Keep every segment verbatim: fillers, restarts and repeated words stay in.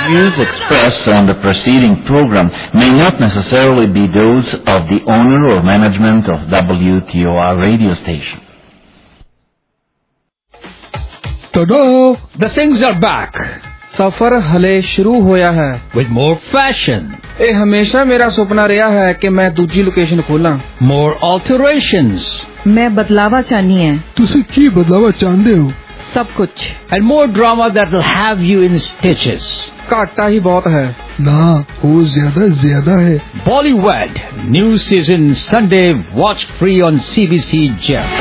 Views expressed on the preceding program may not necessarily be those of the owner or management of W T O R radio station. Ta-da! The Singhs are back. ਸਫ਼ਰ ਹਲੇ ਸ਼ੁਰੂ ਹੋਇਆ ਹੈ with more fashion. ਇਹ ਹਮੇਸ਼ਾ ਮੇਰਾ ਸੁਪਨਾ ਰਿਹਾ ਹੈ ਕਿ ਮੈਂ ਦੂਜੀ ਲੋਕੇਸ਼ਨ ਖੋਲਾਂ more alterations. ਮੈਂ ਬਦਲਾਵਾ ਚਾਹਨੀ ਹੈ ਤੁਸੀਂ ਕੀ ਬਦਲਾਵਾ ਚਾਹੁੰਦੇ ਹੋ ਸਭ ਕੁਝ and more drama that will have you in stitches. ਘਾਟਾ ਹੀ ਬਹੁਤ ਹੈ ਨਾ ਉਹ ਜ਼ਿਆਦਾ ਜ਼ਿਆਦਾ ਹੈ Bollywood new season Sunday watch free on C B C Gem.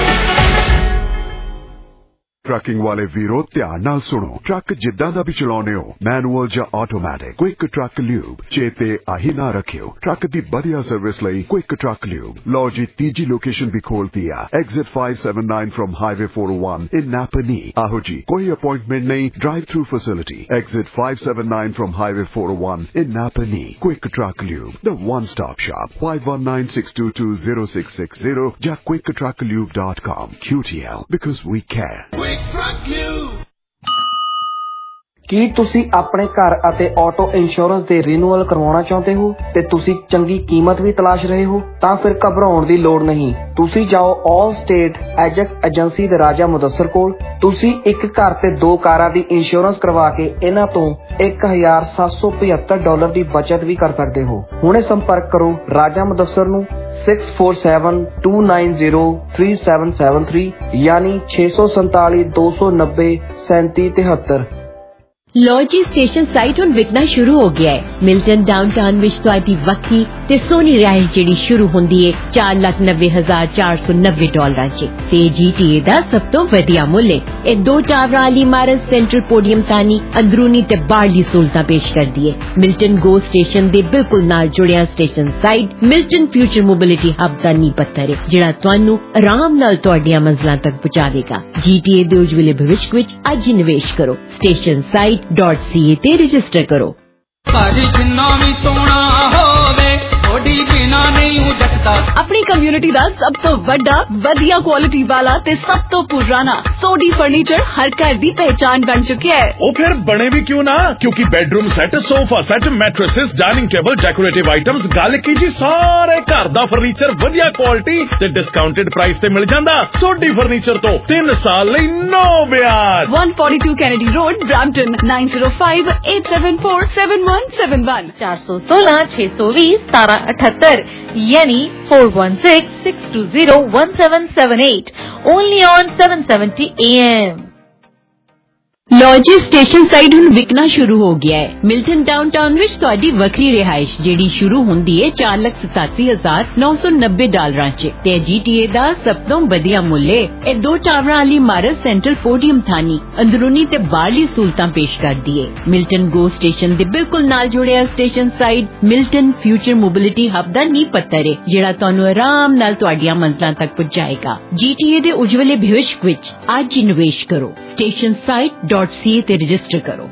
Trucking ਵਾਲੇ ਵੀਰੋ ਧਿਆਨ ਨਾਲ ਸੁਣੋ ਟਰੱਕ ਜਿੱਦਾਂ ਦਾ ਵੀ ਚਲਾਉਨੇ ਹੋ ਮੈਨੂਅਲ ਜਾਂ ਆਟੋਮੈਟਿਕ ਕੁਇਕ ਟਰੱਕ ਲਿਊਬ ਚੇਤੇ ਆਹੀ ਨਾ ਰੱਖਿਓ ਟਰੱਕ ਦੀ ਵਧੀਆ ਸਰਵਿਸ ਲਈ ਕੁਇਕ ਟਰੱਕ ਲਿਊਬ ਲਓ ਜੀ ਤੀਜੀ ਲੋਕੇਸ਼ਨ ਵੀ ਖੋਲਤੀ ਆ exit five seventy-nine from highway four oh one in Napanee ਆਹੋ ਜੀ ਕੋਈ ਅਪਾਇੰਟਮੈਂਟ ਨਹੀਂ drive through facility exit five seventy-nine from highway four oh one in Napanee quick truck lube the one stop shop five one nine six two two zero six six zero ਜਾਂ quick truck lube dot com Q T L because we care. ਕੀ ਤੁਸੀਂ ਆਪਣੇ ਘਰ ਅਤੇ auto insurance ਦੇ renewal ਕਰਵਾਉਣਾ ਚਾਹੁੰਦੇ ਹੋ ਤੇ ਤੁਸੀਂ ਚੰਗੀ ਕੀਮਤ ਵੀ ਤਲਾਸ਼ ਰਹੇ ਹੋ ਤਾਂ ਫਿਰ ਘਬਰਾਉਣ ਦੀ ਲੋੜ ਨਹੀਂ ਤੁਸੀਂ ਜਾਓ ਆਲ ਸਟੇਟ ਐਜੈਕਸ ਏਜੰਸੀ ਦੇ ਰਾਜਾ ਮੁਦੱਸਰ ਕੋਲ ਤੁਸੀਂ ਇੱਕ ਘਰ ਤੇ ਦੋ ਕਾਰਾਂ ਦੀ ਇੰਸ਼ੋਰੈਂਸ ਕਰਵਾ ਕੇ ਇਹਨਾਂ ਤੋਂ ਇੱਕ ਹਜ਼ਾਰ ਸੱਤ ਸੌ ਪਝੱਤਰ ਡਾਲਰ ਦੀ ਬਚਤ ਵੀ ਕਰ ਸਕਦੇ ਹੋ ਹੁਣੇ ਸੰਪਰਕ ਕਰੋ ਰਾਜਾ ਮੁਦੱਸਰ ਨੂੰ six four seven two nine zero three seven seven three ਯਾਨੀ ਛੇ ਸੌ ਸੰਤਾਲੀ ਦੋ ਸੌ ਨੱਬੇ ਸੈਂਤੀ ਤਿਹੱਤਰ ਲੌਜੀ ਸਟੇਸ਼ਨ ਸਾਈਟ ਹੁਣ ਵਿਕਣਾ ਸ਼ੁਰੂ ਹੋ ਗਿਆ ਹੈ ਮਿਲਟਨ ਡਾਊਨਟਾਊਨ ਵਿੱਚ ਤੁਹਾਡੀ ਵੱਖਰੀ ਤੇ ਸੋਹਣੀ ਰਿਹਾਇਸ਼ ਜਿਹੜੀ ਸ਼ੁਰੂ ਹੁੰਦੀ ਹੈ ਚਾਰ ਲੱਖ ਨੱਬੇ ਹਜ਼ਾਰ ਚਾਰ ਸੌ ਨੱਬੇ ਡਾਲਰਾਂ 'ਚ ਤੇ ਜੀਟੀਏ ਦਾ ਸਭ ਤੋਂ ਵਧੀਆ ਮੁੱਲ ਹੈ ਇਹ ਦੋ ਟਾਵਰਾਂ ਵਾਲੀ ਇਮਾਰਤ ਸੈਂਟਰਲ ਪੋਡੀਅਮ ਤਾਨੀ ਅੰਦਰੂਨੀ ਤੇ ਬਾਹਰਲੀ ਸਹੂਲਤਾਂ ਪੇਸ਼ ਕਰਦੀ ਹੈ ਮਿਲਟਨ ਗੋ ਸਟੇਸ਼ਨ ਦੇ ਬਿਲਕੁਲ ਨਾਲ ਜੁੜਿਆ station site Milton future mobility hub ਦਾ ਨੀਂਹ ਪੱਥਰ ਹੈ ਜਿਹੜਾ ਤੁਹਾਨੂੰ ਆਰਾਮ ਨਾਲ ਤੁਹਾਡੀਆਂ ਮੰਜ਼ਲਾਂ ਤੱਕ ਪਹੁੰਚਾਵੇਗਾ ਜੀਟੀਏ ਦੇ ਉਜਵਲੇ ਭਵਿੱਖ ਵਿੱਚ ਅੱਜ ਹੀ ਨਿਵੇਸ਼ ਕਰੋ station site dot C A ਤੇ ਰਜਿਸਟਰ ਕਰੋ ਭਾਜੀ ਜਿੰਨਾ ਵੀ ਸੋਹਣਾ ਹੋਵੇ ਥੋੜੀ ਬਿਨਾ ਨਹੀਂ ਉਜਕਦਾ ਆਪਣੀ ਕਮਿਊਨਿਟੀ ਦਾ ਸਭ ਤੋਂ ਵੱਡਾ ਵਧੀਆ ਕੁਆਲਿਟੀ ਵਾਲਾ ਤੇ ਸਭ ਤੋਂ ਪੁਰਾਣਾ ਸੋਡੀ ਫਰਨੀਚਰ ਹਰ ਘਰ ਦੀ ਪਹਿਚਾਨ ਬਣ ਚੁੱਕਿਆ ਹੈ ਉਹ ਫਿਰ ਬਣੇ ਵੀ ਕਿਉਂ ਨਾ ਕਿਉਂਕਿ bedroom set sofa set mattresses dining table decorative items ਗੱਲ ਕੀ ਜੀ ਸਾਰੇ ਘਰ ਦਾ ਫਰਨੀਚਰ ਵਧੀਆ ਕੁਆਲਿਟੀ ਤੇ ਡਿਸਕਾਊਂਟਡ ਪ੍ਰਾਈਸ ਤੇ ਮਿਲ ਜਾਂਦਾ ਸੋਡੀ ਫਰਨੀਚਰ ਤੋਂ ਤਿੰਨ ਸਾਲ ਲਈ ਨੋ ਵਿਆਜ one forty-two Kennedy Road Brampton nine zero five eight seven four seven one seven one ਚਾਰ ਸੌ ਸੋਲਾਂ ਛੇ ਸੌ ਵੀਹ ਸਤਾਰਾਂ ਅਠੱਤਰ ਯਾਨੀ four one six six two zero one seven seven eight only on seven seventy A M ਲੌਜੀ ਸਟੇਸ਼ਨ ਸਾਈਡ ਹੁਣ ਵਿਕਣਾ ਸ਼ੁਰੂ ਹੋ ਗਿਆ ਹੈ ਮਿਲਟਨ ਡਾਊਨਟਾਊਨ ਵਿੱਚ ਤੁਹਾਡੀ ਵੱਖਰੀ ਰਿਹਾਇਸ਼ ਜਿਹੜੀ ਸ਼ੁਰੂ ਹੁੰਦੀ ਹੈ ਚਾਰ ਲੱਖ ਸਤਾਸੀ ਹਜ਼ਾਰ ਨੌ ਸੌ ਨੱਬੇ ਡਾਲਰਾਂ 'ਚ ਤੇ ਜੀਟੀਏ ਦਾ ਸਭ ਤੋਂ ਵਧੀਆ ਮੁੱਲ ਹੈ ਇਹ ਦੋ ਟਾਵਰਾਂ ਵਾਲੀ ਇਮਾਰਤ ਸੈਂਟਰਲ ਪੋਡੀਅਮ ਥਾਨੀ ਅੰਦਰੂਨੀ ਤੇ ਬਾਹਰਲੀ ਸਹੂਲਤਾਂ ਪੇਸ਼ ਕਰਦੀ ਹੈ ਮਿਲਟਨ ਗੋ ਸਟੇਸ਼ਨ ਦੇ ਬਿਲਕੁਲ ਨਾਲ ਜੁੜਿਆ station side Milton future mobility hub ਦਾ ਨੀਂਹ ਪੱਥਰ ਹੈ ਜਿਹੜਾ ਤੁਹਾਨੂੰ ਆਰਾਮ ਨਾਲ ਤੁਹਾਡੀਆਂ ਮੰਜ਼ਲਾਂ ਤੱਕ ਪਹੁੰਚਾਏਗਾ ਜੀਟੀਏ ਦੇ ਉਜਵਲੇ ਭਵਿੱਖ ਵਿੱਚ ਅੱਜ ਹੀ ਨਿਵੇਸ਼ ਕਰੋ station site dot C A ਤੇ ਰਜਿਸਟਰ ਕਰੋ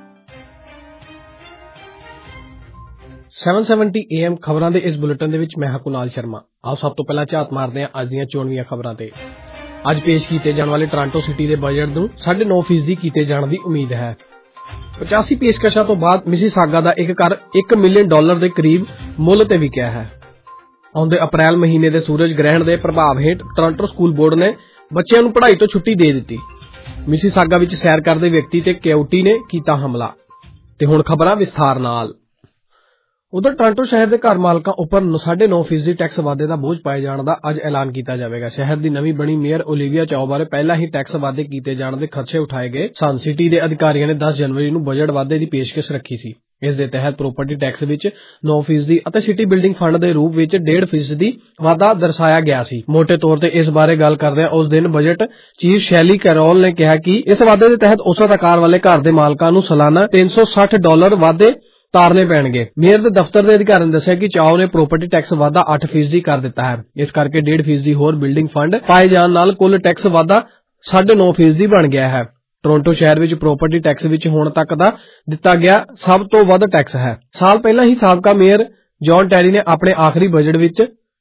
seven seventy A M ਖਬਰਾਂ ਦੇ ਇਸ ਬੁਲੇਟਿਨ ਦੇ ਵਿੱਚ ਮੈਂ ਹਾਂ ਕੁਨਾਲ ਸ਼ਰਮਾ ਆਓ ਸਭ ਤੋਂ ਪਹਿਲਾਂ ਝਾਤ ਮਾਰਦੇ ਹਾਂ ਅੱਜ ਦੀਆਂ ਚੋਣਵੀਆਂ ਖਬਰਾਂ ਤੇ ਅੱਜ ਪੇਸ਼ ਕੀਤੇ ਜਾਣ ਵਾਲੇ ਟੋਰਾਂਟੋ ਸਿਟੀ ਦੇ ਬਜਟ ਨੂੰ ਸਾਢੇ ਨੌ ਫੀਸਦੀ ਕੀਤੇ ਜਾਣ ਦੀ ਉਮੀਦ ਹੈ ਪਚਾਸੀ ਪੇਸ਼ਕਸ਼ਾਂ ਤੋਂ ਬਾਅਦ ਮਿਸੀਸਾਗਾ ਦਾ ਇੱਕ ਘਰ ਇੱਕ ਮਿਲੀਅਨ ਡਾਲਰ ਦੇ ਕਰੀਬ ਮੁੱਲ ਤੇ ਵਿਕਿਆ ਹੈ ਆਉਂਦੇ ਅਪ੍ਰੈਲ ਮਹੀਨੇ ਦੇ ਸੂਰਜ ਗ੍ਰਹਿਣ ਦੇ ਪ੍ਰਭਾਵ ਹੇਠ ਟੋਰਾਂਟੋ ਸਕੂਲ ਬੋਰਡ ਨੇ ਬੱਚਿਆਂ ਨੂੰ ਪੜ੍ਹਾਈ ਤੋਂ ਛੁੱਟੀ ਦੇ ਦਿੱਤੀ ਮਿਸੀਸਾਗਾ ਵਿੱਚ ਸੈਰ ਕਰਦੇ ਵਿਅਕਤੀ ਤੇ ਕਿਊਟੀ ਨੇ ਕੀਤਾ ਹਮਲਾ ਤੇ ਹੁਣ ਖਬਰਾਂ ਵਿਸਥਾਰ ਨਾਲ ਉਧਰ ਟੋਰਾਂਟੋ ਸ਼ਹਿਰ ਦੇ ਘਰ ਮਾਲਕਾਂ ਉੱਪਰ ਸਾਢੇ ਨੌ ਫੀਸਦੀ ਟੈਕਸ ਵਾਧੇ ਦਾ ਬੋਝ ਪਾਏ ਜਾਣ ਦਾ ਅੱਜ ਐਲਾਨ ਕੀਤਾ ਜਾਵੇਗਾ ਸ਼ਹਿਰ ਦੀ ਨਵੀਂ ਬਣੀ ਮੇਅਰ ਓਲੀਵੀਆ ਚਾਓ ਬਾਰੇ ਪਹਿਲਾਂ ਹੀ ਟੈਕਸ ਵਾਧੇ ਕੀਤੇ ਜਾਣ ਦੇ ਖਰਚੇ ਉਠਾਏ ਗਏ ਸਨ ਸਿਟੀ ਦੇ ਅਧਿਕਾਰੀਆਂ ਨੇ ਦਸ ਜਨਵਰੀ ਨੂੰ ਬਜਟ ਵਾਧੇ ਦੀ ਪੇਸ਼ਕਸ਼ ਰੱਖੀ ਸੀ ਇਸ ਦੇ ਤਹਿਤ ਪ੍ਰਾਪਰਟੀ ਟੈਕਸ ਵਿੱਚ ਨੌ ਫੀਸਦੀ ਅਤੇ ਸਿਟੀ ਬਿਲਡਿੰਗ ਫੰਡ ਦੇ ਰੂਪ ਵਿੱਚ ਡੇਢ ਫੀਸਦੀ ਵਾਧਾ ਦਰਸਾਇਆ ਗਿਆ ਸੀ ਮੋਟੇ ਤੌਰ ਤੇ ਇਸ ਬਾਰੇ ਗੱਲ ਕਰਦਿਆਂ ਉਸ ਦਿਨ ਬਜਟ ਚੀਫ ਸ਼ੈਲੀ ਕੈਰੋਲ ਨੇ ਕਿਹਾ ਕਿ ਇਸ ਵਾਧੇ ਦੇ ਤਹਿਤ ਔਸਤ ਆਕਾਰ ਵਾਲੇ ਘਰ ਦੇ ਮਾਲਕਾਂ ਨੂੰ ਸਾਲਾਨਾ ਤਿੰਨ ਸੌ ਸੱਠ ਡਾਲਰ ਵਾਧੇ ਤਾਰਨੇ ਪੈਣਗੇ ਮੇਅਰ ਦੇ ਦਫ਼ਤਰ ਦੇ ਅਧਿਕਾਰੀ ਨੇ ਦੱਸਿਆ ਕਿ ਚਾਓ ਨੇ ਪ੍ਰਾਪਰਟੀ ਟੈਕਸ ਵਾਧਾ ਅੱਠ ਫੀਸਦੀ ਕਰ ਦਿੱਤਾ ਹੈ ਇਸ ਕਰਕੇ ਡੇਢ ਫੀਸਦੀ ਹੋਰ ਬਿਲਡਿੰਗ ਫੰਡ ਪਾਏ ਜਾਣ ਨਾਲ ਕੁੱਲ ਟੈਕਸ ਵਾਧਾ ਸਾਢੇ ਨੌ ਫੀਸਦੀ ਬਣ ਗਿਆ ਹੈ ਟੋਰਾਂਟੋ ਸ਼ਹਿਰ ਵਿੱਚ ਪ੍ਰਾਪਰਟੀ ਟੈਕਸ ਵਿੱਚ ਹੁਣ ਤੱਕ ਦਾ ਦਿੱਤਾ ਗਿਆ ਸਭ ਤੋਂ ਵੱਧ ਟੈਕਸ ਹੈ ਸਾਲ ਪਹਿਲਾਂ ਹੀ ਸਾਬਕਾ ਮੇਅਰ ਜੌਨ ਟੈਰੀ ਨੇ ਆਪਣੇ ਆਖਰੀ ਬਜਟ ਵਿੱਚ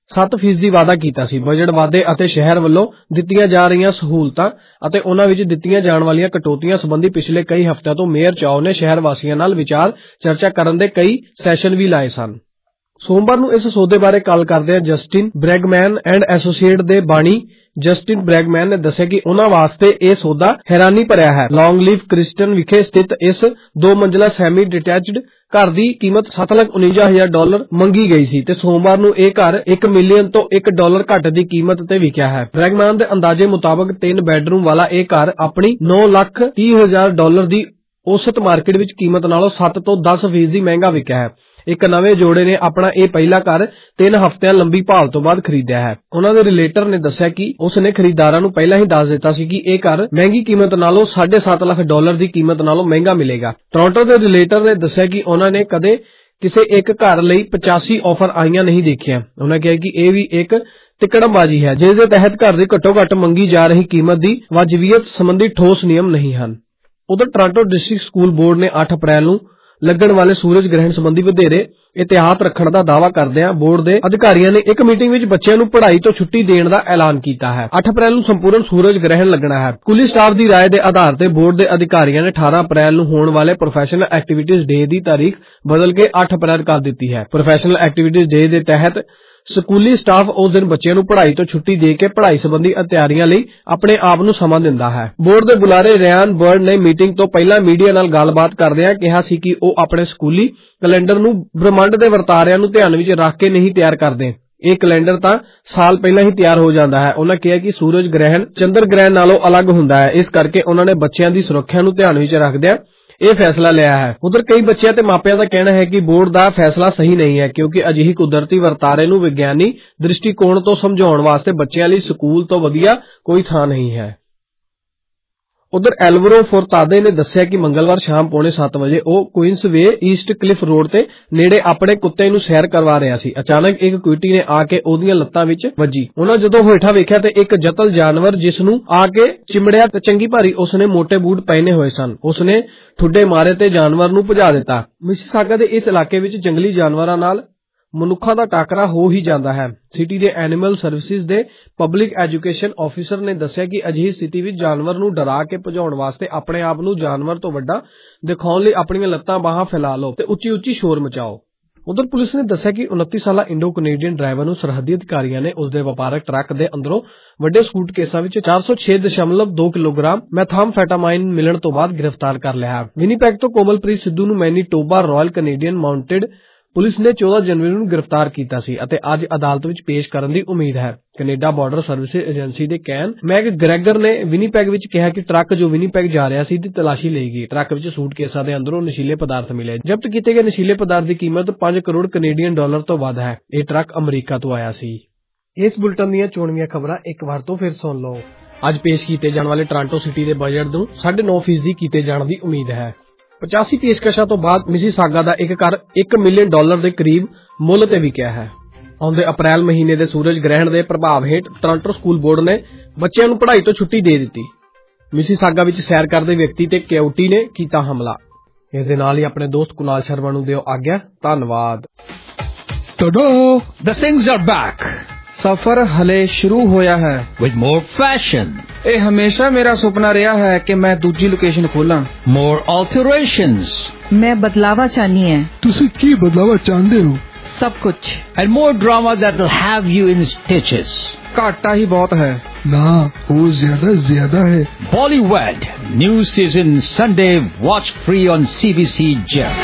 ਸੱਤ ਫੀਸਦੀ ਵਾਅਦਾ ਕੀਤਾ ਸੀ। ਬਜਟ ਵਾਧੇ ਅਤੇ ਸ਼ਹਿਰ ਵੱਲੋਂ ਦਿੱਤੀਆਂ ਜਾ ਰਹੀਆਂ ਸਹੂਲਤਾਂ ਅਤੇ ਉਹਨਾਂ ਵਿੱਚ ਦਿੱਤੀਆਂ ਜਾਣ ਵਾਲੀਆਂ ਕਟੌਤੀਆਂ ਸੰਬੰਧੀ ਪਿਛਲੇ ਕਈ ਹਫ਼ਤਿਆਂ ਤੋਂ ਮੇਅਰ ਚਾਓ ਨੇ ਸ਼ਹਿਰ ਵਾਸੀਆਂ ਨਾਲ ਵਿਚਾਰ ਚਰਚਾ ਕਰਨ ਦੇ ਕਈ ਸੈਸ਼ਨ ਵੀ ਲਾਏ ਸਨ। ਸੋਮਵਾਰ ਨੂੰ ਇਸ ਸੌਦੇ ਬਾਰੇ ਗੱਲ ਕਰਦਿਆਂ ਜਸਟਿਨ ਬ੍ਰੈਗਮੈਨ ਐਂਡ ਐਸੋਸੀਏਟ ਦੇ ਬਾਣੀ ਜਸਟਿਨ ਬ੍ਰੈਗਮੈਨ ਨੇ ਦੱਸਿਆ ਕਿ ਉਹਨਾਂ ਵਾਸਤੇ ਇਹ ਸੌਦਾ ਹੈਰਾਨੀ ਭਰਿਆ ਹੈ। ਲੌਂਗ ਲੀਫ ਕ੍ਰਿਸਟਨ ਵਿਖੇ ਸਥਿਤ ਇਸ ਦੋ ਮੰਜ਼ਲਾ ਸੈਮੀ ਡਿਟੈਚਡ ਘਰ ਦੀ ਕੀਮਤ ਸੱਤ ਲੱਖ ਉਨੰਜਾ ਹਜ਼ਾਰ ਡਾਲਰ ਮੰਗੀ ਗਈ ਸੀ ਤੇ ਸੋਮਵਾਰ ਨੂੰ ਇਹ ਘਰ ਇੱਕ ਮਿਲੀਅਨ ਤੋਂ ਇੱਕ ਡਾਲਰ ਘੱਟ ਦੀ ਕੀਮਤ ਤੇ ਵਿਕਿਆ ਹੈ। ਬ੍ਰੈਗਮੈਨ ਦੇ ਅੰਦਾਜ਼ੇ ਮੁਤਾਬਕ ਤਿੰਨ ਬੈਡਰੂਮ ਵਾਲਾ ਇਹ ਘਰ ਆਪਣੀ ਨੌ ਲੱਖ ਤੀਹ ਹਜ਼ਾਰ ਡਾਲਰ ਦੀ ਔਸਤ ਮਾਰਕੀਟ ਵਿੱਚ ਕੀਮਤ ਨਾਲੋਂ ਸੱਤ ਤੋਂ ਦਸ ਫੀਸਦੀ ਮਹਿੰਗਾ ਵਿਕਿਆ ਹੈ। ਇੱਕ ਨਵੇਂ ਜੋੜੇ ਨੇ ਆਪਣਾ ਇਹ ਪਹਿਲਾ ਘਰ ਤਿੰਨ ਹਫ਼ਤਿਆਂ ਲੰਬੀ ਭਾਲ ਤੋਂ ਬਾਅਦ ਖਰੀਦਿਆ ਹੈ। ਉਹਨਾਂ ਦੇ ਰਿਲੇਟਰ ਨੇ ਦੱਸਿਆ ਕਿ ਉਸ ਨੇ ਖਰੀਦਦਾਰਾਂ ਨੂੰ ਪਹਿਲਾਂ ਹੀ ਦੱਸ ਦਿੱਤਾ ਸੀ ਕਿ ਇਹ ਘਰ ਮਹਿੰਗੀ ਕੀਮਤ ਨਾਲੋਂ ਸਾਢੇ ਸੱਤ ਲੱਖ ਡਾਲਰ ਦੀ ਕੀਮਤ ਨਾਲੋਂ ਮਹਿੰਗਾ ਮਿਲੇਗਾ। ਟੋਰਾਂਟੋ ਦੇ ਰਿਲੇਟਰ ਨੇ ਦੱਸਿਆ ਕਿ ਉਹਨਾਂ ਨੇ ਕਦੇ ਕਿਸੇ ਇੱਕ ਘਰ ਲਈ ਪਚਾਸੀ ਆਫਰ ਆਈਆਂ ਨਹੀਂ ਦੇਖੀਆਂ। ਉਹਨਾਂ ਕਿਹਾ ਕਿ ਇਹ ਵੀ ਇੱਕ ਤਿਕੜਮਬਾਜ਼ੀ ਹੈ ਜਿਸ ਦੇ ਤਹਿਤ ਘਰ ਦੀ ਘੱਟੋ ਘੱਟ ਮੰਗੀ ਜਾ ਰਹੀ ਕੀਮਤ ਦੀ ਵਾਜਬੀਅਤ ਸੰਬੰਧੀ ਠੋਸ ਨਿਯਮ ਨਹੀਂ ਹਨ। ਉਧਰ ਟੋਰਾਂਟੋ ਡਿਸਟ੍ਰਿਕਟ ਸਕੂਲ ਬੋਰਡ ਨੇ ਅੱਠ ਅਪ੍ਰੈਲ ਨੂੰ ਲੱਗਣ ਵਾਲੇ ਸੂਰਜ ਗ੍ਰਹਿਣ ਸੰਬੰਧੀ ਵਧੇਰੇ ਇਤਿਹਾਤ ਰੱਖਣ ਦਾ ਦਾਅਵਾ ਕਰਦਿਆਂ ਬੋਰਡ ਦੇ ਅਧਿਕਾਰੀਆਂ ਨੇ ਇੱਕ ਮੀਟਿੰਗ ਵਿੱਚ ਬੱਚਿਆਂ ਨੂੰ ਪੜ੍ਹਾਈ ਤੋਂ ਛੁੱਟੀ ਦੇਣ ਦਾ ਐਲਾਨ ਕੀਤਾ ਹੈ। ਅੱਠ ਅਪ੍ਰੈਲ ਨੂੰ ਸੰਪੂਰਨ ਸੂਰਜ ਗ੍ਰਹਿਣ ਲੱਗਣਾ ਹੈ। ਸਕੂਲੀ ਸਟਾਫ ਦੀ ਰਾਏ ਦੇ ਆਧਾਰ ਤੇ ਬੋਰਡ ਦੇ ਅਧਿਕਾਰੀਆਂ ਨੇ ਅਠਾਰਾਂ ਅਪ੍ਰੈਲ ਨੂੰ ਹੋਣ ਵਾਲੇ ਪ੍ਰੋਫੈਸ਼ਨਲ ਐਕਟੀਵਿਟੀਜ਼ ਡੇ ਦੀ ਤਾਰੀਖ ਬਦਲ ਕੇ ਅੱਠ ਅਪ੍ਰੈਲ ਕਰ ਦਿੱਤੀ ਹੈ। ਪ੍ਰੋਫੈਸ਼ਨਲ ਐਕਟੀਵਿਟੀਜ਼ ਡੇ ਦੇ ਤਹਿਤ ਸਕੂਲੀ ਸਟਾਫ ਉਸ ਦਿਨ ਬੱਚਿਆਂ ਨੂੰ ਪੜ੍ਹਾਈ ਤੋਂ ਛੁੱਟੀ ਦੇ ਕੇ ਪੜ੍ਹਾਈ ਸੰਬੰਧੀ ਤਿਆਰੀਆਂ ਲਈ ਆਪਣੇ ਆਪ ਨੂੰ ਸਮਾਂ ਦਿੰਦਾ ਹੈ। ਬੋਰਡ ਦੇ ਬੁਲਾਰੇ ਰਿਆਨ ਬਰਡ ਨੇ ਮੀਟਿੰਗ ਤੋਂ ਪਹਿਲਾਂ ਮੀਡੀਆ ਨਾਲ ਗੱਲਬਾਤ ਕਰਦਿਆਂ ਕਿਹਾ ਸੀ ਕਿ ਉਹ ਆਪਣੇ ਸਕੂਲੀ ਕੈਲੰਡਰ ਨੂੰ ਬ੍ਰਹਿਮੰਡ ਦੇ ਵਰਤਾਰਿਆਂ ਨੂੰ ਧਿਆਨ ਵਿੱਚ ਰੱਖ ਕੇ ਨਹੀਂ ਤਿਆਰ ਕਰਦੇ। ਇਹ ਕੈਲੰਡਰ ਤਾਂ ਸਾਲ ਪਹਿਲਾਂ ਹੀ ਤਿਆਰ ਹੋ ਜਾਂਦਾ ਹੈ। ਉਹਨਾਂ ਕਿਹਾ ਕਿ ਸੂਰਜ ਗ੍ਰਹਿਣ ਚੰਦਰ ਗ੍ਰਹਿਣ ਨਾਲੋਂ ਅਲੱਗ ਹੁੰਦਾ ਹੈ, ਇਸ ਕਰਕੇ ਉਹਨਾਂ ਨੇ ਬੱਚਿਆਂ ਦੀ ਸੁਰੱਖਿਆ ਨੂੰ ਧਿਆਨ ਵਿੱਚ ਰੱਖਦਿਆਂ ਇਹ ਫੈਸਲਾ ਲਿਆ ਹੈ। ਉਧਰ ਕਈ ਬੱਚਿਆਂ ਤੇ ਮਾਪਿਆਂ ਦਾ ਕਹਿਣਾ ਹੈ ਕਿ ਬੋਰਡ ਦਾ ਫੈਸਲਾ ਸਹੀ ਨਹੀਂ ਹੈ ਕਿਉਂਕਿ ਅਜਿਹੀ ਕੁਦਰਤੀ ਵਰਤਾਰੇ ਨੂੰ ਵਿਗਿਆਨੀ ਦ੍ਰਿਸ਼ਟੀਕੋਣ ਤੋਂ ਸਮਝਾਉਣ ਵਾਸਤੇ ਬੱਚਿਆਂ ਲਈ ਸਕੂਲ ਤੋਂ ਵਧੀਆ ਕੋਈ ਥਾਂ ਨਹੀਂ ਹੈ। ਉਧਰ ਐਲਵਰੋ ਫੋਰਤਾਦੇ ਨੇ ਦੱਸਿਆ ਕਿ ਮੰਗਲਵਾਰ ਸ਼ਾਮ ਪੌਣੇ ਸੱਤ ਵਜੇ ਉਹ ਕੁਇਨਸਵੇ ਈਸਟ ਕਲਿਫ ਰੋਡ ਤੇ ਨੇੜੇ ਆਪਣੇ ਕੁੱਤੇ ਨੂੰ ਸੈਰ ਕਰਵਾ ਰਿਹਾ ਸੀ। ਅਚਾਨਕ ਇੱਕ ਕੁਇਟੀ ਨੇ ਆ ਕੇ ਉਹਦੀਆਂ ਲੱਤਾਂ ਵਿੱਚ ਵੱਜੀ। ਉਹਨਾਂ ਜਦੋਂ ਹੇਠਾਂ ਵੇਖਿਆ ਤੇ ਇੱਕ ਜਤਲ ਜਾਨਵਰ ਜਿਸ ਨੂੰ ਆ ਕੇ ਚਿੰਬੜਿਆ ਤੇ ਚੰਗੀ ਭਾਰੀ ਉਸਨੇ ਮੋਟੇ ਬੂਟ ਪਹਿਨੇ ਹੋਏ ਸਨ। ਉਸਨੇ ਠੁੱਡੇ ਮਾਰੇ ਤੇ ਜਾਨਵਰ ਨੂੰ ਭਜਾ ਦਿੱਤਾ। ਮਿਸੀਸਾਗਾ ਦੇ ਇਸ ਇਲਾਕੇ ਵਿੱਚ ਜੰਗਲੀ ਜਾਨਵਰਾਂ ਨਾਲ ਮਨੁੱਖਾਂ ਦਾ ਟਾਕਰਾ ਹੋ ਹੀ ਜਾਂਦਾ ਹੈ। ਸਿਟੀ ਦੇ ਐਨੀਮਲ ਸਰਵਿਸਿਜ਼ ਦੇ ਪਬਲਿਕ ਐਜੂਕੇਸ਼ਨ ਆਫੀਸਰ ਨੇ ਦੱਸਿਆ ਕਿ ਅਜਿਹੀ ਸਥਿਤੀ ਵਿੱਚ ਜਾਨਵਰ ਨੂੰ ਡਰਾ ਕੇ ਭਜਾਉਣ ਵਾਸਤੇ ਆਪਣੇ ਆਪ ਨੂੰ ਜਾਨਵਰ ਤੋਂ ਵੱਡਾ ਦਿਖਾਉਣ ਲਈ ਆਪਣੀਆਂ ਲੱਤਾਂ ਬਾਹਾਂ ਫੈਲਾ ਲਓ ਤੇ ਉੱਚੀ ਉੱਚੀ ਸ਼ੋਰ ਮਚਾਓ। ਉਧਰ ਪੁਲਿਸ ਨੇ ਦੱਸਿਆ ਕਿ ਉਨੱਤੀ ਸਾਲਾ ਇੰਡੋ ਕੈਨੇਡੀਅਨ ਡਰਾਈਵਰ ਨੂੰ ਸਰਹੱਦੀ ਅਧਿਕਾਰੀਆਂ ਨੇ ਉਸਦੇ ਵਪਾਰਕ ਟਰੱਕ ਦੇ ਅੰਦਰੋਂ ਵੱਡੇ ਸੂਟਕੇਸਾਂ ਵਿੱਚ ਚਾਰ ਸੌ ਛੇ ਦਸ਼ਮਲਵ ਦੋ ਕਿਲੋਗ੍ਰਾਮ ਮੈਥਾਮਫੈਟਾਮਾਈਨ ਮਿਲਣ ਤੋਂ ਬਾਅਦ ਗ੍ਰਿਫਤਾਰ ਕਰ ਲਿਆ ਹੈ। ਵਿਨੀਪੈਗ ਤੋਂ ਕੋਮਲਪ੍ਰੀਤ ਸਿੱਧੂ ਨੂੰ Manitoba Royal Canadian Mounted police ਨੇ ਚੌਦਾਂ ਜਨਵਰੀ ਨੂੰ ਗ੍ਰਿਫਤਾਰ ਕੀਤਾ ਸੀ ਅਤੇ ਅੱਜ ਅਦਾਲਤ ਵਿੱਚ ਪੇਸ਼ ਕਰਨ ਦੀ ਉਮੀਦ ਹੈ। ਕੈਨੇਡਾ ਬਾਰਡਰ ਸਰਵਿਸਿਜ਼ ਏਜੰਸੀ ਦੇ ਕੈਨ ਮੈਗ ਗ੍ਰੈਗਰ ਨੇ ਵਿਨੀਪੈਗ ਵਿੱਚ ਕਿਹਾ ਕਿ ਟਰੱਕ ਜੋ ਵਿਨੀਪੈਗ ਜਾ ਰਿਹਾ ਸੀ ਦੀ ਤਲਾਸ਼ੀ ਲਈ ਗਈ। ਟਰੱਕ ਵਿੱਚ ਸੂਟਕੇਸਾਂ ਦੇ ਅੰਦਰੋਂ ਨਸ਼ੀਲੇ ਪਦਾਰਥ ਮਿਲੇ। ਜ਼ਬਤ ਕੀਤੇ ਗਏ ਨਸ਼ੀਲੇ ਪਦਾਰਥ ਦੀ ਕੀਮਤ ਪੰਜ ਕਰੋੜ ਕੈਨੇਡੀਅਨ ਡਾਲਰ ਤੋਂ ਵੱਧ ਹੈ। ਇਹ ਟਰੱਕ ਅਮਰੀਕਾ ਤੋਂ ਆਇਆ ਸੀ। ਇਸ ਬੁਲਟਨ ਦੀਆਂ ਚੋਣਵੀਆਂ ਖਬਰਾਂ ਇੱਕ ਵਾਰ ਤੋਂ ਫਿਰ ਸੁਣ ਲਓ। ਅੱਜ ਪੇਸ਼ ਕੀਤੇ ਜਾਣ ਵਾਲੇ ਟੋਰਾਂਟੋ ਸਿਟੀ ਦੇ ਬਜਟ ਨੂੰ ਸਾਢੇ ਨੌ ਫੀਸਦੀ ਕੀਤੇ ਜਾਣ ਦੀ ਉਮੀਦ ਹੈ। ਪਚਾਸੀ ਪੇਸ਼ਕਸ਼ਾਂ ਤੋਂ ਬਾਅਦ ਮਿਸੀਸਾਗਾ ਦਾ ਇੱਕ ਘਰ ਇੱਕ ਮਿਲੀਅਨ ਡਾਲਰ ਦੇ ਕਰੀਬ ਮੁੱਲ ਤੇ ਵਿਕਿਆ ਹੈ। ਆਉਂਦੇ ਅਪ੍ਰੈਲ ਮਹੀਨੇ ਦੇ ਸੂਰਜ ਗ੍ਰਹਿਣ ਦੇ ਪ੍ਰਭਾਵ ਹੇਠ ਟੋਰਾਂਟੋ ਸਕੂਲ ਬੋਰਡ ਨੇ ਬੱਚਿਆਂ ਨੂੰ ਪੜ੍ਹਾਈ ਤੋਂ ਛੁੱਟੀ ਦੇ ਦਿੱਤੀ। ਮਿਸੀਸਾਗਾ ਵਿੱਚ ਸੈਰ ਕਰਦੇ ਵਿਅਕਤੀ ਤੇ ਕਿਊਟੀ ਨੇ ਕੀਤਾ ਹਮਲਾ। ਇਸ ਦੇ ਨਾਲ ਹੀ ਆਪਣੇ ਦੋਸਤ ਕੁਨਾਲ ਸ਼ਰਮਾ ਨੂੰ ਦਿਓ ਆਗਿਆ। ਧੰਨਵਾਦ। The things are back. ਸਫ਼ਰ ਹਲੇ ਸ਼ੁਰੂ ਹੋਇਆ ਹੈ with more fashion. ਇਹ ਹਮੇਸ਼ਾ ਮੇਰਾ ਸੁਪਨਾ ਰਿਹਾ ਹੈ ਕਿ ਮੈਂ ਦੂਜੀ ਲੋਕੇਸ਼ਨ ਖੋਲਾਂ। More alterations. मैं बदलावा चाहनी है। ਤੁਸੀਂ ਕੀ ਬਦਲਾਵਾ ਚਾਹੁੰਦੇ ਹੋ? सब कुछ। And more drama that will have you in stitches. ਘਾਟਾ ਹੀ ਬਹੁਤ ਹੈ। ਨਾ ਉਹ ਜ਼ਿਆਦਾ ਜ਼ਿਆਦਾ ਹੈ। Bollywood new season Sunday watch free on C B C Gem.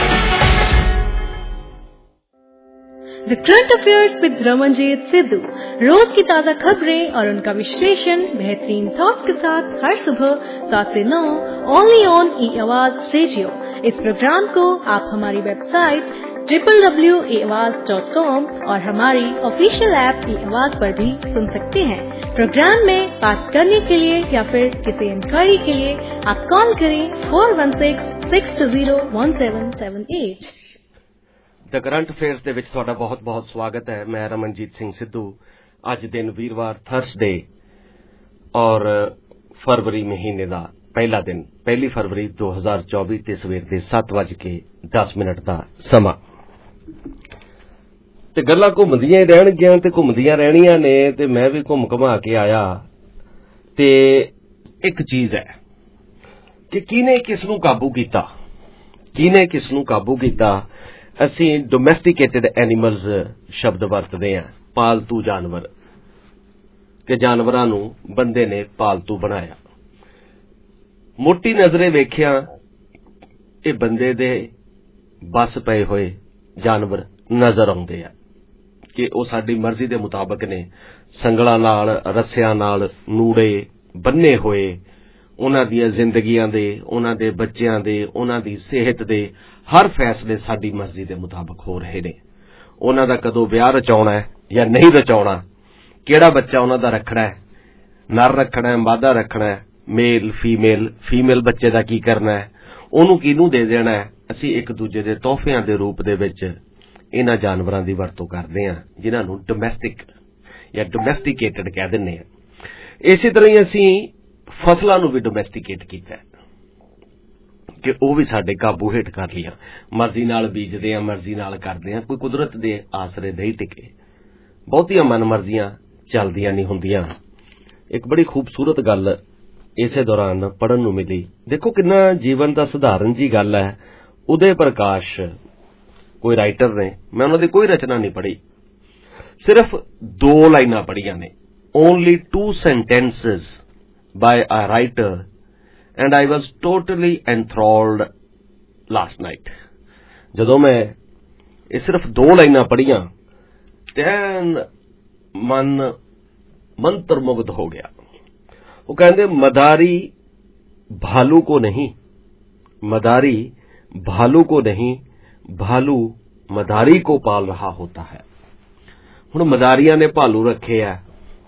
The Current Affairs with Ramanjit Sidhu, रोज की ताज़ा खबरें और उनका विश्लेषण बेहतरीन थॉट्स के साथ हर सुबह सात से नौ ओनली ऑन ई आवाज रेडियो। इस प्रोग्राम को आप हमारी website W W W dot E Awaz dot com और हमारी ऑफिशियल ऐप ई आवाज पर भी सुन सकते हैं। प्रोग्राम में बात करने के लिए या फिर किसी इंक्वायरी के लिए आप कॉल करें four one six six two zero one seven seven eight. The current affairs ਦੇ ਵਿੱਚ ਤੁਹਾਡਾ ਬਹੁਤ ਬਹੁਤ ਸਵਾਗਤ ਹੈ। ਮੈਂ ਰਮਨਜੀਤ ਸਿੰਘ ਸਿੱਧੂ। ਅੱਜ ਦਿਨ ਵੀਰਵਾਰ ਥਰਸਡੇ ਔਰ ਫਰਵਰੀ ਮਹੀਨੇ ਦਾ ਪਹਿਲਾ ਦਿਨ ਪਹਿਲੀ ਫਰਵਰੀ ਦੋ ਹਜ਼ਾਰ ਚੌਵੀ ਤੇ ਸਵੇਰ ਦੇ ਸੱਤ ਵੱਜ ਕੇ ਦਸ ਮਿੰਟ ਦਾ ਸਮਾਂ। ਤੇ ਗੱਲਾਂ ਘੁੰਮਦੀਆਂ ਹੀ ਰਹਿਣਗੀਆਂ ਤੇ ਘੁੰਮਦੀਆਂ ਰਹਿਣੀਆਂ ਨੇ ਤੇ ਮੈਂ ਵੀ ਘੁੰਮ ਘੁਮਾ ਕੇ ਆਇਆ ਤੇ ਇੱਕ ਚੀਜ਼ ਹੈ ਕਿ ਕਿਹਨੇ ਕਿਸ ਨੂੰ ਕਾਬੂ ਕੀਤਾ ਕਿਹਨੇ ਕਿਸ ਨੂੰ ਕਾਬੂ ਕੀਤਾ ਅਸੀਂ ਡੋਮੈਸਟੀਕੇਟਿਡ ਐਨੀਮਲਸ ਸ਼ਬਦ ਵਰਤਦੇ ਹਾਂ ਪਾਲਤੂ ਜਾਨਵਰ ਕਿ ਜਾਨਵਰਾਂ ਨੂੰ ਬੰਦੇ ਨੇ ਪਾਲਤੂ ਬਣਾਇਆ ਮੋਟੀ ਨਜ਼ਰੇ ਵੇਖਿਆ ਇਹ ਬੰਦੇ ਦੇ ਬਸ ਪਏ ਹੋਏ ਜਾਨਵਰ ਨਜ਼ਰ ਆਉਂਦੇ ਆ ਕਿ ਉਹ ਸਾਡੀ ਮਰਜ਼ੀ ਦੇ ਮੁਤਾਬਕ ਨੇ ਸੰਗਲਾਂ ਨਾਲ ਰੱਸਿਆਂ ਨਾਲ ਨੂੜੇ ਬੰਨੇ ਹੋਏ ਉਹਨਾਂ ਦੀਆਂ ਜ਼ਿੰਦਗੀਆਂ ਦੇ ਉਹਨਾਂ ਦੇ ਬੱਚਿਆਂ ਦੇ ਉਹਨਾਂ ਦੀ ਸਿਹਤ ਦੇ ਹਰ ਫੈਸਲੇ ਸਾਡੀ ਮਰਜ਼ੀ ਦੇ ਮੁਤਾਬਕ ਹੋ ਰਹੇ ਨੇ ਉਹਨਾਂ ਦਾ ਕਦੋਂ ਵਿਆਹ ਰਚਾਉਣਾ ਹੈ ਜਾਂ ਨਹੀਂ ਰਚਾਉਣਾ ਕਿਹੜਾ ਬੱਚਾ ਉਹਨਾਂ ਦਾ ਰੱਖਣਾ ਹੈ ਨਰ ਰੱਖਣਾ ਹੈ ਮਾਦਾ ਰੱਖਣਾ ਹੈ ਮੇਲ ਫੀਮੇਲ ਫੀਮੇਲ ਬੱਚੇ ਦਾ ਕੀ ਕਰਨਾ ਹੈ ਉਹਨੂੰ ਕਿਹਨੂੰ ਦੇ ਦੇਣਾ ਹੈ ਅਸੀਂ ਇੱਕ ਦੂਜੇ ਦੇ ਤੋਹਫਿਆਂ ਦੇ ਰੂਪ ਦੇ ਵਿੱਚ ਇਹਨਾਂ ਜਾਨਵਰਾਂ ਦੀ ਵਰਤੋਂ ਕਰਦੇ ਹਾਂ ਜਿਨ੍ਹਾਂ ਨੂੰ ਡੋਮੈਸਟਿਕ ਜਾਂ ਡੋਮੈਸਟੀਕੇਟਡ ਕਹਿ ਦਿੰਦੇ ਹਾਂ ਇਸੇ ਤਰ੍ਹਾਂ ਹੀ ਅਸੀਂ ਫਸਲਾਂ ਨੂੰ ਵੀ ਡੋਮੈਸਟੀਕੇਟ ਕੀਤਾ ਕਿ ਉਹ ਵੀ ਸਾਡੇ ਕਾਬੂ ਹੇਠ ਕਰ ਲਈਆਂ ਮਰਜ਼ੀ ਨਾਲ ਬੀਜਦੇ ਆ ਮਰਜ਼ੀ ਨਾਲ ਕਰਦੇ ਆ ਕੋਈ ਕੁਦਰਤ ਦੇ ਆਸਰੇ ਨਹੀਂ ਟਿਕੇ ਬਹੁਤੀਆਂ ਮਨਮਰਜ਼ੀਆਂ ਚੱਲਦੀਆਂ ਨਹੀਂ ਹੁੰਦੀਆਂ ਇੱਕ ਬੜੀ ਖੂਬਸੂਰਤ ਗੱਲ ਇਸੇ ਦੌਰਾਨ ਪੜ੍ਹਨ ਨੂੰ ਮਿਲੀ ਦੇਖੋ ਕਿੰਨਾ ਜੀਵਨ ਦਾ ਸਧਾਰਨ ਜੀ ਗੱਲ ਹੈ ਉਦੇ ਪ੍ਰਕਾਸ਼ ਕੋਈ ਰਾਈਟਰ ਨੇ ਮੈਂ ਉਹਨਾਂ ਦੀ ਕੋਈ ਰਚਨਾ ਨਹੀਂ ਪੜ੍ਹੀ ਸਿਰਫ ਦੋ ਲਾਈਨਾਂ ਪੜ੍ਹੀਆਂ ਨੇ only two sentences by a writer and I was totally enthralled last night ਜਦੋਂ ਮੈਂ ਇਹ ਸਿਰਫ ਦੋ ਲਾਈਨਾਂ ਪੜ੍ਹੀਆਂ ਤੇ ਮਨ ਮੰਤਰਮੁਗਧ ਹੋ ਗਿਆ वो कहते मदारी भालू को नहीं मदारी भालू को नहीं भालू मदारी को पाल रहा होता है हुण मदारियां ने भालू रखे है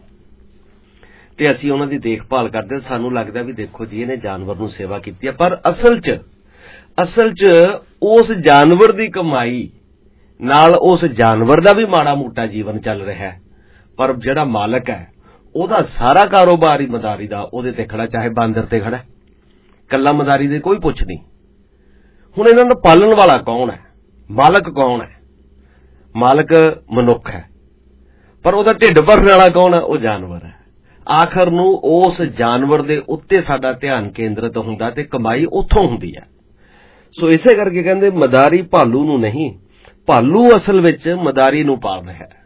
ते असीं उन्हां दी देखभाल करदे सानूं लगदा भी देखो जी इहने जानवर नूं सेवा कीती है पर असल च असल च उस जानवर दी कमाई नाल उस जानवर दा भी माड़ा मोटा जीवन चल रहा है पर जिहड़ा मालक है ਉਹਦਾ ਸਾਰਾ ਕਾਰੋਬਾਰ ਹੀ ਮਦਾਰੀ ਦਾ ਉਹਦੇ ਤੇ ਖੜਾ ਚਾਹੇ ਬਾਂਦਰ ਤੇ ਖੜਾ ਕੱਲਾ ਮਦਾਰੀ ਦੇ ਕੋਈ ਪੁੱਛ ਨਹੀਂ ਹੁਣ ਇਹਨਾਂ ਨੂੰ ਪਾਲਣ ਵਾਲਾ ਕੌਣ ਹੈ ਮਾਲਕ ਕੌਣ ਹੈ ਮਾਲਕ ਮਨੁੱਖ ਹੈ ਪਰ ਉਹਦਾ ਢਿੱਡ ਭਰਨ ਵਾਲਾ ਕੌਣ ਹੈ ਉਹ ਜਾਨਵਰ ਹੈ ਆਖਰ ਨੂੰ ਉਸ ਜਾਨਵਰ ਦੇ ਉੱਤੇ ਸਾਡਾ ਧਿਆਨ ਕੇਂਦਰਿਤ ਹੁੰਦਾ ਤੇ ਕਮਾਈ ਉੱਥੋਂ ਹੁੰਦੀ ਹੈ ਸੋ ਇਸੇ ਕਰਕੇ ਕਹਿੰਦੇ ਮਦਾਰੀ ਭਾਲੂ ਨੂੰ ਨਹੀਂ ਭਾਲੂ ਅਸਲ ਵਿੱਚ ਮਦਾਰੀ ਨੂੰ ਪਾਲ ਰਿਹਾ ਹੈ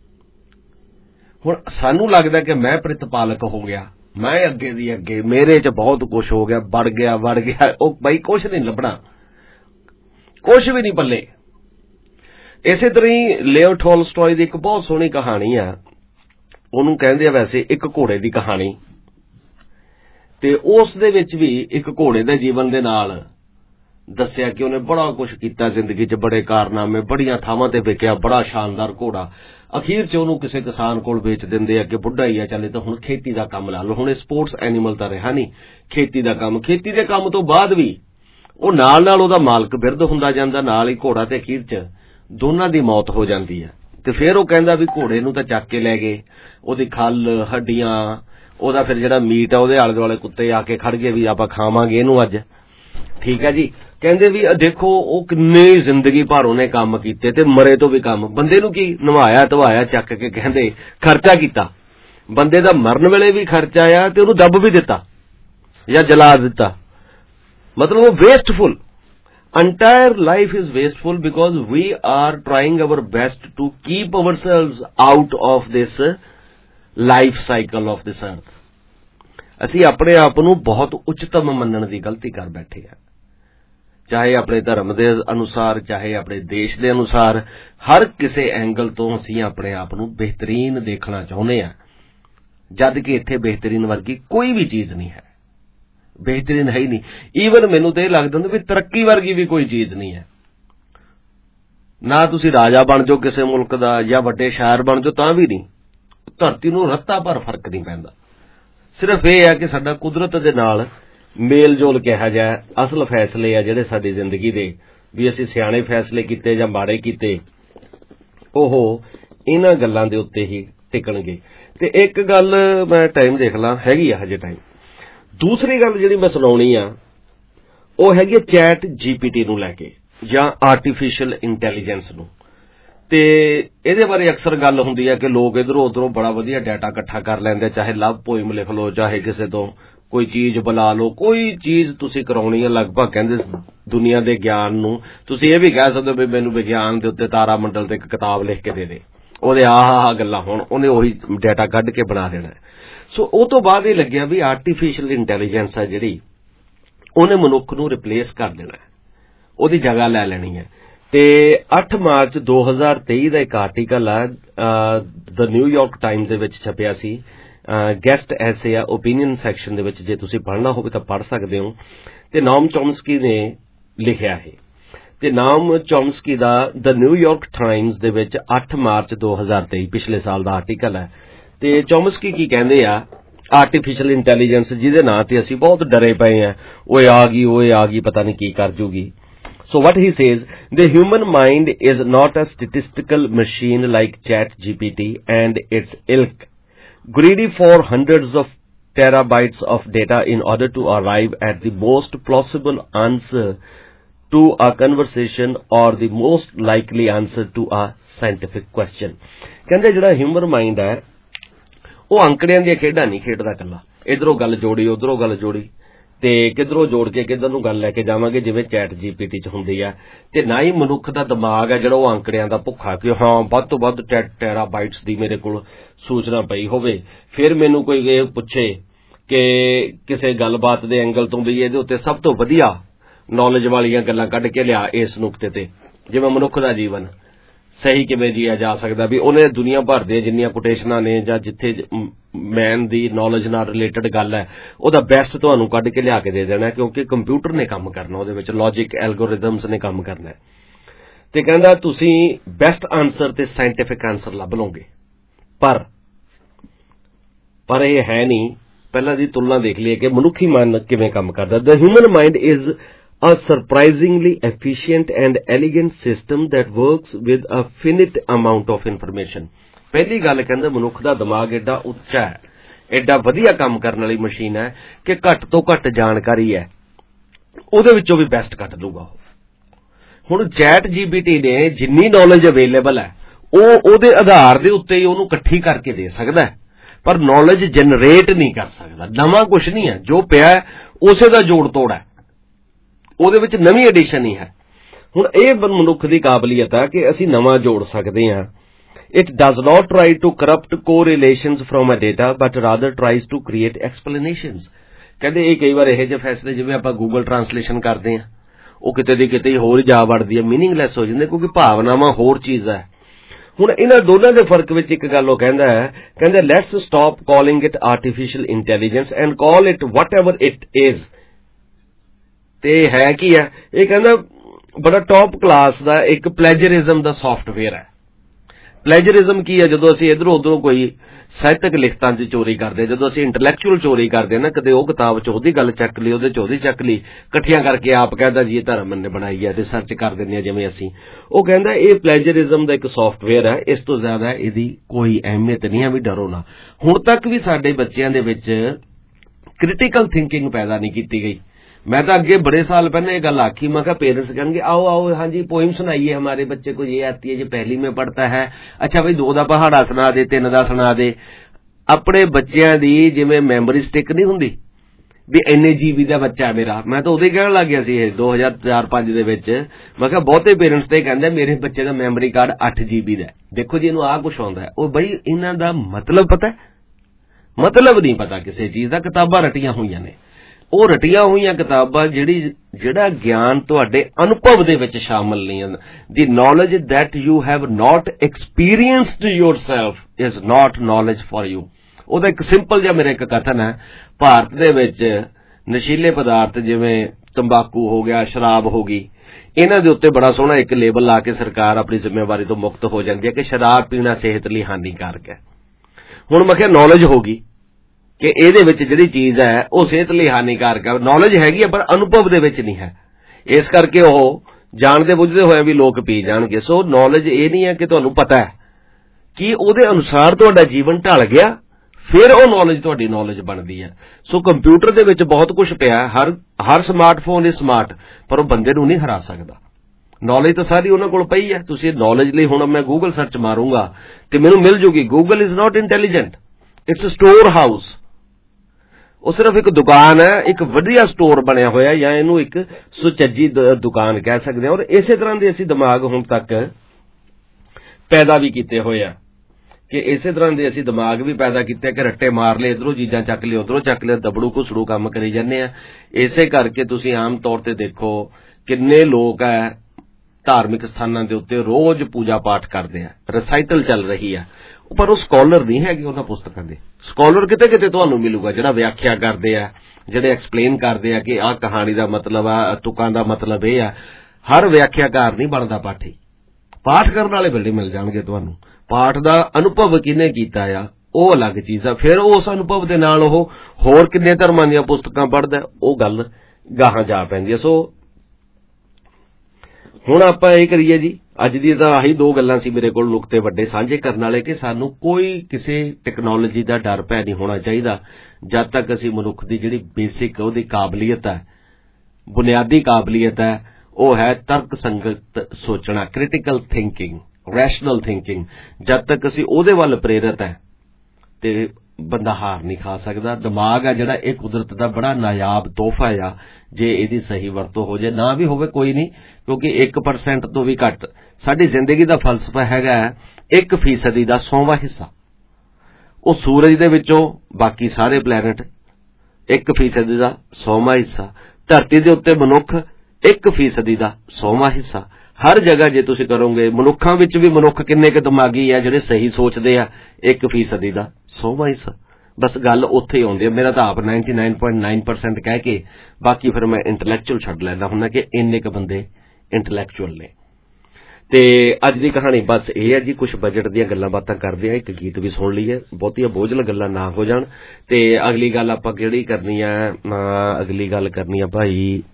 ਹੁਣ ਸਾਨੂੰ ਲੱਗਦਾ ਕਿ ਮੈਂ ਪ੍ਰਤਪਾਲਕ ਹੋ ਗਿਆ ਮੈਂ ਅੱਗੇ ਦੀ ਅੱਗੇ ਮੇਰੇ 'ਚ ਬਹੁਤ ਕੁਝ ਹੋ ਗਿਆ ਵੜ ਗਿਆ ਵੜ ਗਿਆ ਉਹ ਬਈ ਕੁਝ ਨਹੀਂ ਲੱਭਣਾ ਕੁਝ ਵੀ ਨਹੀਂ ਪੱਲੇ ਇਸੇ ਤਰ੍ਹਾਂ ਹੀ ਲਿਓ ਟੋਲਸਟੋਏ ਦੀ ਇੱਕ ਬਹੁਤ ਸੋਹਣੀ ਕਹਾਣੀ ਆ ਉਹਨੂੰ ਕਹਿੰਦੇ ਆ ਵੈਸੇ ਇੱਕ ਘੋੜੇ ਦੀ ਕਹਾਣੀ ਤੇ ਉਸ ਦੇ ਵਿੱਚ ਵੀ ਇੱਕ ਘੋੜੇ ਦੇ ਜੀਵਨ ਦੇ ਨਾਲ ਦੱਸਿਆ ਕਿ ਉਹਨੇ ਬੜਾ ਕੁਝ ਕੀਤਾ ਜ਼ਿੰਦਗੀ 'ਚ ਬੜੇ ਕਾਰਨਾਮੇ ਬੜੀਆਂ ਥਾਵਾਂ ਤੇ ਵਿਕਿਆ ਬੜਾ ਸ਼ਾਨਦਾਰ ਘੋੜਾ ਅਖੀਰ 'ਚ ਉਹਨੂੰ ਕਿਸੇ ਕਿਸਾਨ ਕੋਲ ਵੇਚ ਦਿੰਦੇ ਆ ਕਿ ਬੁੱਢਾ ਹੀ ਆ ਚੱਲੇ ਤਾਂ ਹੁਣ ਖੇਤੀ ਦਾ ਕੰਮ ਲਾ ਲਓ ਹੁਣ ਇਹ ਸਪੋਰਟਸ ਐਨੀਮਲ ਤਾਂ ਰਿਹਾ ਨਹੀਂ ਖੇਤੀ ਦਾ ਕੰਮ ਖੇਤੀ ਦੇ ਕੰਮ ਤੋਂ ਬਾਅਦ ਵੀ ਉਹ ਨਾਲ ਨਾਲ ਉਹਦਾ ਮਾਲਕ ਬਿਰਧ ਹੁੰਦਾ ਜਾਂਦਾ ਨਾਲ ਹੀ ਘੋੜਾ ਤੇ ਅਖੀਰ 'ਚ ਦੋਨਾਂ ਦੀ ਮੌਤ ਹੋ ਜਾਂਦੀ ਹੈ ਤੇ ਫਿਰ ਉਹ ਕਹਿੰਦਾ ਵੀ ਘੋੜੇ ਨੂੰ ਤਾਂ ਚੱਕ ਕੇ ਲੈ ਗਏ ਉਹਦੀ ਖੱਲ ਹੱਡੀਆਂ ਉਹਦਾ ਫਿਰ ਜਿਹੜਾ ਮੀਟ ਆ ਉਹਦੇ ਆਲੇ ਦੁਆਲੇ ਕੁੱਤੇ ਆ ਕੇ ਖੜ ਗਏ ਵੀ ਆਪਾਂ ਖਾਵਾਂਗੇ ਇਹਨੂੰ ਅੱਜ ਠੀਕ ਹੈ ਜੀ ਕਹਿੰਦੇ ਵੀ ਦੇਖੋ ਉਹ ਕਿੰਨੇ ਜ਼ਿੰਦਗੀ ਭਰ ਉਹਨੇ ਕੰਮ ਕੀਤੇ ਤੇ ਮਰੇ ਤੋਂ ਵੀ ਕੰਮ ਬੰਦੇ ਨੂੰ ਕੀ ਨਵਾਇਆ ਧਵਾਇਆ ਚੱਕ ਕੇ ਕਹਿੰਦੇ ਖਰਚਾ ਕੀਤਾ ਬੰਦੇ ਦਾ ਮਰਨ ਵੇਲੇ ਵੀ ਖਰਚਾ ਆਇਆ ਤੇ ਉਹਨੂੰ ਦੱਬ ਵੀ ਦਿੱਤਾ ਜਾਂ ਜਲਾ ਦਿੱਤਾ ਮਤਲਬ ਉਹ ਵੇਸਟਫੁਲ entire life is wasteful because we are trying our best to keep ourselves out of this life cycle of this earth ਅਸੀਂ ਆਪਣੇ ਆਪ ਨੂੰ ਬਹੁਤ ਉੱਚਤਮ ਮੰਨਣ ਦੀ ਗਲਤੀ ਕਰ ਬੈਠੇ ਹਾਂ ਚਾਹੇ ਆਪਣੇ ਧਰਮ ਦੇ ਅਨੁਸਾਰ ਚਾਹੇ ਆਪਣੇ ਦੇਸ਼ ਦੇ ਅਨੁਸਾਰ ਹਰ ਕਿਸੇ ਐਂਗਲ ਤੋਂ ਅਸੀਂ ਆਪਣੇ ਆਪ ਨੂੰ ਬਿਹਤਰੀਨ ਦੇਖਣਾ ਚਾਹੁੰਦੇ ਹਾਂ ਜਦ ਕਿ ਇੱਥੇ ਬਿਹਤਰੀਨ ਵਰਗੀ ਕੋਈ ਵੀ ਚੀਜ਼ ਨਹੀਂ ਹੈ ਬਿਹਤਰੀਨ ਹੈ ਹੀ ਨਹੀਂ ਈਵਨ ਮੈਨੂੰ ਤਾਂ ਇਹ ਲੱਗਦਾ ਹੁੰਦਾ ਵੀ ਤਰੱਕੀ ਵਰਗੀ ਵੀ ਕੋਈ ਚੀਜ਼ ਨਹੀਂ ਹੈ ਨਾ ਤੁਸੀਂ ਰਾਜਾ ਬਣ ਜਾਓ ਕਿਸੇ ਮੁਲਕ ਦਾ ਜਾਂ ਵੱਡੇ ਸ਼ਾਇਰ ਬਣ ਜਾਓ ਤਾਂ ਵੀ ਨਹੀਂ ਧਰਤੀ ਨੂੰ ਰੱਤਾ ਭਰ ਫਰਕ ਨਹੀਂ ਪੈਂਦਾ ਸਿਰਫ ਇਹ ਹੈ ਕਿ ਸਾਡਾ ਕੁਦਰਤ ਦੇ ਨਾਲ ਮੇਲ ਜੋਲ ਕਿਹਾ ਜਾਏ ਅਸਲ ਫੈਸਲੇ ਆ ਜਿਹੜੇ ਸਾਡੀ ਜ਼ਿੰਦਗੀ ਦੇ ਵੀ ਅਸੀਂ ਸਿਆਣੇ ਫੈਸਲੇ ਕੀਤੇ ਜਾਂ ਮਾੜੇ ਕੀਤੇ ਉਹ ਇਹਨਾਂ ਗੱਲਾਂ ਦੇ ਉੱਤੇ ਹੀ ਟਿਕਣਗੇ ਤੇ ਇੱਕ ਗੱਲ ਮੈਂ ਟਾਈਮ ਦੇਖ ਲਾਂ ਹੈਗੀ ਆ ਹਜੇ ਟਾਈਮ ਦੂਸਰੀ ਗੱਲ ਜਿਹੜੀ ਮੈਂ ਸੁਣਾਉਣੀ ਆ ਉਹ ਹੈਗੀ ਚੈਟ ਜੀਪੀਟੀ ਨੂੰ ਲੈ ਕੇ ਜਾਂ ਆਰਟੀਫੀਸ਼ੀਅਲ ਇੰਟੈਲੀਜੈਂਸ ਨੂੰ ਤੇ ਇਹਦੇ ਬਾਰੇ ਅਕਸਰ ਗੱਲ ਹੁੰਦੀ ਹੈ ਕਿ ਲੋਕ ਇਧਰੋਂ ਉਧਰੋਂ ਬੜਾ ਵਧੀਆ ਡਾਟਾ ਇਕੱਠਾ ਕਰ ਲੈਂਦੇ, ਚਾਹੇ ਲਵ ਪੋਇਮ ਲਿਖ ਲਓ, ਚਾਹੇ ਕਿਸੇ ਤੋਂ ਕੋਈ ਚੀਜ਼ ਬੁਲਾ ਲਓ, ਕੋਈ ਚੀਜ਼ ਤੁਸੀਂ ਕਰਾਉਣੀ ਹੈ। ਲਗਭਗ ਕਹਿੰਦੇ ਦੁਨੀਆ ਦੇ ਗਿਆਨ ਨੂੰ ਤੁਸੀਂ ਇਹ ਵੀ ਕਹਿ ਸਕਦੇ ਹੋ ਵੀ ਮੈਨੂੰ ਵਿਗਿਆਨ ਦੇ ਉੱਤੇ ਤਾਰਾ ਮੰਡਲ ਤੇ ਇੱਕ ਕਿਤਾਬ ਲਿਖ ਕੇ ਦੇ ਦੇ, ਉਹਦੇ ਆਹ ਆਹ ਗੱਲਾਂ ਹੁਣ ਉਹਨੇ ਉਹੀ ਡਾਟਾ ਕੱਢ ਕੇ ਬਣਾ ਦੇਣਾ। ਸੋ ਉਹ ਤੋਂ ਬਾਅਦ ਇਹ ਲੱਗਿਆ ਵੀ ਆਰਟੀਫਿਸ਼ੀਅਲ ਇੰਟੈਲੀਜੈਂਸ ਹੈ ਜਿਹੜੀ ਉਹਨੇ ਮਨੁੱਖ ਨੂੰ ਰਿਪਲੇਸ ਕਰ ਦੇਣਾ, ਉਹਦੀ ਜਗ੍ਹਾ ਲੈ ਲੈਣੀ ਹੈ। ਤੇ ਅੱਠ ਮਾਰਚ ਦੋ ਹਜ਼ਾਰ ਤੇਈ ਦਾ ਇੱਕ ਆਰਟੀਕਲ ਆ ਦ ਨਿਊਯਾਰਕ ਟਾਈਮਜ਼ ਦੇ ਵਿੱਚ ਛਪਿਆ ਸੀ, ਗੈਸਟ ਐਸੇ ਆ ਓਪੀਨੀਅਨ ਸੈਕਸ਼ਨ ਦੇ ਵਿੱਚ, ਜੇ ਤੁਸੀਂ ਪੜ੍ਹਨਾ ਹੋਵੇ ਤਾਂ ਪੜ੍ਹ ਸਕਦੇ ਹੋ। ਤੇ ਨਾਮ ਚੋਮਸਕੀ ਨੇ ਲਿਖਿਆ ਹੈ, ਤੇ ਨਾਮ ਚੋਮਸਕੀ ਦਾ ਦ ਨਿਊਯਾਰਕ ਟਾਈਮਜ਼ ਦੇ ਵਿੱਚ ਅੱਠ ਮਾਰਚ ਦੋ ਹਜ਼ਾਰ ਤੇਈ ਪਿਛਲੇ ਸਾਲ ਦਾ ਆਰਟੀਕਲ ਹੈ। ਤੇ ਚੋਮਸਕੀ ਕੀ ਕਹਿੰਦੇ ਆ ਆਰਟੀਫਿਸ਼ੀਅਲ ਇੰਟੈਲੀਜੈਂਸ ਜਿਹਦੇ ਨਾਂ ਤੇ ਅਸੀਂ ਬਹੁਤ ਡਰੇ ਪਏ ਆ, ਓਏ ਆ ਗਈ ਓਏ ਆ ਗਈ ਪਤਾ ਨਹੀਂ ਕੀ ਕਰ ਜੂਗੀ। So what he says, the human mind is not a statistical machine like Chat G P T and its ilk, greedy for hundreds of terabytes of data in order to arrive at the most plausible answer to a conversation or the most likely answer to a scientific question. ਕਹਿੰਦੇ ਜਿਹੜਾ human mind ਹੈ ਉਹ ਅੰਕੜਿਆਂ ਦੀਆਂ ਖੇਡਾਂ ਨਹੀਂ ਖੇਡਦਾ ਇਕੱਲਾ, ਇਧਰੋਂ ਗੱਲ ਜੋੜੀ ਉਧਰੋਂ ਗੱਲ ਜੋੜੀ ਤੇ ਕਿਧਰੋਂ ਜੋੜ ਕੇ ਕਿਧਰ ਨੂੰ ਗੱਲ ਲੈ ਕੇ ਜਾਵਾਂਗੇ ਜਿਵੇਂ ਚੈਟ ਜੀਪੀਟੀ ਚ ਹੁੰਦੀ ਆ। ਤੇ ਨਾ ਹੀ ਮਨੁੱਖ ਦਾ ਦਿਮਾਗ ਹੈ ਜਿਹੜਾ ਉਹ ਅੰਕੜਿਆਂ ਦਾ ਭੁੱਖਾ ਕਿ ਹਾਂ ਵੱਧ ਤੋਂ ਵੱਧ ਟੈਰਾਬਾਈਟਸ ਦੀ ਮੇਰੇ ਕੋਲ ਸੂਚਨਾ ਪਈ ਹੋਵੇ, ਫਿਰ ਮੈਨੂੰ ਕੋਈ ਇਹ ਪੁੱਛੇ ਕਿ ਕਿਸੇ ਗੱਲਬਾਤ ਦੇ ਐਂਗਲ ਤੋਂ ਵੀ ਇਹਦੇ ਉੱਤੇ ਸਭ ਤੋਂ ਵਧੀਆ ਨੌਲੇਜ ਵਾਲੀਆਂ ਗੱਲਾਂ ਕੱਢ ਕੇ ਲਿਆ ਇਸ ਨੁਕਤੇ ਤੇ, ਜਿਵੇਂ ਮਨੁੱਖ ਦਾ ਜੀਵਨ ਸਹੀ ਕਿਵੇਂ ਜੀਆ ਜਾ ਸਕਦਾ, ਵੀ ਉਹਨੇ ਦੁਨੀਆ ਭਰ ਦੀਆਂ ਜਿੰਨੀਆਂ ਕੋਟੇਸ਼ਨਾਂ ਨੇ ਜਾਂ ਜਿੱਥੇ ਮੈਨ ਦੀ ਨੌਲੇਜ ਨਾਲ ਰਿਲੇਟਡ ਗੱਲ ਹੈ ਉਹਦਾ ਬੈਸਟ ਤੁਹਾਨੂੰ ਕੱਢ ਕੇ ਲਿਆ ਕੇ ਦੇ ਦੇਣਾ, ਕਿਉਂਕਿ ਕੰਪਿਊਟਰ ਨੇ ਕੰਮ ਕਰਨਾ, ਉਹਦੇ ਵਿੱਚ ਲੌਜਿਕ ਐਲਗੋਰਿਦਮਸ ਨੇ ਕੰਮ ਕਰਨਾ। ਤੇ ਕਹਿੰਦਾ ਤੁਸੀਂ ਬੈਸਟ ਆਨਸਰ ਤੇ ਸਾਇੰਟੀਫਿਕ ਆਨਸਰ ਲੱਭ ਲਓਗੇ, ਪਰ ਪਰ ਇਹ ਹੈ ਨਹੀਂ। ਪਹਿਲਾਂ ਦੀ ਤੁਲਨਾ ਦੇਖ ਲਈਏ ਕਿ ਮਨੁੱਖੀ ਮਨ ਕਿਵੇਂ ਕੰਮ ਕਰਦਾ। The human mind is a surprisingly efficient and elegant system that works with a finite amount of information. ਪਹਿਲੀ ਗੱਲ ਕਹਿੰਦਾ ਮਨੁੱਖ ਦਾ ਦਿਮਾਗ ਐਡਾ ਉੱਚਾ ਹੈ, ਐਡਾ ਵਧੀਆ ਕੰਮ ਕਰਨ ਵਾਲੀ ਮਸ਼ੀਨ ਹੈ ਕਿ ਘੱਟ ਤੋਂ ਘੱਟ ਜਾਣਕਾਰੀ ਹੈ ਉਹਦੇ ਵਿੱਚੋਂ ਵੀ ਬੈਸਟ ਕੱਢ ਲੂਗਾ। ਹੁਣ ਚੈਟ ਜੀਪੀਟੀ ਨੇ ਜਿੰਨੀ ਨੌਲੇਜ ਅਵੇਲੇਬਲ ਹੈ ਉਹ ਉਹਦੇ ਆਧਾਰ ਦੇ ਉੱਤੇ ਹੀ ਉਹਨੂੰ ਇਕੱਠੀ ਕਰਕੇ ਦੇ ਸਕਦਾ ਹੈ, ਪਰ ਨੌਲੇਜ ਜਨਰੇਟ ਨਹੀਂ ਕਰ ਸਕਦਾ। ਨਵਾਂ ਕੁਛ ਨਹੀਂ ਹੈ, ਜੋ ਪਿਆ ਉਸੇ ਦਾ ਜੋੜ ਤੋੜ ਹੈ, ਉਹਦੇ ਵਿੱਚ ਨਵੀਂ ਐਡੀਸ਼ਨ ਹੀ ਹੈ। ਹੁਣ ਇਹ ਮਨੁੱਖ ਦੀ ਕਾਬਲੀਅਤ ਹੈ ਕਿ ਅਸੀਂ ਨਵਾਂ ਜੋੜ ਸਕਦੇ ਹਾਂ। It does not try to corrupt correlations from a data but rather tries to create explanations. ਕਹਿੰਦੇ ਇਹ ਕਈ ਵਾਰ ਇਹੋ ਜਿਹੇ ਫੈਸਲੇ ਜਿਵੇਂ ਆਪਾਂ ਗੂਗਲ ਟਰਾਂਸਲੇਸ਼ਨ ਕਰਦੇ ਹਾਂ ਉਹ ਕਿਤੇ ਦੀ ਕਿਤੇ ਹੋਰ ਹੀ ਜਾ ਵੜਦੀ ਹੈ, ਮੀਨਿੰਗਲੈਸ ਹੋ ਜਾਂਦੇ, ਕਿਉਂਕਿ ਭਾਵਨਾਵਾਂ ਹੋਰ ਚੀਜ਼ ਹੈ। ਹੁਣ ਇਹਨਾਂ ਦੋਨਾਂ ਦੇ ਫਰਕ ਵਿੱਚ ਇੱਕ ਗੱਲ ਉਹ ਕਹਿੰਦਾ ਹੈ, ਕਹਿੰਦਾ let's stop calling it artificial intelligence and call it what ever it is. ਤੇ ਹੈ ਕੀ ਹੈ ਇਹ ਕਹਿੰਦਾ ਬੜਾ ਟੌਪ ਕਲਾਸ ਦਾ ਇੱਕ ਪਲੈਜਰਿਜ਼ਮ ਦਾ ਸੌਫਟਵੇਅਰ ਹੈ। ਪਲੈਜਰਿਜ਼ਮ ਕੀ ਹੈ? ਜਦੋਂ ਅਸੀਂ ਇਧਰੋਂ ਉਧਰੋਂ ਕੋਈ ਸਾਹਿਤਕ ਲਿਖਤਾਂ ਦੀ ਚੋਰੀ ਕਰਦੇ, ਜਦੋਂ ਅਸੀਂ ਇੰਟੈਲੈਕਚੁਅਲ ਚੋਰੀ ਕਰਦੇ ਨਾ, ਕਦੇ ਉਹ ਕਿਤਾਬ ਚ ਉਹਦੀ ਗੱਲ ਚੱਕ ਲਈ, ਉਹਦੇ ਚ ਉਹਦੀ ਚੱਕ ਲਈ, ਇਕੱਠੀਆਂ ਕਰਕੇ ਆਪ ਕਹਿੰਦਾ ਜੀ ਇਹ ਧਰਮ ਨੇ ਬਣਾਈ ਹੈ ਤੇ ਸਰਚ ਕਰ ਦਿੰਦੇ ਆ ਜਿਵੇਂ ਅਸੀਂ। ਉਹ ਕਹਿੰਦਾ ਇਹ ਪਲੈਜਰਿਜ਼ਮ ਦਾ ਇੱਕ ਸੌਫਟਵੇਅਰ ਹੈ, ਇਸ ਤੋਂ ਜ਼ਿਆਦਾ ਇਹਦੀ ਕੋਈ ਅਹਿਮੀਅਤ ਨਹੀਂ ਹੈ, ਵੀ ਡਰੋ ਨਾ। ਹੁਣ ਤੱਕ ਵੀ ਸਾਡੇ ਬੱਚਿਆਂ ਦੇ ਵਿੱਚ ਕ੍ਰਿਟੀਕਲ ਥਿੰਕਿੰਗ ਪੈਦਾ ਨਹੀਂ ਕੀਤੀ ਗਈ। मैं तो अगे बड़े साल पहले ये गल आखी, मैं कहा पेरेंट्स कहेंगे आओ आओ हाँ जी पोइम सुनाइए, हमारे बच्चे को ये आती है, जो पहली में पढ़ता है, अच्छा भाई दो दा पहाड़ा सुना दे, तीन दा सुना दे। अपने बच्चों की जिवें मैमरी स्टिक नहीं हुंदी भी इन्ने जीबी का बच्चा है मेरा, मैं तो उदे कहण लग गया सी दो हज़ार चार पांच दे विच। मैं कहा बहुते पेरेंट्स तो कहंदे मेरे बच्चे का मैमरी कार्ड अठ जीबी का। देखो जी इहनूं आ कुछ आउंदा है, ओ बई इन्हां दा मतलब पता है? मतलब नहीं पता किसी चीज़ का। किताबां रटियां होईयां ने, ਉਹ ਰਟੀਆਂ ਹੋਈਆਂ ਕਿਤਾਬਾਂ ਜਿਹੜੀ ਜਿਹੜਾ ਗਿਆਨ ਤੁਹਾਡੇ ਅਨੁਭਵ ਦੇ ਵਿੱਚ ਸ਼ਾਮਲ ਨਹੀਂ ਹੈ। The knowledge that you have not experienced yourself is not knowledge for you. ਉਹਦਾ ਇੱਕ ਸਿੰਪਲ ਜਿਹਾ ਮੇਰਾ ਇੱਕ ਕਥਨ ਹੈ, ਭਾਰਤ ਦੇ ਵਿੱਚ ਨਸ਼ੀਲੇ ਪਦਾਰਥ ਜਿਵੇਂ ਤੰਬਾਕੂ ਹੋ ਗਿਆ, ਸ਼ਰਾਬ ਹੋ ਗਈ, ਇਹਨਾਂ ਦੇ ਉੱਤੇ ਬੜਾ ਸੋਹਣਾ ਇੱਕ ਲੇਬਲ ਲਾ ਕੇ ਸਰਕਾਰ ਆਪਣੀ ਜ਼ਿੰਮੇਵਾਰੀ ਤੋਂ ਮੁਕਤ ਹੋ ਜਾਂਦੀ ਹੈ ਕਿ ਸ਼ਰਾਬ ਪੀਣਾ ਸਿਹਤ ਲਈ ਹਾਨੀਕਾਰਕ ਹੈ। ਹੁਣ ਮੈਂ ਕਿਹਾ ਨੌਲੇਜ ਹੋ ਗਈ ਕਿ ਇਹਦੇ ਵਿੱਚ ਜਿਹੜੀ ਚੀਜ਼ ਹੈ ਉਹ ਸਿਹਤ ਲਈ ਹਾਨੀਕਾਰਕ ਹੈ, ਨੌਲੇਜ ਹੈਗੀ ਹੈ ਪਰ ਅਨੁਭਵ ਦੇ ਵਿੱਚ ਨਹੀਂ ਹੈ, ਇਸ ਕਰਕੇ ਉਹ ਜਾਣਦੇ ਬੁੱਝਦੇ ਹੋਏ ਵੀ ਲੋਕ ਪੀ ਜਾਣਗੇ। ਸੋ ਨੌਲੇਜ ਇਹ ਨਹੀਂ ਹੈ ਕਿ ਤੁਹਾਨੂੰ ਪਤਾ ਹੈ ਕਿ ਉਹਦੇ ਅਨੁਸਾਰ ਤੁਹਾਡਾ ਜੀਵਨ ਢਲ ਗਿਆ, ਫਿਰ ਉਹ ਨੌਲੇਜ ਤੁਹਾਡੀ ਨੌਲੇਜ ਬਣਦੀ ਹੈ। ਸੋ ਕੰਪਿਊਟਰ ਦੇ ਵਿੱਚ ਬਹੁਤ ਕੁਝ ਪਿਆ, ਹਰ ਹਰ ਸਮਾਰਟਫੋਨ ਇਜ਼ ਸਮਾਰਟ, ਪਰ ਉਹ ਬੰਦੇ ਨੂੰ ਨਹੀਂ ਹਰਾ ਸਕਦਾ। ਨੌਲੇਜ ਤਾਂ ਸਾਰੀ ਉਹਨਾਂ ਕੋਲ ਪਈ ਹੈ। ਤੁਸੀਂ ਨੌਲੇਜ ਲਈ ਹੁਣ ਮੈਂ ਗੂਗਲ ਸਰਚ ਮਾਰੂੰਗਾ ਤੇ ਮੈਨੂੰ ਮਿਲ ਜੂਗੀ। Google is not intelligent, it's a store house. ਉਹ ਸਿਰਫ ਇੱਕ ਦੁਕਾਨ ਹੈ, ਇੱਕ ਵਧੀਆ ਸਟੋਰ ਬਣਿਆ ਹੋਇਆ, ਜਾਂ ਇਹਨੂੰ ਇੱਕ ਸੁਚੱਜੀ ਦੁਕਾਨ ਕਹਿ ਸਕਦੇ ਹਾਂ। ਔਰ ਇਸੇ ਤਰ੍ਹਾਂ ਦੇ ਅਸੀਂ ਦਿਮਾਗ ਹੁਣ ਤੱਕ ਪੈਦਾ ਵੀ ਕੀਤੇ ਹੋਏ ਆ ਕਿ ਇਸੇ ਤਰ੍ਹਾਂ ਦੇ ਅਸੀਂ ਦਿਮਾਗ ਵੀ ਪੈਦਾ ਕੀਤੇ ਕਿ ਰੱਟੇ ਮਾਰ ਲਏ, ਇੱਧਰੋਂ ਚੀਜ਼ਾਂ ਚੱਕ ਲਈ, ਉੱਧਰੋਂ ਚੱਕ ਲਿਆ, ਦਬੜੂ ਘੁਸੜੂ ਕੰਮ ਕਰੀ ਜਾਂਦੇ ਆ। ਇਸੇ ਕਰਕੇ ਤੁਸੀਂ ਆਮ ਤੌਰ ਤੇ ਦੇਖੋ ਕਿੰਨੇ ਲੋਕ ਹੈ ਧਾਰਮਿਕ ਸਥਾਨਾਂ ਦੇ ਉੱਤੇ ਰੋਜ਼ ਪੂਜਾ ਪਾਠ ਕਰਦੇ ਆ, ਰਸਾਈਟਲ ਚੱਲ ਰਹੀ ਆ, ਪਰ ਉਹ ਸਕਾਲਰ ਨਹੀਂ ਹੈਗੇ ਉਹਨਾਂ ਪੁਸਤਕਾਂ ਦੇ। ਸਕਾਲਰ ਕਿਤੇ ਕਿਤੇ ਤੁਹਾਨੂੰ ਮਿਲੂਗਾ ਜਿਹੜਾ ਵਿਆਖਿਆ ਕਰਦੇ ਆ, ਜਿਹੜੇ ਐਕਸਪਲੇਨ ਕਰਦੇ ਆ ਕਿ ਆਹ ਕਹਾਣੀ ਦਾ ਮਤਲਬ ਆ, ਤੁਕਾਂ ਦਾ ਮਤਲਬ ਇਹ ਆ। ਹਰ ਵਿਆਖਿਆਕਾਰ ਨਹੀਂ ਬਣਦਾ ਪਾਠੀ, ਪਾਠ ਕਰਨ ਵਾਲੇ ਬੜੇ ਮਿਲ ਜਾਣਗੇ ਤੁਹਾਨੂੰ। ਪਾਠ ਦਾ ਅਨੁਭਵ ਕਿਹਨੇ ਕੀਤਾ ਆ ਉਹ ਅਲੱਗ ਚੀਜ਼ ਆ, ਫਿਰ ਉਸ ਅਨੁਭਵ ਦੇ ਨਾਲ ਉਹ ਹੋਰ ਕਿੰਨੇ ਧਰਮਾਂ ਦੀਆਂ ਪੁਸਤਕਾਂ ਪੜ੍ਹਦਾ, ਉਹ ਗੱਲ ਗਾਹਾਂ ਜਾ ਪੈਂਦੀ ਹੈ। ਸੋ ਹੁਣ ਆਪਾਂ ਇਹ ਕਰੀਏ ਜੀ, ਅੱਜ ਦੀ ਤਾਂ ਆਹੀ ਦੋ ਗੱਲਾਂ ਸੀ ਮੇਰੇ ਕੋਲ ਨੁਕਤੇ ਵੱਡੇ ਸਾਂਝੇ ਕਰਨ ਵਾਲੇ ਕਿ ਸਾਨੂੰ ਕੋਈ ਕਿਸੇ ਟੈਕਨੋਲੋਜੀ ਦਾ ਡਰ ਭੈ ਨਹੀਂ ਹੋਣਾ ਚਾਹੀਦਾ ਜਦ ਤੱਕ ਅਸੀਂ ਮਨੁੱਖ ਦੀ ਜਿਹੜੀ ਬੇਸਿਕ ਉਹਦੀ ਕਾਬਲੀਅਤ ਹੈ, ਬੁਨਿਆਦੀ ਕਾਬਲੀਅਤ ਹੈ, ਉਹ ਹੈ ਤਰਕ ਸੰਗਤ ਸੋਚਣਾ, ਕ੍ਰਿਟੀਕਲ ਥਿੰਕਿੰਗ, ਰੈਸ਼ਨਲ ਥਿੰਕਿੰਗ। ਜਦ ਤੱਕ ਅਸੀਂ ਉਹਦੇ ਵੱਲ ਪ੍ਰੇਰਿਤ ਹੈ ਤੇ ਬੰਦਾ ਹਾਰ ਨਹੀਂ ਖਾ ਸਕਦਾ। ਦਿਮਾਗ ਆ ਜਿਹੜਾ ਇਹ ਕੁਦਰਤ ਦਾ ਬੜਾ ਨਾਯਾਬ ਤੋਹਫਾ ਆ, ਜੇ ਇਹਦੀ ਸਹੀ ਵਰਤੋਂ ਹੋ ਜਾਏ, ਨਾ ਵੀ ਹੋਵੇ ਕੋਈ ਨਹੀਂ, ਕਿਉਂਕਿ ਇੱਕ ਪਰਸੈਂਟ ਤੋਂ ਵੀ ਘੱਟ ਸਾਡੀ ਜ਼ਿੰਦਗੀ ਦਾ ਫਲਸਫਾ ਹੈਗਾ ਇੱਕ ਫੀਸਦੀ ਦਾ ਸੌਵਾਂ ਹਿੱਸਾ। ਉਹ ਸੂਰਜ ਦੇ ਵਿੱਚੋਂ ਬਾਕੀ ਸਾਰੇ ਪਲੈਨਟ ਇੱਕ ਫੀਸਦੀ ਦਾ ਸੌਵਾਂ ਹਿੱਸਾ, ਧਰਤੀ ਦੇ ਉੱਤੇ ਮਨੁੱਖ ਇੱਕ ਫੀਸਦੀ ਦਾ ਸੌਵਾਂ ਹਿੱਸਾ। ਹਰ ਜਗ੍ਹਾ ਜੇ ਤੁਸੀਂ ਕਰੋਗੇ, ਮਨੁੱਖਾਂ ਵਿੱਚ ਵੀ ਮਨੁੱਖ ਕਿੰਨੇ ਕੁ ਦਿਮਾਗੀ ਆ ਜਿਹੜੇ ਸਹੀ ਸੋਚਦੇ ਆ, ਇੱਕ ਫੀਸਦੀ ਦਾ ਸੌਵਾਂ ਹਿੱਸਾ। ਬਸ ਗੱਲ ਉੱਥੇ ਹੀ ਆਉਂਦੀ ਹੈ। ਮੇਰਾ ਤਾਂ ਆਪ ninety nine point nine percent ਕਹਿ ਕੇ ਬਾਕੀ ਫਿਰ ਮੈਂ ਇੰਟੈਲੈਕਚੁਅਲ ਛੱਡ ਲੈਂਦਾ ਹੁੰਦਾ ਕਿ ਇੰਨੇ ਕੁ ਬੰਦੇ ਇੰਟੈਲੈਕਚੁਅਲ ਨੇ। ਤੇ ਅੱਜ ਦੀ ਕਹਾਣੀ ਬਸ ਇਹ ਹੈ ਜੀ, ਕੁਝ ਬਜਟ ਦੀਆਂ ਗੱਲਾਂ ਬਾਤਾਂ ਕਰਦੇ ਆ, ਇੱਕ ਗੀਤ ਵੀ ਸੁਣ ਲਈਏ, ਬਹੁਤੀਆਂ ਬੋਝਲ ਗੱਲਾਂ ਨਾ ਹੋ ਜਾਣ। ਤੇ ਅਗਲੀ ਗੱਲ ਆਪਾਂ ਕਿਹੜੀ ਕਰਨੀ ਆ, ਅਗਲੀ ਗੱਲ ਕਰਨੀ ਆ ਭਾਈ,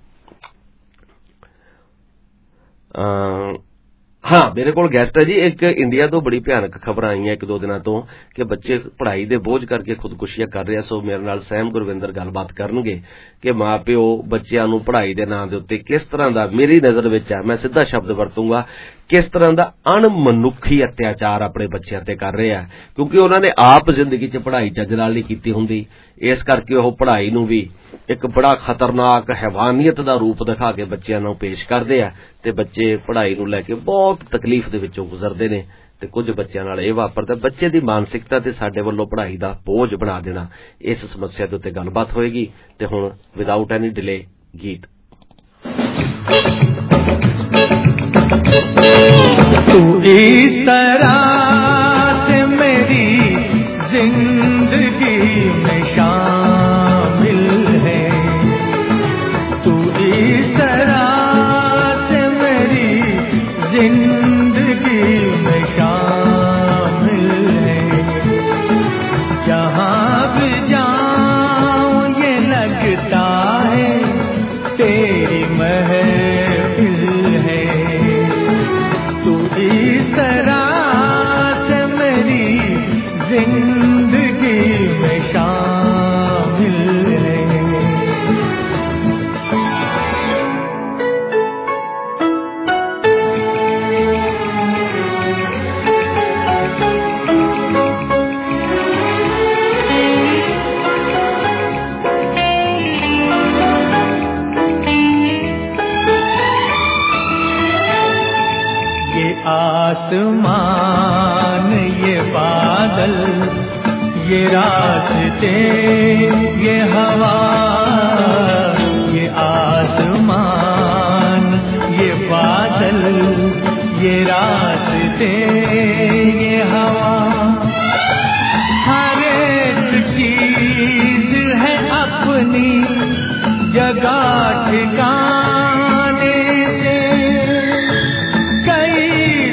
ਹਾਂ ਮੇਰੇ ਕੋਲ ਗੈਸਟ ਹੈ ਜੀ। ਇੱਕ ਇੰਡੀਆ ਤੋਂ ਬੜੀ ਭਿਆਨਕ ਖਬਰਾਂ ਆਈਆਂ ਇੱਕ ਦੋ ਦਿਨਾਂ ਤੋਂ ਕਿ ਬੱਚੇ ਪੜ੍ਹਾਈ ਦੇ ਬੋਝ ਕਰਕੇ ਖੁਦਕੁਸ਼ੀਆਂ ਕਰ ਰਹੇ ਆ। ਸੋ ਮੇਰੇ ਨਾਲ ਸੈਮ ਗੁਰਵਿੰਦਰ ਗੱਲਬਾਤ ਕਰਨਗੇ ਕਿ ਮਾਂ ਪਿਓ ਬੱਚਿਆਂ ਨੂੰ ਪੜ੍ਹਾਈ ਦੇ ਨਾਂ ਦੇ ਉੱਤੇ ਕਿਸ ਤਰ੍ਹਾਂ ਦਾ, ਮੇਰੀ ਨਜ਼ਰ ਵਿੱਚ ਹੈ, ਮੈਂ ਸਿੱਧਾ ਸ਼ਬਦ ਵਰਤੂੰਗਾ, ਕਿਸ ਤਰ੍ਹਾਂ ਦਾ ਅਣਮਨੁੱਖੀ ਅਤਿਆਚਾਰ ਆਪਣੇ ਬੱਚਿਆਂ ਤੇ ਕਰ ਰਹੇ ਆ, ਕਿਉਂਕਿ ਉਹਨਾਂ ਨੇ ਆਪ ਜ਼ਿੰਦਗੀ 'ਚ ਪੜ੍ਹਾਈ ਚੱਜ ਨਾਲ ਨਹੀਂ ਕੀਤੀ ਹੁੰਦੀ। ਇਸ ਕਰਕੇ ਉਹ ਪੜ੍ਹਾਈ ਨੂੰ ਵੀ ਇੱਕ ਬੜਾ ਖਤਰਨਾਕ ਹੈਵਾਨੀਅਤ ਦਾ ਰੂਪ ਦਿਖਾ ਕੇ ਬੱਚਿਆਂ ਨੂੰ ਪੇਸ਼ ਕਰਦੇ ਆ ਤੇ ਬੱਚੇ ਪੜ੍ਹਾਈ ਨੂੰ ਲੈ ਕੇ ਬਹੁਤ ਤਕਲੀਫ ਦੇ ਵਿੱਚੋਂ ਗੁਜ਼ਰਦੇ ਨੇ। ਤੇ ਕੁਝ ਬੱਚਿਆਂ ਨਾਲ ਇਹ ਵਾਪਰਦਾ। ਬੱਚੇ ਦੀ ਮਾਨਸਿਕਤਾ ਤੇ ਸਾਡੇ ਵੱਲੋਂ ਪੜ੍ਹਾਈ ਦਾ ਬੋਝ ਬਣਾ ਦੇਣਾ, ਇਸ ਸਮੱਸਿਆ ਦੇ ਉੱਤੇ ਗੱਲਬਾਤ ਹੋਏਗੀ। ਤੇ ਹੁਣ ਵਿਦਆਊਟ ਐਨੀ ਡਿਲੇ ਗੀਤ। तू इस तरह से मेरी जिंदगी में शामिल है, तू इस तरह से मेरी जिंदगी में शामिल है। जहाँ भी जाऊँ ये लगता है तेरी महफिल है, इस तरह से मेरी जिंदगी में शामिल है। आसमान ये बादल ये रास्ते ये हवा, ये आसमान ये बादल ये रास्ते ये हवा, हर एक चीज है अपनी जगह ठिकाने से। कई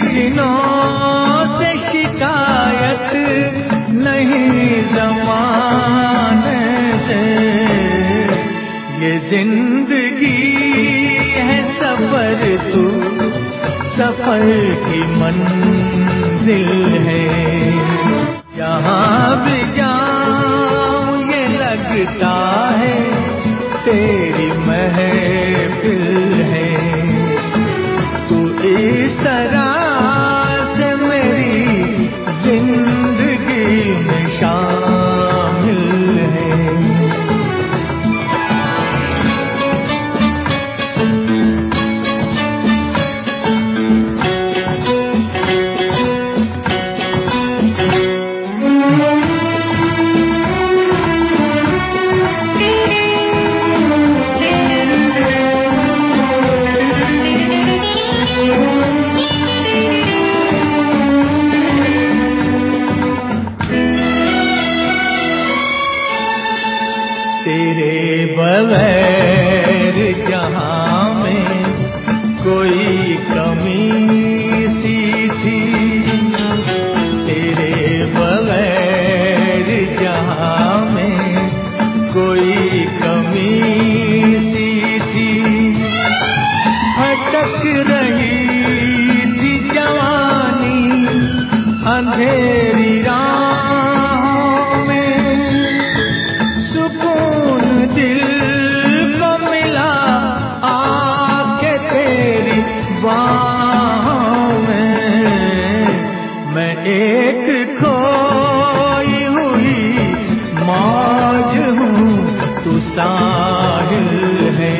से शिकायत नहीं ज़माने से, ये जिंदगी है सफर, तू सफर की मंजिल है। जहाँ भी जाऊँ ये लगता है तेरी महफिल है, तू अंधेरी राहों में सुकून दिल को मिला आके तेरी बाहों में। मैं एक खोई हुई मौज हूँ, तू साहिल है।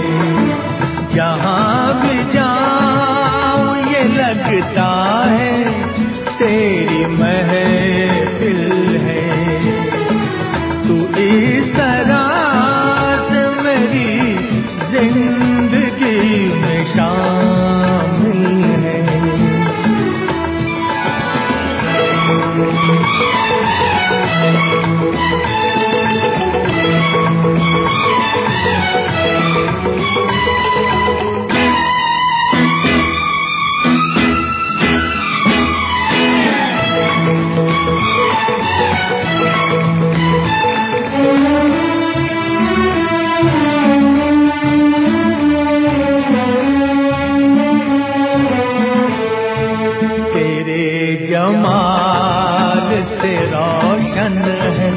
जहाँ भी जाऊँ ये लगता है तेरी महफिल है। तू इस तरह से मेरी जिंदगी में शामिल है। जमाल से रोशन है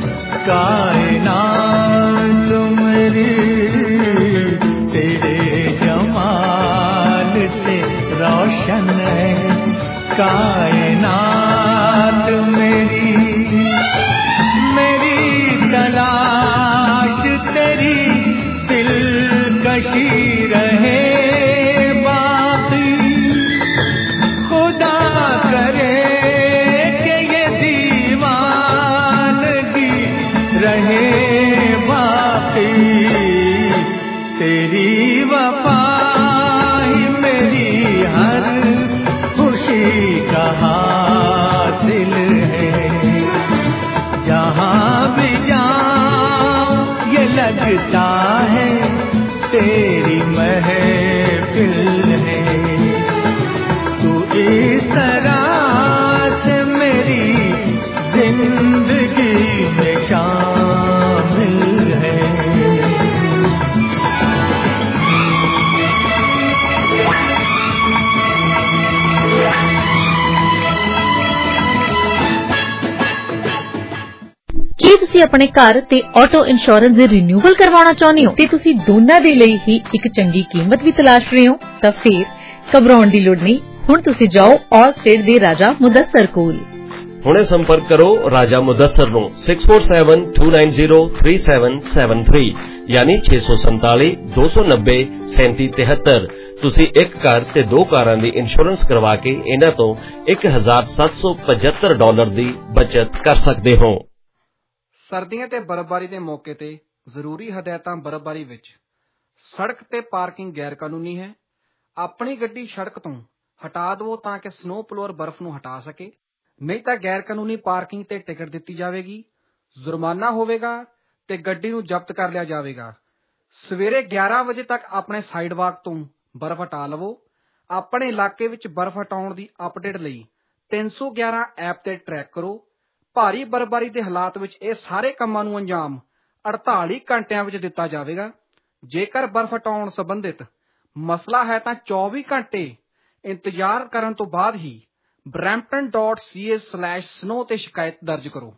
कायनात मेरी, तेरे जमाल से रोशन है कायनात मेरी। मेरी तलाश तेरी दिलकशी रहे बाकी, खुदा करे रहे बाकी। तेरी वफा ही मेरी हर खुशी का हासिल है। जहाँ भी जाऊँ ये लगता है तेरी महफिल है। तू इस तरह से मेरी जिंदगी में शामिल है। ਕੀ ਤੁਸੀਂ ਆਪਣੇ ਘਰ ਤੇ ਆਟੋ ਇੰਸ਼ੋਰੈਂਸ ਦੇ ਰਿਨਿਊਅਲ ਕਰਵਾਉਣਾ ਚਾਹੁੰਦੇ ਹੋ ਤੇ ਤੁਸੀਂ ਦੋਨਾਂ ਦੇ ਲਈ ਹੀ ਇੱਕ ਚੰਗੀ ਕੀਮਤ ਵੀ ਤਲਾਸ਼ ਰਹੇ ਹੋ ਤਾਂ ਫਿਰ ਘਬਰਾਉਣ ਦੀ ਲੋੜ ਨਹੀਂ। ਹੁਣ ਤੁਸੀਂ ਜਾਓ ਆਲ ਸਟੇਟ ਦੇ ਰਾਜਾ ਮੁਦੱਸਰ ਕੋਲ। ਹੁਣੇ ਸੰਪਰਕ ਕਰੋ ਰਾਜਾ ਮੁਦੱਸਰ ਨੂੰ six four seven two nine zero three seven seven three ਯਾਨੀ छे सौ सैंतालीस दो सौ नब्बे सैंतीस तिहत्तर। ਤੁਸੀਂ ਇੱਕ ਘਰ ਤੇ ਦੋ ਕਾਰਾਂ ਦੀ ਇੰਸ਼ੋਰੈਂਸ ਕਰਵਾ ਕੇ ਇਹਨਾਂ ਤੋਂ एक हजार सात सौ पचहत्तर ਡਾਲਰ ਦੀ ਬਚਤ ਕਰ ਸਕਦੇ ਹੋ। ਸਰਦੀਆਂ ਤੇ ਬਰਫ਼ਬਾਰੀ ਦੇ ਮੌਕੇ ਤੇ ਜ਼ਰੂਰੀ ਹਦਾਇਤਾਂ ਬਰਫ਼ਬਾਰੀ ਵਿੱਚ ਸੜਕ ਤੇ ਪਾਰਕਿੰਗ ਗੈਰ ਕਾਨੂੰਨੀ ਹੈ। ਆਪਣੀ ਗੱਡੀ ਸੜਕ ਤੋਂ ਹਟਾ ਦਿਓ ਤਾਂ ਕਿ ਸਨੋ ਪਲੋਅਰ ਬਰਫ਼ ਨੂੰ ਹਟਾ ਸਕੇ, ਨਹੀਂ ਤਾਂ ਗੈਰ ਕਾਨੂੰਨੀ ਪਾਰਕਿੰਗ ਤੇ ਟਿਕਟ ਦਿੱਤੀ ਜਾਵੇਗੀ, ਜੁਰਮਾਨਾ ਹੋਵੇਗਾ ਤੇ ਗੱਡੀ ਨੂੰ ਜ਼ਬਤ ਕਰ ਲਿਆ ਜਾਵੇਗਾ। ਸਵੇਰੇ ਗਿਆਰਾਂ ਵਜੇ ਤੱਕ ਆਪਣੇ ਸਾਈਡ ਵਾਕ ਤੋਂ ਬਰਫ਼ ਹਟਾ ਲਵੋ। ਆਪਣੇ ਇਲਾਕੇ ਵਿੱਚ ਬਰਫ਼ ਹਟਾਉਣ ਦੀ ਅਪਡੇਟ ਲਈ ਤਿੰਨ ਸੌ ਗਿਆਰਾਂ ਐਪ ਤੇ ਟਰੈਕ ਕਰੋ। ਭਾਰੀ ਬਰਫ਼ਬਾਰੀ ਦੇ ਹਾਲਾਤ ਵਿੱਚ ਇਹ ਸਾਰੇ ਕੰਮਾਂ ਨੂੰ ਅੰਜਾਮ ਅੜਤਾਲੀ ਘੰਟਿਆਂ ਵਿੱਚ ਦਿੱਤਾ ਜਾਵੇਗਾ। ਜੇਕਰ ਬਰਫ਼ ਹਟਾਉਣ ਸੰਬੰਧਿਤ ਮਸਲਾ ਹੈ ਤਾਂ ਚੌਵੀ ਘੰਟੇ ਇੰਤਜ਼ਾਰ ਕਰਨ ਤੋਂ ਬਾਅਦ ਹੀ brampton dot c a slash snow ਤੇ ਸ਼ਿਕਾਇਤ ਦਰਜ ਕਰੋ।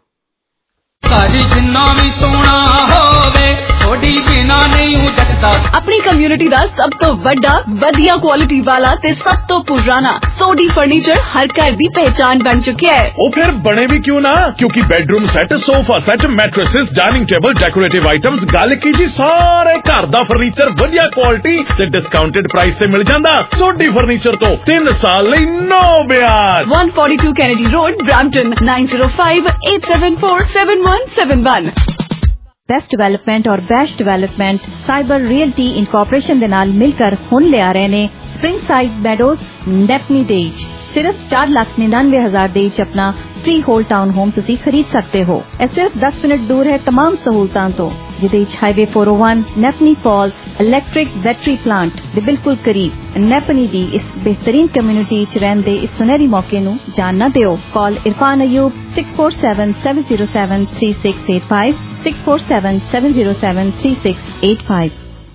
ਸਾਡੀ ਜਿੰਨਾ ਵੀ ਸੋਹਣਾ ਹੋਵੇ ਥੋੜੀ ਬਿਨਾ ਨਹੀਂ ਜੱਟਦਾ। ਆਪਣੀ ਕਮਿਊਨਿਟੀ ਦਾ ਸਭ ਤੋਂ ਵੱਡਾ ਵਧੀਆ ਕੁਆਲਿਟੀ ਵਾਲਾ ਤੇ ਸਭ ਤੋਂ ਪੁਰਾਣਾ ਸੋਡੀ ਫਰਨੀਚਰ ਹਰ ਘਰ ਦੀ ਪਹਿਚਾਨ ਬਣ ਚੁੱਕਿਆ ਹੈ। ਉਹ ਫਿਰ ਬਣੇ ਵੀ ਕਿਉਂ ਨਾ, ਕਿਉਂਕਿ bedroom set, sofa set, mattresses, dining table, decorative items, ਗੱਲ ਕੀ ਜੀ ਸਾਰੇ ਘਰ ਦਾ ਫਰਨੀਚਰ ਵਧੀਆ ਕੁਆਲਿਟੀ ਤੇ ਡਿਸਕਾਊਂਟਡ ਪ੍ਰਾਈਸ ਤੇ ਮਿਲ ਜਾਂਦਾ। ਸੋਡੀ ਫਰਨੀਚਰ ਤੋਂ ਤਿੰਨ ਸਾਲ ਲਈ ਨੋ ਵਿਆਜ। one forty-two Kennedy Road, Brampton nine zero five eight seven four seven one seven one। Best development और best development cyber realty incorporation दे नाल मिलकर हुण लिया रहे ने spring side meadows Napanee days. सिर्फ चार लाख निन्यानवे हजार दे च अपना फ्री होल टाउन होम तुसी खरीद सकते हो। ਇਹ सिर्फ दस मिनट दूर है तमाम सहूलतां तो, जिदे highway four oh one Napanee falls electric battery plant दे बिल्कुल करीब। नेपनी दी इस बेहतरीन कम्युनिटी च रहंदे इस सुनहरी मौके नू जान ना दिओ। Call Irfan Ayub six four seven seven zero seven three six eight five six four seven seven zero seven three six eight five.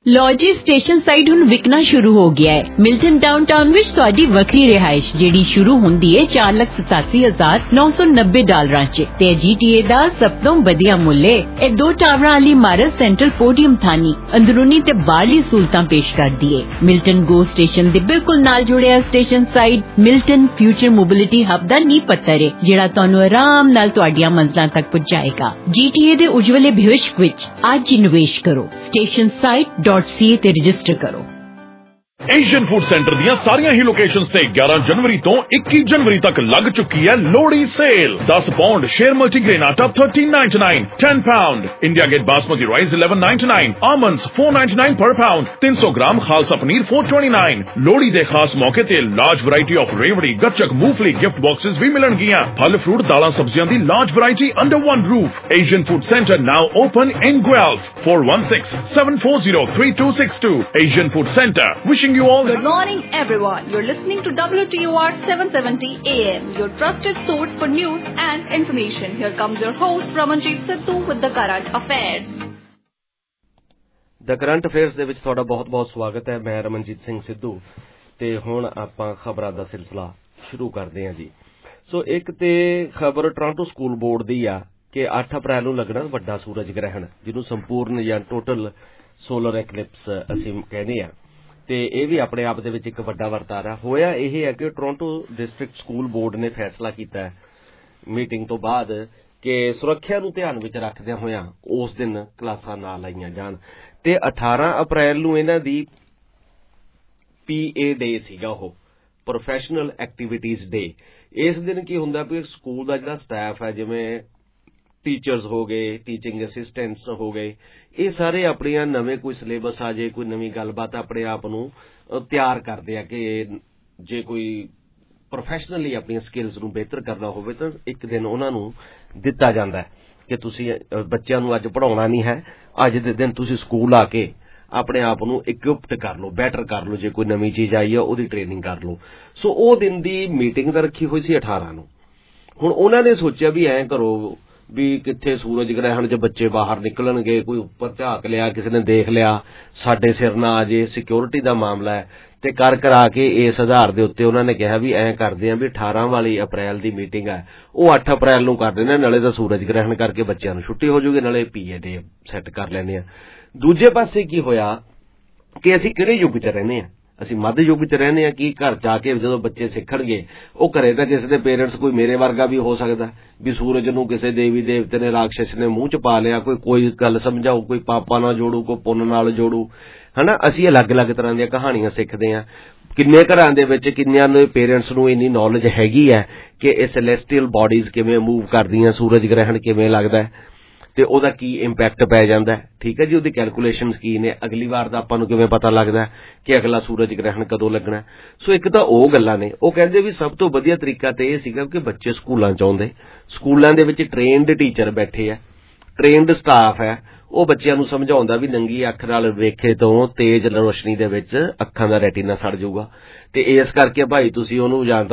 ਲਓ ਜੀ ਸਟੇਸ਼ਨ ਸਾਈਡ ਹੁਣ ਵਿਕਣਾ ਸ਼ੁਰੂ ਹੋ ਗਿਆ ਹੈ। ਮਿਲਟਨ ਡਾਊਨਟਾਊਨ ਵਿੱਚ ਤੁਹਾਡੀ ਵੱਖਰੀ ਰਿਹਾਇਸ਼ ਜਿਹੜੀ ਸ਼ੁਰੂ ਹੁੰਦੀ ਹੈ ਚਾਰ ਲੱਖ ਸਤਾਸੀ ਹਜ਼ਾਰ ਨੌ ਸੌ ਨੱਬੇ ਡਾਲਰਾਂ 'ਚ ਤੇ ਜੀਟੀਏ ਦਾ ਸਭ ਤੋਂ ਵਧੀਆ ਮੁੱਲ ਹੈ। ਇਹ ਦੋ ਟਾਵਰਾਂ ਵਾਲੀ ਇਮਾਰਤ ਸੈਂਟਰਲ ਪੋਡੀਅਮ ਥਾਨੀ ਅੰਦਰੂਨੀ ਤੇ ਬਾਹਰਲੀ ਸਹੂਲਤਾਂ ਪੇਸ਼ ਕਰਦੀ ਹੈ। ਮਿਲਟਨ ਗੋ ਸਟੇਸ਼ਨ ਦੇ ਬਿਲਕੁਲ ਨਾਲ ਜੁੜਿਆ station side Milton future mobility hub ਦਾ ਨੀਂਹ ਪੱਥਰ ਹੈ ਜਿਹੜਾ ਤੁਹਾਨੂੰ ਆਰਾਮ ਨਾਲ ਤੁਹਾਡੀਆਂ ਮੰਜ਼ਲਾਂ ਤੱਕ ਪਹੁੰਚਾਏਗਾ। ਜੀਟੀਏ ਦੇ ਉਜਵਲੇ ਭਵਿੱਖ ਵਿੱਚ ਅੱਜ ਹੀ ਨਿਵੇਸ਼ ਕਰੋ। ਸਟੇਸ਼ਨ ਸਾਈਡ .ca ਤੇ ਰਜਿਸਟਰ ਕਰੋ। ਏਸ਼ੀਅਨ ਫੂਡ ਸੈਂਟਰ ਦੀਆਂ ਸਾਰੀਆਂ ਹੀ ਲੋਕੇਸ਼ਨਸ ਤੇ ਗਿਆਰਾਂ ਜਨਵਰੀ ਤੋਂ ਇੱਕੀ ਜਨਵਰੀ ਤੱਕ ਲੱਗ ਚੁੱਕੀ ਹੈ ਲੋਹੜੀ ਸੇਲ। ਦਸ ਪੌਂਡ ਸ਼ੇਰ ਮਲਟੀਗ੍ਰੇਨ ਆਟਾ thirteen ninety-nine, ten pound India Gate basmati rice eleven ninety-nine, almonds four ninety-nine per pound, ਤਿੰਨ ਸੌ gram Khalsa paneer four twenty-nine। Lohri ਦੇ ਖਾਸ ਮੌਕੇ ਤੇ large variety of rewri, gachak, ਮੂੰਗਫਲੀ ਗਿਫਟ ਬਾਕਸਸ ਵੀ ਮਿਲਣਗੀਆਂ। ਫਲ ਫਰੂਟ, ਦਾਲਾਂ, ਸਬਜ਼ੀਆਂ ਦੀ large variety under one roof. Asian food centre now open in Guelph, four one six, seven four zero, three two six two। Asian Food Center, wishing you all Good morning, everyone. You're listening to W T O R seven seventy A M, your trusted source for news and information. Here comes your host, Ramanjeet Sidhu, with the current affairs. The current affairs ਦੇ ਵਿੱਚ ਤੁਹਾਡਾ ਬਹੁਤ-ਬਹੁਤ ਸਵਾਗਤ ਹੈ। ਮੈਂ ਰਮਨਜੀਤ ਸਿੰਘ ਸਿੱਧੂ ਤੇ ਹੁਣ ਆਪਾਂ ਖਬਰਾਂ ਦਾ ਸਿਲਸਿਲਾ ਸ਼ੁਰੂ ਕਰਦੇ ਹਾਂ ਜੀ। ਸੋ ਇੱਕ ਤੇ ਖਬਰ ਟੋਰਾਂਟੋ ਸਕੂਲ ਬੋਰਡ ਦੀ ਆ ਕਿ ਅੱਠ ਅਪ੍ਰੈਲ ਨੂੰ ਲੱਗਣਾ ਵੱਡਾ ਸੂਰਜ ਗ੍ਰਹਿਣ, ਜਿਹਨੂੰ ਸੰਪੂਰਨ ਜਾਂ ਟੋਟਲ ਸੋਲਰ ਐਕਲਿਪਸ ਅਸੀਂ ਕਹਿੰਦੇ ਆ। ਤੇ ਇਹ ਵੀ ਆਪਣੇ ਆਪ ਦੇ ਵਿੱਚ ਇੱਕ ਵੱਡਾ ਵਰਤਾਰਾ ਹੋਇਆ। ਇਹ ਹੈ ਕਿ ਟੋਰਾਂਟੋ ਡਿਸਟ੍ਰਿਕਟ ਸਕੂਲ ਬੋਰਡ ਨੇ ਫੈਸਲਾ ਕੀਤਾ ਮੀਟਿੰਗ ਤੋਂ ਬਾਅਦ ਕਿ ਸੁਰੱਖਿਆ ਨੂੰ ਧਿਆਨ ਵਿੱਚ ਰੱਖਦਿਆਂ ਹੋਇਆਂ ਉਸ ਦਿਨ ਕਲਾਸਾਂ ਨਾ ਲਾਈਆਂ ਜਾਣ। ਤੇ ਅਠਾਰਾਂ ਅਪ੍ਰੈਲ ਨੂੰ ਇਹਨਾਂ ਦੀ ਪੀ ਏ ਡੇ ਸੀਗਾ, ਉਹ ਪ੍ਰੋਫੈਸ਼ਨਲ ਐਕਟੀਵਿਟੀਜ਼ ਡੇ। ਇਸ ਦਿਨ ਕੀ ਹੁੰਦਾ ਵੀ ਸਕੂਲ ਦਾ ਜਿਹੜਾ ਸਟਾਫ ਹੈ, ਜਿਵੇਂ ਟੀਚਰਸ ਹੋ ਗਏ, ਟੀਚਿੰਗ ਅਸਿਸਟੈਂਟਸ ਹੋ ਗਏ, ਇਹ ਸਾਰੇ ਆਪਣੀਆਂ ਨਵੇਂ ਕੋਈ ਸਿਲੇਬਸ ਆ ਜੇ, ਕੋਈ ਨਵੀਂ ਗੱਲਬਾਤ ਆਪਣੇ ਆਪ ਨੂੰ ਤਿਆਰ ਕਰਦੇ ਆ ਕਿ ਜੇ ਕੋਈ ਪ੍ਰੋਫੈਸ਼ਨਲੀ ਆਪਣੀਆਂ ਸਕਿੱਲਸ ਨੂੰ ਬਿਹਤਰ ਕਰਨਾ ਹੋਵੇ ਤਾਂ ਇੱਕ ਦਿਨ ਉਹਨਾਂ ਨੂੰ ਦਿੱਤਾ ਜਾਂਦਾ ਹੈ ਕਿ ਤੁਸੀਂ ਬੱਚਿਆਂ ਨੂੰ ਅੱਜ ਪੜ੍ਹਾਉਣਾ ਨਹੀਂ ਹੈ, ਅੱਜ ਦੇ ਦਿਨ ਤੁਸੀਂ ਸਕੂਲ ਆ ਕੇ ਆਪਣੇ ਆਪ ਨੂੰ ਇਕਵਿਪਡ ਕਰ ਲਓ, ਬੈਟਰ ਕਰ ਲਓ। ਜੇ ਕੋਈ ਨਵੀਂ ਚੀਜ਼ ਆਈ ਆ ਉਹਦੀ ਟ੍ਰੇਨਿੰਗ ਕਰ ਲਓ। ਸੋ ਉਹ ਦਿਨ ਦੀ ਮੀਟਿੰਗ ਤਾਂ ਰੱਖੀ ਹੋਈ ਸੀ ਅਠਾਰਾਂ ਨੂੰ। ਹੁਣ ਉਹਨਾਂ ਨੇ ਸੋਚਿਆ ਵੀ ਐਂ ਕਰੋ ਵੀ ਕਿੱਥੇ ਸੂਰਜ ਗ੍ਰਹਿਣ 'ਚ ਬੱਚੇ ਬਾਹਰ ਨਿਕਲਣਗੇ, ਕੋਈ ਉੱਪਰ ਝਾਕ ਲਿਆ, ਕਿਸੇ ਨੇ ਦੇਖ ਲਿਆ, ਸਾਡੇ ਸਿਰ ਨਾ ਆ ਜੇ, ਸਿਕਿਉਰਿਟੀ ਦਾ ਮਾਮਲਾ ਹੈ। ਤੇ ਕਰ ਕਰਾ ਕੇ ਇਸ ਆਧਾਰ ਦੇ ਉੱਤੇ ਉਹਨਾਂ ਨੇ ਕਿਹਾ ਵੀ ਐਂ ਕਰਦੇ ਆ ਵੀ ਅਠਾਰਾਂ ਵਾਲੀ ਅਪ੍ਰੈਲ ਦੀ ਮੀਟਿੰਗ ਹੈ ਉਹ ਅੱਠ ਅਪ੍ਰੈਲ ਨੂੰ ਕਰ ਦੇਣਾ, ਨਾਲੇ ਤਾਂ ਸੂਰਜ ਗ੍ਰਹਿਣ ਕਰਕੇ ਬੱਚਿਆਂ ਨੂੰ ਛੁੱਟੀ ਹੋ ਜੂਗੀ, ਨਾਲੇ ਪੀ ਏ ਡੇ ਸੈੱਟ ਕਰ ਲੈਂਦੇ ਆ। ਦੂਜੇ ਪਾਸੇ ਕੀ ਹੋਇਆ ਕਿ ਅਸੀਂ ਕਿਹੜੇ ਯੁੱਗ 'ਚ ਰਹਿੰਦੇ ਹਾਂ? ਅਸੀਂ ਮੱਧ ਯੁੱਗ 'ਚ ਰਹਿੰਦੇ ਹਾਂ। ਕੀ ਘਰ ਜਾ ਕੇ ਜਦੋਂ ਬੱਚੇ ਸਿੱਖਣਗੇ, ਉਹ ਘਰੇ ਤਾਂ ਕਿਸੇ ਦੇ ਪੇਰੈਂਟਸ ਕੋਈ ਮੇਰੇ ਵਰਗਾ ਵੀ ਹੋ ਸਕਦਾ ਵੀ ਸੂਰਜ ਨੂੰ ਕਿਸੇ ਦੇਵੀ ਦੇਵਤੇ ਨੇ, ਰਾਖਸ਼ ਨੇ ਮੂੰਹ 'ਚ ਪਾ ਲਿਆ, ਕੋਈ ਕੋਈ ਗੱਲ ਸਮਝਾਊ, ਕੋਈ ਪਾਪਾ ਨਾਲ ਜੋੜੂ, ਕੋਈ ਪੁੰਨ ਨਾਲ ਜੋੜੂ, ਹਨਾ। ਅਸੀਂ ਅਲੱਗ-ਅਲੱਗ ਤਰ੍ਹਾਂ ਦੀਆਂ ਕਹਾਣੀਆਂ ਸਿੱਖਦੇ ਹਾਂ। ਕਿੰਨੇ ਘਰਾਂ ਦੇ ਵਿੱਚ ਕਿੰਨਿਆਂ ਦੇ ਪੇਰੈਂਟਸ ਨੂੰ ਇੰਨੀ ਨੌਲੇਜ ਹੈਗੀ ਹੈ ਕਿ ਇਹ ਸੈਲੈਸਟੀਅਲ ਬਾਡੀਜ਼ ਕਿਵੇਂ ਮੂਵ ਕਰਦੀਆਂ, ਸੂਰਜ ਗ੍ਰਹਿਣ ਕਿਵੇਂ ਲੱਗਦਾ ਹੈ ਤੇ ਉਹਦਾ ਕੀ ਇੰਪੈਕਟ ਪੈ ਜਾਂਦਾ, ਠੀਕ ਹੈ ਜੀ, ਉਹਦੀ ਕੈਲਕੂਲੇਸ਼ਨਸ ਕੀ ਨੇ, ਅਗਲੀ ਵਾਰ ਦਾ ਆਪਾਂ ਨੂੰ ਕਿਵੇਂ ਪਤਾ ਲੱਗਦਾ ਕਿ ਅਗਲਾ ਸੂਰਜ ਗ੍ਰਹਿਣ ਕਦੋਂ ਲੱਗਣਾ। ਸੋ ਇੱਕ ਤਾਂ ਉਹ ਗੱਲਾਂ ਨੇ। ਉਹ ਕਹਿੰਦੇ ਵੀ ਸਭ ਤੋਂ ਵਧੀਆ ਤਰੀਕਾ ਤੇ ਇਹ ਸੀਗਾ ਕਿ ਬੱਚੇ ਸਕੂਲਾਂ 'ਚ ਆਉਂਦੇ, ਸਕੂਲਾਂ ਦੇ ਵਿੱਚ ਟ੍ਰੇਨਡ ਟੀਚਰ ਬੈਠੇ ਆ, ਟ੍ਰੇਨਡ ਸਟਾਫ ਹੈ, ਉਹ ਬੱਚਿਆਂ ਨੂੰ ਸਮਝਾਉਂਦਾ ਵੀ ਨੰਗੀ ਅੱਖ ਨਾਲ ਵੇਖੇ ਤੋਂ ਤੇਜ਼ ਰੋਸ਼ਨੀ ਦੇ ਵਿੱਚ ਅੱਖਾਂ ਦਾ ਰੈਟੀਨਾ ਸੜ ਜਾਊਗਾ ਤੇ ਇਸ ਕਰਕੇ ਭਾਈ ਤੁਸੀਂ ਉਹਨੂੰ ਜਾਂ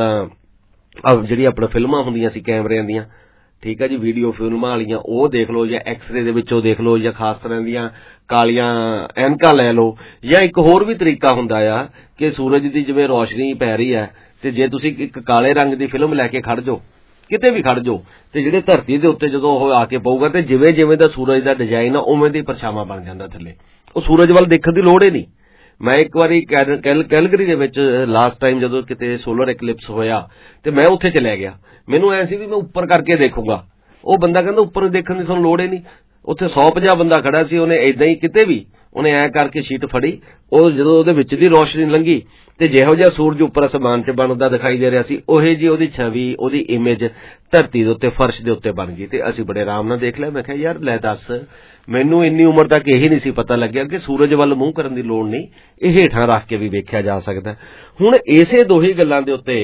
ਤਾਂ ਜਿਹੜੀ ਆਪਣਾ ਫਿਲਮਾਂ ਹੁੰਦੀਆਂ ਸੀ ਕੈਮਰਿਆਂ ਦੀਆਂ, ਠੀਕ ਹੈ ਜੀ, ਵੀਡੀਓ ਫਿਲਮਾਂ ਵਾਲੀਆਂ, ਉਹ ਦੇਖ ਲਓ, ਜਾਂ ਐਕਸਰੇ ਦੇ ਵਿੱਚੋਂ ਦੇਖ ਲਓ, ਜਾਂ ਖਾਸ ਤਰ੍ਹਾਂ ਦੀਆਂ ਕਾਲੀਆਂ ਐਨਕਾਂ ਲੈ ਲਓ। ਜਾਂ ਇੱਕ ਹੋਰ ਵੀ ਤਰੀਕਾ ਹੁੰਦਾ ਆ ਕਿ ਸੂਰਜ ਦੀ ਜਿਵੇਂ ਰੋਸ਼ਨੀ ਪੈ ਰਹੀ ਹੈ ਤੇ ਜੇ ਤੁਸੀਂ ਇੱਕ ਕਾਲੇ ਰੰਗ ਦੀ ਫਿਲਮ ਲੈ ਕੇ ਖੜ ਜਾਓ, ਕਿਤੇ ਵੀ ਖੜ ਜਾਓ, ਤੇ ਜਿਹੜੇ ਧਰਤੀ ਦੇ ਉੱਤੇ ਜਦੋਂ ਉਹ ਆ ਕੇ ਪਊਗਾ ਤੇ ਜਿਵੇਂ ਜਿਵੇਂ ਦਾ ਸੂਰਜ ਦਾ ਡਿਜ਼ਾਈਨ ਆ ਉਵੇਂ ਦੀ ਪਰਛਾਵਾਂ ਬਣ ਜਾਂਦਾ ਥੱਲੇ, ਉਹ ਸੂਰਜ ਵੱਲ ਦੇਖਣ ਦੀ ਲੋੜ ਹੀ ਨਹੀਂ। ਮੈਂ ਇੱਕ ਵਾਰੀ ਕੈਲਗਰੀ ਦੇ ਵਿੱਚ ਲਾਸਟ ਟਾਈਮ ਜਦੋਂ ਕਿਤੇ ਸੋਲਰ ਐਕਲਿਪਸ ਹੋਇਆ ਤੇ ਮੈਂ ਉੱਥੇ ਚਲਿਆ ਗਿਆ। ਮੈਨੂੰ ਐਂ ਸੀ ਵੀ ਮੈਂ ਉੱਪਰ ਕਰਕੇ ਦੇਖੂੰਗਾ। ਉਹ ਬੰਦਾ ਕਹਿੰਦਾ ਉੱਪਰ ਦੇਖਣ ਦੀ ਸਾਨੂੰ ਲੋੜ ਹੀ ਨਹੀਂ। ਉੱਥੇ ਸੌ ਪੰਜਾਹ ਬੰਦਾ ਖੜਾ ਸੀ, ਉਹਨੇ ਏਦਾਂ ਹੀ ਕਿਤੇ ਵੀ ਉਹਨੇ ਐਂ ਕਰਕੇ ਸ਼ੀਟ ਫੜੀ, ਉਹ ਜਦੋਂ ਉਹਦੇ ਵਿੱਚ ਦੀ ਰੋਸ਼ਨੀ ਲੰਘੀ ਤੇ ਜਿਹੋ ਜਿਹਾ ਸੂਰਜ ਉੱਪਰ ਅਸਮਾਨ 'ਚ ਬਣਦਾ ਦਿਖਾਈ ਦੇ ਰਿਹਾ ਸੀ, ਉਹੇ ਜੀ ਉਹਦੀ ਛਵੀ, ਉਹਦੀ ਇਮੇਜ ਧਰਤੀ ਦੇ ਉੱਤੇ, ਫਰਸ਼ ਦੇ ਉੱਤੇ ਬਣ ਗਈ। ਤੇ ਅਸੀਂ ਬੜੇ ਆਰਾਮ ਨਾਲ ਦੇਖ ਲਿਆ। ਮੈਂ ਕਿਹਾ ਯਾਰ ਲੈ ਦੱਸ, ਮੈਨੂੰ ਇੰਨੀ ਉਮਰ ਤੱਕ ਇਹੀ ਨਹੀਂ ਸੀ ਪਤਾ ਲੱਗਿਆ ਕਿ ਸੂਰਜ ਵੱਲ ਮੂੰਹ ਕਰਨ ਦੀ ਲੋੜ ਨਹੀਂ, ਇਹ ਹੇਠਾਂ ਰੱਖ ਕੇ ਵੀ ਵੇਖਿਆ ਜਾ ਸਕਦਾ। ਹੁਣ ਇਸੇ ਦੋਹੀ ਗੱਲਾਂ ਦੇ ਉੱਤੇ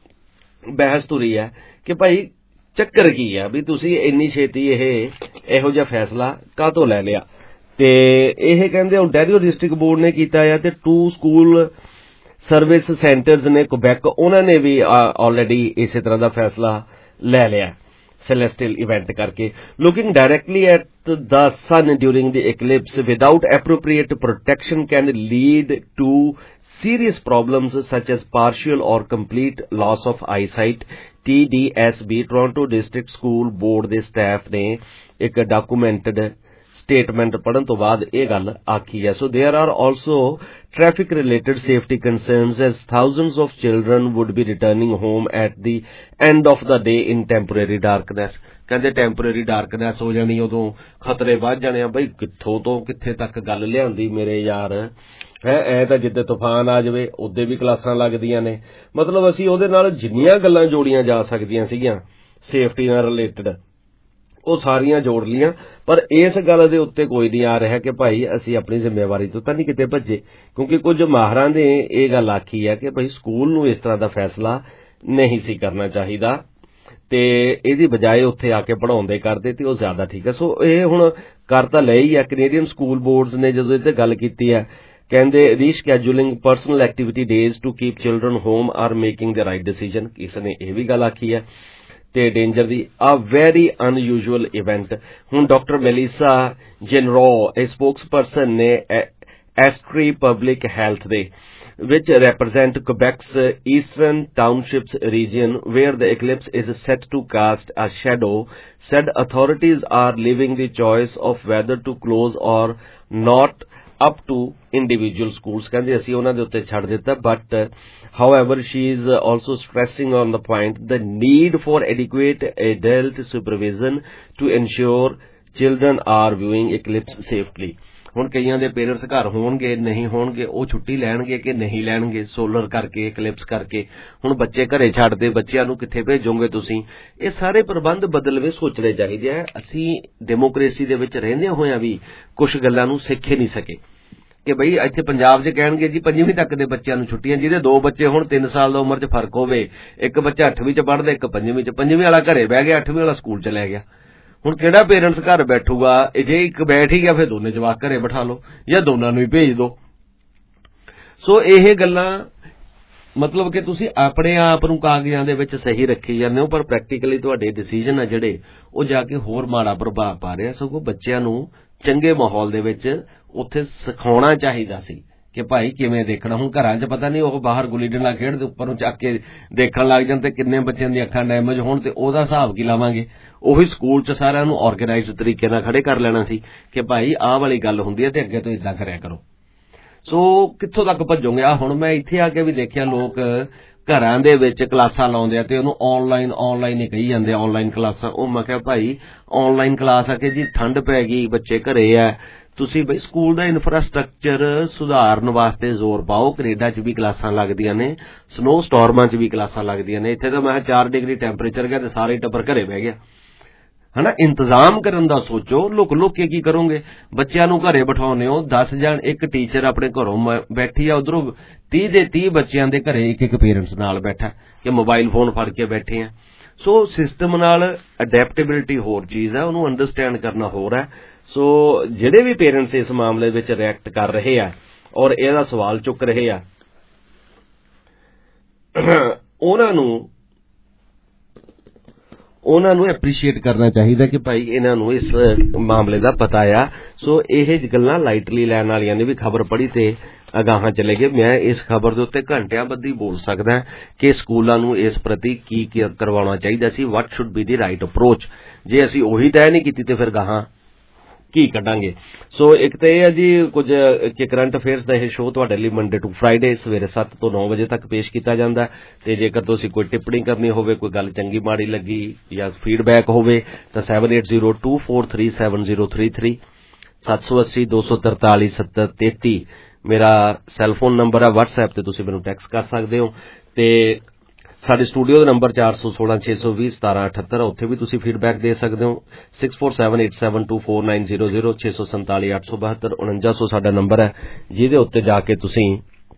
ਬਹਿਸ ਤੁਰੀ ਹੈ ਕਿ ਭਾਈ ਚੱਕਰ ਕੀ ਆ ਵੀ ਤੁਸੀਂ ਇੰਨੀ ਛੇਤੀ ਇਹ ਇਹੋ ਜਿਹਾ ਫੈਸਲਾ ਕਾਹਤੋਂ ਲੈ ਲਿਆ। ਤੇ ਇਹ ਕਹਿੰਦੇ ਓਨਟਾਰੀਓ ਡਿਸਟ੍ਰਿਕਟ ਬੋਰਡ ਨੇ ਕੀਤਾ ਆ ਤੇ ਟੂ ਸਕੂਲ ਸਰਵਿਸ ਸੈਂਟਰਸ ਨੇ ਕੁਬੈਕ, ਉਹਨਾਂ ਨੇ ਵੀ ਆਲਰੇਡੀ ਇਸੇ ਤਰ੍ਹਾਂ ਦਾ ਫੈਸਲਾ ਲੈ ਲਿਆ। celestial event karke. Looking directly at the sun during the eclipse without appropriate protection can lead to serious problems such as partial or complete loss of eyesight. T D S B Toronto District School Board ਦੇ staff ਨੇ ਇੱਕ documented statement ਪੜਨ ਤੋਂ ਬਾਅਦ ਇਹ ਗੱਲ ਆਖੀ ਹੈ. So there are also traffic related safety concerns as thousands of children would be returning home at the end of the day in temporary darkness. ਕਹਿੰਦੇ ਟੈਂਪਰੇਰੀ ਡਾਰਕਨੈਸ ਹੋ ਜਾਣੀ, ਉਦੋਂ ਖਤਰੇ ਵੱਧ ਜਾਣੇ ਆ. ਬਈ ਕਿੱਥੋਂ ਤੋਂ ਕਿੱਥੇ ਤੱਕ ਗੱਲ ਲਿਆਂਦੀ ਮੇਰੇ ਯਾਰ ਹੈ. ਐ ਤਾਂ ਜਿੱਦੇ ਤੂਫਾਨ ਆ ਜਾਵੇ ਉਹਦੇ ਵੀ ਕਲਾਸਾਂ ਲੱਗਦੀਆਂ ਨੇ. ਮਤਲਬ ਅਸੀਂ ਉਹਦੇ ਨਾਲ ਜਿੰਨੀਆਂ ਗੱਲਾਂ ਜੋੜੀਆਂ ਜਾ ਸਕਦੀਆਂ ਸੀਗੀਆਂ ਸੇਫਟੀ ਨਾਲ ਰਿਲੇਟਡ ਉਹ ਸਾਰੀਆਂ ਜੋੜ ਲੀਆਂ, ਪਰ ਇਸ ਗੱਲ ਦੇ ਉੱਤੇ ਕੋਈ ਨਹੀਂ ਆ ਰਿਹਾ ਕਿ ਭਾਈ ਅਸੀਂ ਆਪਣੀ ਜ਼ਿੰਮੇਵਾਰੀ ਤੋਂ ਤਾਂ ਨਹੀਂ ਕਿਤੇ ਭੱਜੇ. ਕਿਉਂਕਿ ਕੁਝ ਮਾਹਰਾਂ ਨੇ ਇਹ ਗੱਲ ਆਖੀ ਹੈ ਕਿ ਭਾਈ ਸਕੂਲ ਨੂੰ ਇਸ ਤਰ੍ਹਾਂ ਦਾ ਫੈਸਲਾ ਨਹੀਂ ਸੀ ਕਰਨਾ ਚਾਹੀਦਾ ਤੇ ਇਹਦੀ ਬਜਾਏ ਉੱਥੇ ਆ ਕੇ ਪੜ੍ਹਾਉਂਦੇ ਕਰਦੇ ਤੇ ਉਹ ਜ਼ਿਆਦਾ ਠੀਕ ਹੈ. ਸੋ ਇਹ ਹੁਣ ਕਰ ਤਾਂ ਲਈ ਹੈ. ਕੈਨੇਡੀਅਨ ਸਕੂਲ ਬੋਰਡਸ ਨੇ ਜਦੋਂ ਇਹ ਤੇ ਗੱਲ ਕੀਤੀ ਹੈ, ਕਹਿੰਦੇ rescheduling personal activity days to keep children home or making the right decision. ਕਿਸੇ ਨੇ ਇਹ ਵੀ ਗੱਲ ਆਖੀ ਹੈ. ਤੇ ਡੇਂਜਰ ਦੀ ਆ ਵੈਰੀ ਅਨਯੂਜੂਅਲ ਇਵੈਂਟ. ਹੁਣ ਡਾਕਟਰ ਮੈਲੀਸਾ ਜੈਨਰੋ ਇਹ ਸਪੋਕਸਪਰਸਨ ਨੇ ਐਸਟਰੀ ਪਬਲਿਕ ਹੈਲਥ ਦੇ which represent Quebec's eastern townships region where the eclipse is set to cast a shadow, said authorities are leaving the choice of whether to close or not up to individual schools. ਕਹਿੰਦੇ ਅਸੀਂ ਉਹਨਾਂ ਦੇ ਉੱਤੇ ਛੱਡ ਦਿੱਤਾ. but uh, however she is uh, also stressing on the point the need for adequate adult supervision to ensure children are viewing eclipse safely. ਹੁਣ ਕਈਆਂ ਦੇ ਪੇਰੈਂਟਸ ਘਰ ਹੋਣਗੇ ਨਹੀਂ ਹੋਣਗੇ, ਉਹ ਛੁੱਟੀ ਲੈਣਗੇ ਕਿ ਨਹੀਂ ਲੈਣਗੇ ਸੋਲਰ ਕਰਕੇ ਇਕਲਿਪਸ ਕਰਕੇ. ਹੁਣ ਬੱਚੇ ਘਰੇ ਛੱਡਦੇ, ਬੱਚਿਆਂ ਨੂੰ ਕਿੱਥੇ ਭੇਜੋਗੇ ਤੁਸੀਂ? ਇਹ ਸਾਰੇ ਪ੍ਰਬੰਧ ਬਦਲਵੇਂ ਸੋਚਣੇ ਚਾਹੀਦੇ ਆ. ਅਸੀਂ ਡੈਮੋਕ੍ਰੇਸੀ ਦੇ ਵਿੱਚ ਰਹਿੰਦੇ ਹੋਇਆਂ ਵੀ ਕੁਝ ਗੱਲਾਂ ਨੂੰ ਸਿੱਖ ਹੀ ਨਹੀਂ ਸਕੇ ਕਿ ਬਈ ਇੱਥੇ ਪੰਜਾਬ 'ਚ ਕਹਿਣਗੇ ਜੀ ਪੰਜਵੀਂ ਤੱਕ ਦੇ ਬੱਚਿਆਂ ਨੂੰ ਛੁੱਟੀਆਂ, ਜਿਹਦੇ ਦੋ ਬੱਚੇ ਹੁਣ ਤਿੰਨ ਸਾਲ ਦੀ ਉਮਰ 'ਚ ਫਰਕ ਹੋਵੇ, ਇੱਕ ਬੱਚਾ ਅੱਠਵੀਂ 'ਚ ਪੜ੍ਹਦਾ ਇੱਕ ਪੰਜਵੀਂ 'ਚ, ਪੰਜਵੀਂ ਵਾਲਾ ਘਰੇ ਬਹਿ ਗਿਆ, ਅੱਠਵੀਂ ਵਾਲਾ ਸਕੂਲ ਚਲਾ ਗਿਆ. ਹੁਣ ਕਿਹੜਾ ਪੇਰੈਂਟਸ ਘਰ ਬੈਠੂਗਾ? ਜੇ ਇੱਕ ਬੈਠ ਹੀ ਗਿਆ ਫਿਰ ਦੋਨੇ ਜਵਾਕ ਘਰੇ ਬਿਠਾ ਲਓ ਜਾਂ ਦੋਨਾਂ ਨੂੰ ਹੀ ਭੇਜ ਦਿਓ. ਸੋ ਇਹ ਗੱਲਾਂ ਮਤਲਬ ਕਿ ਤੁਸੀਂ ਆਪਣੇ ਆਪ ਨੂੰ ਕਾਗਜ਼ਾਂ ਦੇ ਵਿੱਚ ਸਹੀ ਰੱਖੀ ਜਾਂਦੇ ਹੋ, ਪਰ ਪ੍ਰੈਕਟੀਕਲੀ ਤੁਹਾਡੇ ਡਿਸੀਜਨ ਆ ਜਿਹੜੇ ਉਹ ਜਾ ਕੇ ਹੋਰ ਮਾੜਾ ਪ੍ਰਭਾਵ ਪਾ ਰਿਹਾ. ਸਗੋਂ ਬੱਚਿਆਂ ਨੂੰ ਚੰਗੇ ਮਾਹੌਲ ਦੇ ਵਿੱਚ ਉੱਥੇ ਸਿਖਾਉਣਾ ਚਾਹੀਦਾ ਸੀ ਕਿ ਭਾਈ ਕਿਵੇਂ ਦੇਖਣਾ. ਹੁਣ ਘਰਾਂ 'ਚ ਪਤਾ ਨਹੀਂ ਉਹ ਬਾਹਰ ਗੁੱਲੀ ਡੰਡਾ ਖੇਡਦੇ ਉੱਪਰ ਨੂੰ ਚੱਕ ਕੇ ਦੇਖਣ ਲੱਗ ਜਾਣ ਤੇ ਕਿੰਨੇ ਬੱਚਿਆਂ ਦੀਆਂ ਅੱਖਾਂ ਡੈਮੇਜ ਹੋਣ ਤੇ ਉਹਦਾ ਹਿਸਾਬ ਕੀ ਲਾਵਾਂਗੇ? ਉਹੀ ਸਕੂਲ 'ਚ ਸਾਰਿਆਂ ਨੂੰ ਆਰਗੇਨਾਈਜ਼ਡ ਤਰੀਕੇ ਨਾਲ ਖੜੇ ਕਰ ਲੈਣਾ ਸੀ ਕਿ ਭਾਈ ਆਹ ਵਾਲੀ ਗੱਲ ਹੁੰਦੀ ਹੈ ਤੇ ਅੱਗੇ ਤੋਂ ਇਦਾਂ ਕਰਿਆ ਕਰੋ. ਸੋ ਕਿੱਥੋਂ ਤੱਕ ਭੱਜੋਗੇ? ਆ ਹੁਣ ਮੈਂ ਇੱਥੇ ਆ ਕੇ ਵੀ ਦੇਖਿਆ ਲੋਕ ਘਰਾਂ ਦੇ ਵਿੱਚ ਕਲਾਸਾਂ ਲਾਉਂਦੇ ਆ ਤੇ ਉਹਨੂੰ ਆਨਲਾਈਨ ਆਨਲਾਈਨ ਹੀ ਕਹੀ ਜਾਂਦੇ ਆਨਲਾਈਨ ਕਲਾਸਾਂ. ਉਹ ਮੈਂ ਕਿਹਾ ਭਾਈ ਆਨਲਾਈਨ ਕਲਾਸ ਆ ਕਿ ਜੀ ਠੰਡ ਪੈ ਗਈ ਬੱਚੇ ਘਰੇ ਆ, ਤੁਸੀਂ ਬਈ ਸਕੂਲ ਦਾ ਇਨਫਰਾਸਟ੍ਰਕਚਰ ਸੁਧਾਰਨ ਵਾਸਤੇ ਜ਼ੋਰ ਪਾਓ. ਕੈਨੇਡਾ 'ਚ ਵੀ ਕਲਾਸਾਂ ਲੱਗਦੀਆਂ ਨੇ, ਸਨੋ ਸਟਾਰਮਾਂ 'ਚ ਵੀ ਕਲਾਸਾਂ ਲੱਗਦੀਆਂ ਨੇ. ਇੱਥੇ ਤਾਂ ਮੈਂ ਚਾਰ ਡਿਗਰੀ ਟੈਂਪਰੇਚਰ ਗਿਆ ਤੇ ਸਾਰੇ ਟੱਬਰ ਘਰੇ ਬਹਿ ਗਿਆ. ਹਨਾ, ਇੰਤਜ਼ਾਮ ਕਰਨ ਦਾ ਸੋਚੋ. ਲੁਕ ਲੁਕ ਕੇ ਕੀ ਕਰੋਗੇ? ਬੱਚਿਆਂ ਨੂੰ ਘਰੇ ਬਿਠਾਉਂਦੇ ਹੋ, ਦਸ ਜਣ ਇੱਕ ਟੀਚਰ ਆਪਣੇ ਘਰੋਂ ਬੈਠੀ ਆ, ਉਧਰੋਂ ਤੀਹ ਦੇ ਤੀਹ ਬੱਚਿਆਂ ਦੇ ਘਰੇ ਇੱਕ ਇੱਕ ਪੇਰੈਂਟਸ ਨਾਲ ਬੈਠਾ ਕਿ ਮੋਬਾਈਲ ਫੋਨ ਫੜ ਕੇ ਬੈਠੇ ਆ. ਸੋ ਸਿਸਟਮ ਨਾਲ ਅਡੈਪਟੇਬਿਲਿਟੀ ਹੋਰ ਚੀਜ਼ ਹੈ, ਉਹਨੂੰ ਅੰਡਰਸਟੈਂਡ ਕਰਨਾ ਹੋਰ ਹੈ. ਸੋ ਜਿਹੜੇ ਵੀ ਪੇਰੈਂਟਸ ਇਸ ਮਾਮਲੇ ਵਿੱਚ ਰਿਐਕਟ ਕਰ ਰਹੇ ਆ ਔਰ ਇਹਦਾ ਸਵਾਲ ਚੁੱਕ ਰਹੇ ਆ, ਉਹਨਾਂ ਨੂੰ ਉਹਨਾਂ ਨੂੰ ਐਪਰੀਸ਼ੀਏਟ ਕਰਨਾ ਚਾਹੀਦਾ ਕਿ ਭਾਈ ਇਹਨਾਂ ਨੂੰ ਇਸ ਮਾਮਲੇ ਦਾ ਪਤਾ ਆ. ਸੋ ਇਹ ਗੱਲਾਂ ਲਾਈਟਲੀ ਲੈਣ ਵਾਲੀਆਂ ਨੇ ਵੀ ਖਬਰ ਪੜ੍ਹੀ ਤੇ ਅਗਾਹਾਂ ਚਲੇ ਗਏ. ਮੈਂ ਇਸ ਖਬਰ ਦੇ ਉੱਤੇ ਘੰਟਿਆਂ ਬੱਧੀ ਬੋਲ ਸਕਦਾ ਕਿ ਸਕੂਲਾਂ ਨੂੰ ਇਸ ਪ੍ਰਤੀ ਕੀ ਕਰਵਾਉਣਾ ਚਾਹੀਦਾ ਸੀ, what should be the right approach. ਜੇ ਅਸੀਂ ਉਹੀ ਤੈਅ ਨਹੀਂ ਕੀਤੀ ਤੇ ਫਿਰ ਗਾਹਾਂ ਕੀ ਕੱਢਾਂਗੇ? ਸੋ ਇੱਕ ਤਾਂ ਇਹ ਹੈ ਜੀ ਕੁਝ ਕਿ ਕਰੰਟ ਅਫੇਅਰਸ ਦਾ ਇਹ ਸ਼ੋਅ ਤੁਹਾਡੇ ਲਈ ਮੰਡੇ ਟੂ ਫਰਾਈਡੇ ਸਵੇਰੇ ਸੱਤ ਤੋਂ ਨੌ ਵਜੇ ਤੱਕ ਪੇਸ਼ ਕੀਤਾ ਜਾਂਦਾ. ਤੇ ਜੇਕਰ ਤੁਸੀਂ ਕੋਈ ਟਿੱਪਣੀ ਕਰਨੀ ਹੋਵੇ, ਕੋਈ ਗੱਲ ਚੰਗੀ ਮਾੜੀ ਲੱਗੀ ਜਾਂ ਫੀਡਬੈਕ ਹੋਵੇ ਤਾਂ seven eight zero two four three seven zero three three ਸੱਤ ਸੌ ਅੱਸੀ ਦੋ ਸੌ ਤਰਤਾਲੀ ਸੱਤਰ ਤੇਤੀ ਮੇਰਾ ਸੈੱਲਫੋਨ ਨੰਬਰ ਹੈ. ਵਟਸਐਪ ਤੇ ਤੁਸੀਂ ਮੈਨੂੰ ਟੈਕਸਟ ਕਰ ਸਕਦੇ ਹੋ ਤੇ ਸਾਡੇ ਸਟੂਡੀਓ ਦਾ ਨੰਬਰ ਚਾਰ ਸੌ ਸੋਲਾਂ ਛੇ ਸੌ ਵੀਹ ਸਤਾਰਾਂ ਅਠੱਤਰ, ਉੱਥੇ ਵੀ ਤੁਸੀਂ ਫੀਡਬੈਕ ਦੇ ਸਕਦੇ ਹੋ. Six four seven eight seven two four nine zero zero ਛੇ ਸੌ ਸੰਤਾਲੀ ਅੱਠ ਸੌ ਬਹੱਤਰ ਉਣੰਜਾ ਸੌ ਸਾਡਾ ਨੰਬਰ ਹੈ, ਜਿਹਦੇ ਉੱਤੇ ਜਾ ਕੇ ਤੁਸੀਂ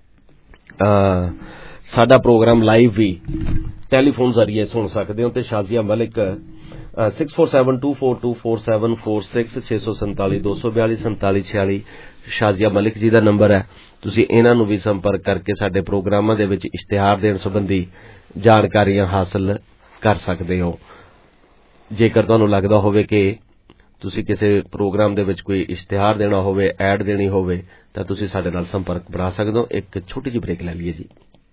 ਸਾਡਾ ਪ੍ਰੋਗਰਾਮ ਲਾਈਵ ਵੀ ਟੈਲੀਫੋਨ ਜ਼ਰੀਏ ਸੁਣ ਸਕਦੇ ਹੋ. ਤੇ Shazia Malik six four seven two four two four seven four six ਛੇ ਸੌ ਸੰਤਾਲੀ ਦੋ ਸੌ ਬਿਆਲੀ ਸੰਤਾਲੀ ਛਿਆਲੀ ਸ਼ਾਜ਼ੀਆ ਮਲਿਕ ਜੀ ਦਾ ਨੰਬਰ ਹੈ. ਤੁਸੀਂ ਇਹਨਾਂ ਨੂੰ ਵੀ ਸੰਪਰਕ ਕਰਕੇ ਸਾਡੇ ਪ੍ਰੋਗਰਾਮਾਂ ਦੇ ਵਿੱਚ ਇਸ਼ਤਿਹਾਰ ਦੇਣ ਸੰਬੰਧੀ ਜਾਣਕਾਰੀਆਂ ਹਾਸਲ ਕਰ ਸਕਦੇ ਹੋ. ਜੇਕਰ ਤੁਹਾਨੂੰ ਲੱਗਦਾ ਹੋਵੇ ਕਿ ਤੁਸੀਂ ਕਿਸੇ ਪ੍ਰੋਗਰਾਮ ਦੇ ਵਿੱਚ ਕੋਈ ਇਸ਼ਤਿਹਾਰ ਦੇਣਾ ਹੋਵੇ, ਐਡ ਦੇਣੀ ਹੋਵੇ, ਤਾਂ ਤੁਸੀਂ ਸਾਡੇ ਨਾਲ ਸੰਪਰਕ ਬਣਾ ਸਕਦੇ ਹੋ। ਇੱਕ ਛੋਟੀ ਜਿਹੀ ਬ੍ਰੇਕ ਲੈ ਲਈਏ ਜੀ।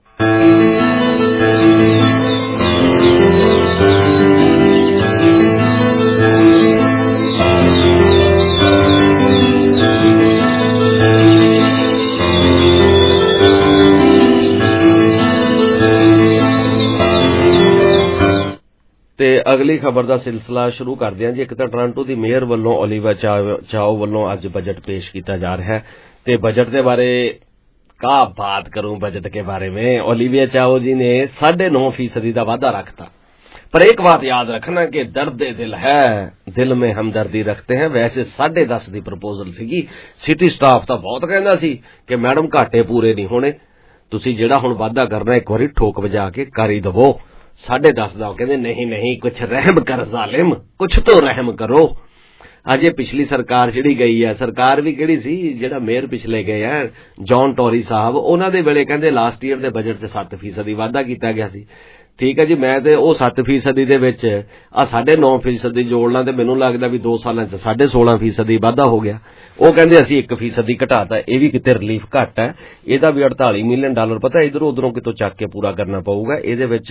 ਤੇ ਅਗਲੀ ਖਬਰ ਦਾ ਸਿਲਸਿਲਾ ਸ਼ੁਰੂ ਕਰਦੇ ਹਾਂ ਜੀ। ਇੱਕ ਤਾਂ ਟੋਰਾਂਟੋ ਦੀ ਮੇਅਰ ਵੱਲੋਂ ਓਲੀਵੀਆ ਚਾਓ ਵੱਲੋਂ ਅੱਜ ਬਜਟ ਪੇਸ਼ ਕੀਤਾ ਜਾ ਰਿਹਾ ਹੈ ਤੇ ਬਜਟ ਦੇ ਬਾਰੇ ਕਾ ਬਾਤ ਕਰੂं। बजट के बारे में ओलिविया चाओ जी ने साढ़े नौ फीसदी का वादा रखता, पर एक बात याद रखना कि दर्द दिल है, दिल में हमदर्दी रखते हैं। वैसे साढ़े दस की प्रपोजल सीगी, सिटी स्टाफ तो बहुत कहना सी कि मैडम घाटे पूरे नहीं होने, तुसी जिहड़ा हुण वादा करना एक बारी ठोक वजा के कर ही दवो। साढ़े दस का कहते नहीं नहीं कुछ रहम कर जालिम, कुछ तो रहम करो। अजे पिछली सरकार जिहड़ी गई है, सरकार भी किहड़ी सी, जिहड़ा मेयर पिछले गए है जॉन टोरी साहब, उन्हां दे वेले कहंदे लास्ट ईयर दे बजट च सत्त फीसदी वाधा कीता गया सी। ठीक है जी, मैं ते ओ सत्त फीसदी दे विच आ साढ़े नौ फीसदी जोड़ना ते मैनूं लगदा भी दो सालां च साढ़े सोलह फीसदी वाधा हो गया। ਉਹ ਕਹਿੰਦੇ ਅਸੀਂ ਇੱਕ ਫੀਸਦੀ ਘਟਾਤਾ, ਇਹ ਵੀ ਕਿਤੇ ਰਿਲੀਫ ਘੱਟ ਹੈ। ਇਹਦਾ ਵੀ ਅੜਤਾਲੀ ਮਿਲੀਅਨ ਡਾਲਰ ਪਤਾ ਇਧਰੋਂ ਉਧਰੋਂ ਕਿਤੋਂ ਚੱਕ ਕੇ ਪੂਰਾ ਕਰਨਾ ਪਊਗਾ। ਇਹਦੇ ਵਿੱਚ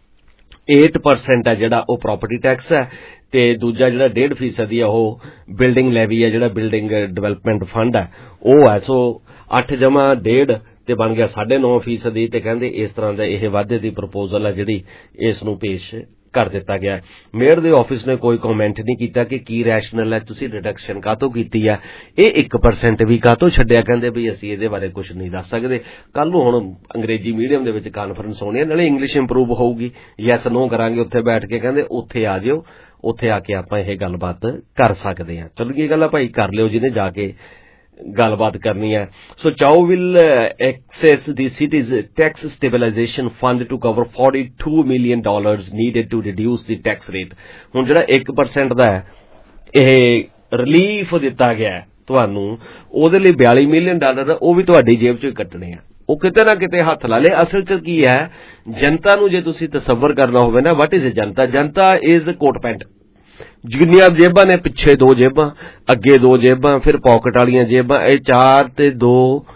eight percent ਹੈ ਜਿਹੜਾ ਉਹ ਪ੍ਰਾਪਰਟੀ ਟੈਕਸ ਹੈ ਤੇ ਦੂਜਾ ਜਿਹੜਾ ਡੇਢ ਫੀਸਦੀ ਹੈ ਉਹ ਬਿਲਡਿੰਗ ਲੈਵੀ ਹੈ, ਜਿਹੜਾ ਬਿਲਡਿੰਗ ਡਿਵੈਲਪਮੈਂਟ ਫੰਡ ਹੈ ਉਹ ਹੈ। ਸੋ ਅੱਠ ਜਮਾ ਡੇਢ ਤੇ ਬਣ ਗਿਆ ਸਾਢੇ ਨੌ ਫੀਸਦੀ ਤੇ ਕਹਿੰਦੇ ਇਸ ਤਰ੍ਹਾਂ ਦਾ ਇਹ ਵਾਧੇ ਦੀ ਪ੍ਰਪੋਜ਼ਲ ਹੈ ਜਿਹੜੀ ਇਸ ਨੂੰ ਪੇਸ਼ ਕਰ ਦਿੱਤਾ ਗਿਆ। ਮੇਅਰ ਦੇ ਆਫਿਸ ਨੇ ਕੋਈ ਕਮੈਂਟ ਨਹੀਂ ਕੀਤਾ ਕਿ ਕੀ ਰੈਸ਼ਨਲ ਹੈ, ਤੁਸੀਂ ਰਿਡਕਸ਼ਨ ਕਾਹਤੋਂ ਕੀਤੀ ਹੈ, ਇਹ ਇੱਕ ਪਰਸੈਂਟ ਵੀ ਕਾਹਤੋਂ ਛੱਡਿਆ। ਕਹਿੰਦੇ ਵੀ ਅਸੀਂ ਇਹਦੇ ਬਾਰੇ ਕੁਝ ਨਹੀਂ ਦੱਸ ਸਕਦੇ। ਕੱਲ ਨੂੰ ਹੁਣ ਅੰਗਰੇਜ਼ੀ ਮੀਡੀਅਮ ਦੇ ਵਿੱਚ ਕਾਨਫਰੰਸ ਹੋਣੀ ਹੈ, ਨਾਲੇ ਇੰਗਲਿਸ਼ ਇੰਪਰੂਵ ਹੋਊਗੀ, ਯੈਸ ਨੋ ਕਰਾਂਗੇ ਉੱਥੇ ਬੈਠ ਕੇ। ਕਹਿੰਦੇ ਉੱਥੇ ਆ ਜਿਓ, ਉੱਥੇ ਆ ਕੇ ਆਪਾਂ ਇਹ ਗੱਲਬਾਤ ਕਰ ਸਕਦੇ ਹਾਂ। ਚਲੋ ਕੀ ਗੱਲ ਆ ਭਾਈ, ਕਰ ਲਿਓ ਜਿਹਨੇ ਜਾ ਕੇ ਗੱਲਬਾਤ ਕਰਨੀ ਹੈ। So Chow will access the city's tax stabilisation fund to cover forty-two million dollars needed to reduce the tax rate. ਹੁਣ ਜਿਹੜਾ ਇੱਕ ਪਰਸੈਂਟ ਦਾ ਹੈ ਇਹ ਰਿਲੀਫ ਦਿੱਤਾ ਗਿਆ ਹੈ ਤੁਹਾਨੂੰ, ਉਹਦੇ ਲਈ ਬਿਆਲੀ ਮਿਲੀਅਨ ਡਾਲਰ ਉਹ ਵੀ ਤੁਹਾਡੀ ਜੇਬ ਚੋਂ ਹੀ ਕੱਟਣੇ ਆ। ਉਹ ਕਿਤੇ ਨਾ ਕਿਤੇ ਹੱਥ ਲਾ ਲੇ। ਅਸਲ ਚ ਕੀ ਹੈ, ਜਨਤਾ ਨੂੰ ਜੇ ਤੁਸੀਂ ਤਸੱਵਰ ਕਰਨਾ ਹੋਵੇ ਨਾ, ਵਾਟ ਇਜ਼ ਏ ਜਨਤਾ, ਜਨਤਾ ਇਜ਼ ਕੋਟ ਪੈਂਟ। ਜਿੰਨੀਆਂ ਜੇਬਾਂ ਨੇ, ਪਿੱਛੇ ਦੋ ਜੇਬਾਂ, ਅੱਗੇ ਦੋ ਜੇਬਾਂ, ਫਿਰ ਪਾਕਟ ਵਾਲੀਆਂ ਜੇਬਾਂ, ਇਹ ਚਾਰ ਤੇ ਦੋ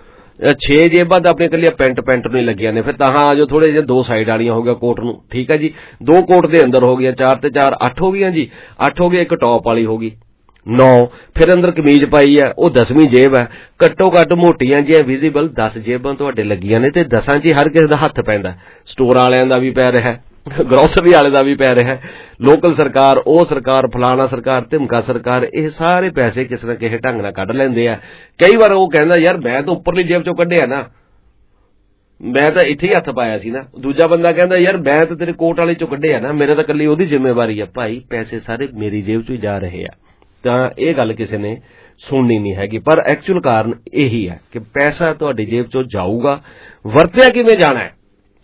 ਛੇ ਜੇਬਾਂ ਤਾਂ ਆਪਣੀਆਂ ਇਕੱਲੀਆਂ ਪੈਂਟ ਪੈਂਟ ਨੂੰ ਹੀ ਲੱਗੀਆਂ ਨੇ। ਫਿਰ ਤਾਂ ਆ ਜੋ ਥੋੜੇ ਜਿਹੇ ਦੋ ਸਾਈਡ ਵਾਲੀਆਂ ਹੋ ਗਿਆ ਕੋਟ ਨੂੰ, ਠੀਕ ਹੈ ਜੀ, ਦੋ ਕੋਟ ਦੇ ਅੰਦਰ ਹੋ ਗਈਆਂ, ਚਾਰ ਤੇ ਚਾਰ ਅੱਠ ਹੋ ਗਈਆਂ ਜੀ, ਅੱਠ ਹੋ ਗਏ, ਇੱਕ ਟੌਪ ਵਾਲੀ ਹੋ ਗਈ ਨੌ, ਫਿਰ ਅੰਦਰ ਕਮੀਜ਼ ਪਾਈ ਹੈ ਉਹ ਦਸਵੀਂ ਜੇਬ ਹੈ। ਘੱਟੋ ਘੱਟ ਮੋਟੀਆਂ ਜਿਹੀਆਂ ਵਿਜ਼ੀਬਲ ਦਸ ਜੇਬਾਂ ਤੁਹਾਡੇ ਲੱਗੀਆਂ ਨੇ ਤੇ ਦਸਾਂ 'ਚ ਹਰ ਕਿਸੇ ਦਾ ਹੱਥ ਪੈਂਦਾ। ਸਟੋਰ ਵਾਲਿਆਂ ਦਾ ਵੀ ਪੈ ਰਿਹਾ, ਗਰੋਸਰੀ ਵਾਲੇ ਦਾ ਵੀ ਪੈ ਰਿਹਾ, ਲੋਕਲ ਸਰਕਾਰ, ਉਹ ਸਰਕਾਰ, ਫਲਾਣਾ ਸਰਕਾਰ, ਧਮਕਾ ਸਰਕਾਰ, ਇਹ ਸਾਰੇ ਪੈਸੇ ਕਿਸੇ ਨਾ ਕਿਸੇ ਢੰਗ ਨਾਲ ਕੱਢ ਲੈਂਦੇ ਆ। ਕਈ ਵਾਰ ਉਹ ਕਹਿੰਦਾ ਯਾਰ ਮੈਂ ਤਾਂ ਉੱਪਰਲੀ ਜੇਬ ਚੋਂ ਕੱਢਿਆ ਨਾ, ਮੈਂ ਤਾਂ ਇੱਥੇ ਹੀ ਹੱਥ ਪਾਇਆ ਸੀ ਨਾ। ਦੂਜਾ ਬੰਦਾ ਕਹਿੰਦਾ ਯਾਰ ਮੈਂ ਤਾਂ ਤੇਰੇ ਕੋਟ ਵਾਲੇ ਚੋਂ ਕੱਢਿਆ ਨਾ, ਮੇਰਾ ਤਾਂ ਇਕੱਲੀ ਉਹਦੀ ਜ਼ਿੰਮੇਵਾਰੀ ਆ। ਭਾਈ ਪੈਸੇ ਸਾਰੇ ਮੇਰੀ ਜੇਬ ਚੋਂ ਹੀ ਜਾ ਰਹੇ ਆ। ਤਾਂ ਇਹ ਗੱਲ ਕਿਸੇ ਨੇ ਸੁਣਨੀ ਨਹੀਂ ਹੈਗੀ, ਪਰ ਐਕਚੁਅਲ ਕਾਰਨ ਇਹੀ ਹੈ ਕਿ ਪੈਸਾ ਤੁਹਾਡੀ ਜੇਬ ਚੋਂ ਜਾਊਗਾ, ਵਰਤਿਆ ਕਿਵੇਂ ਜਾਣਾ ਹੈ।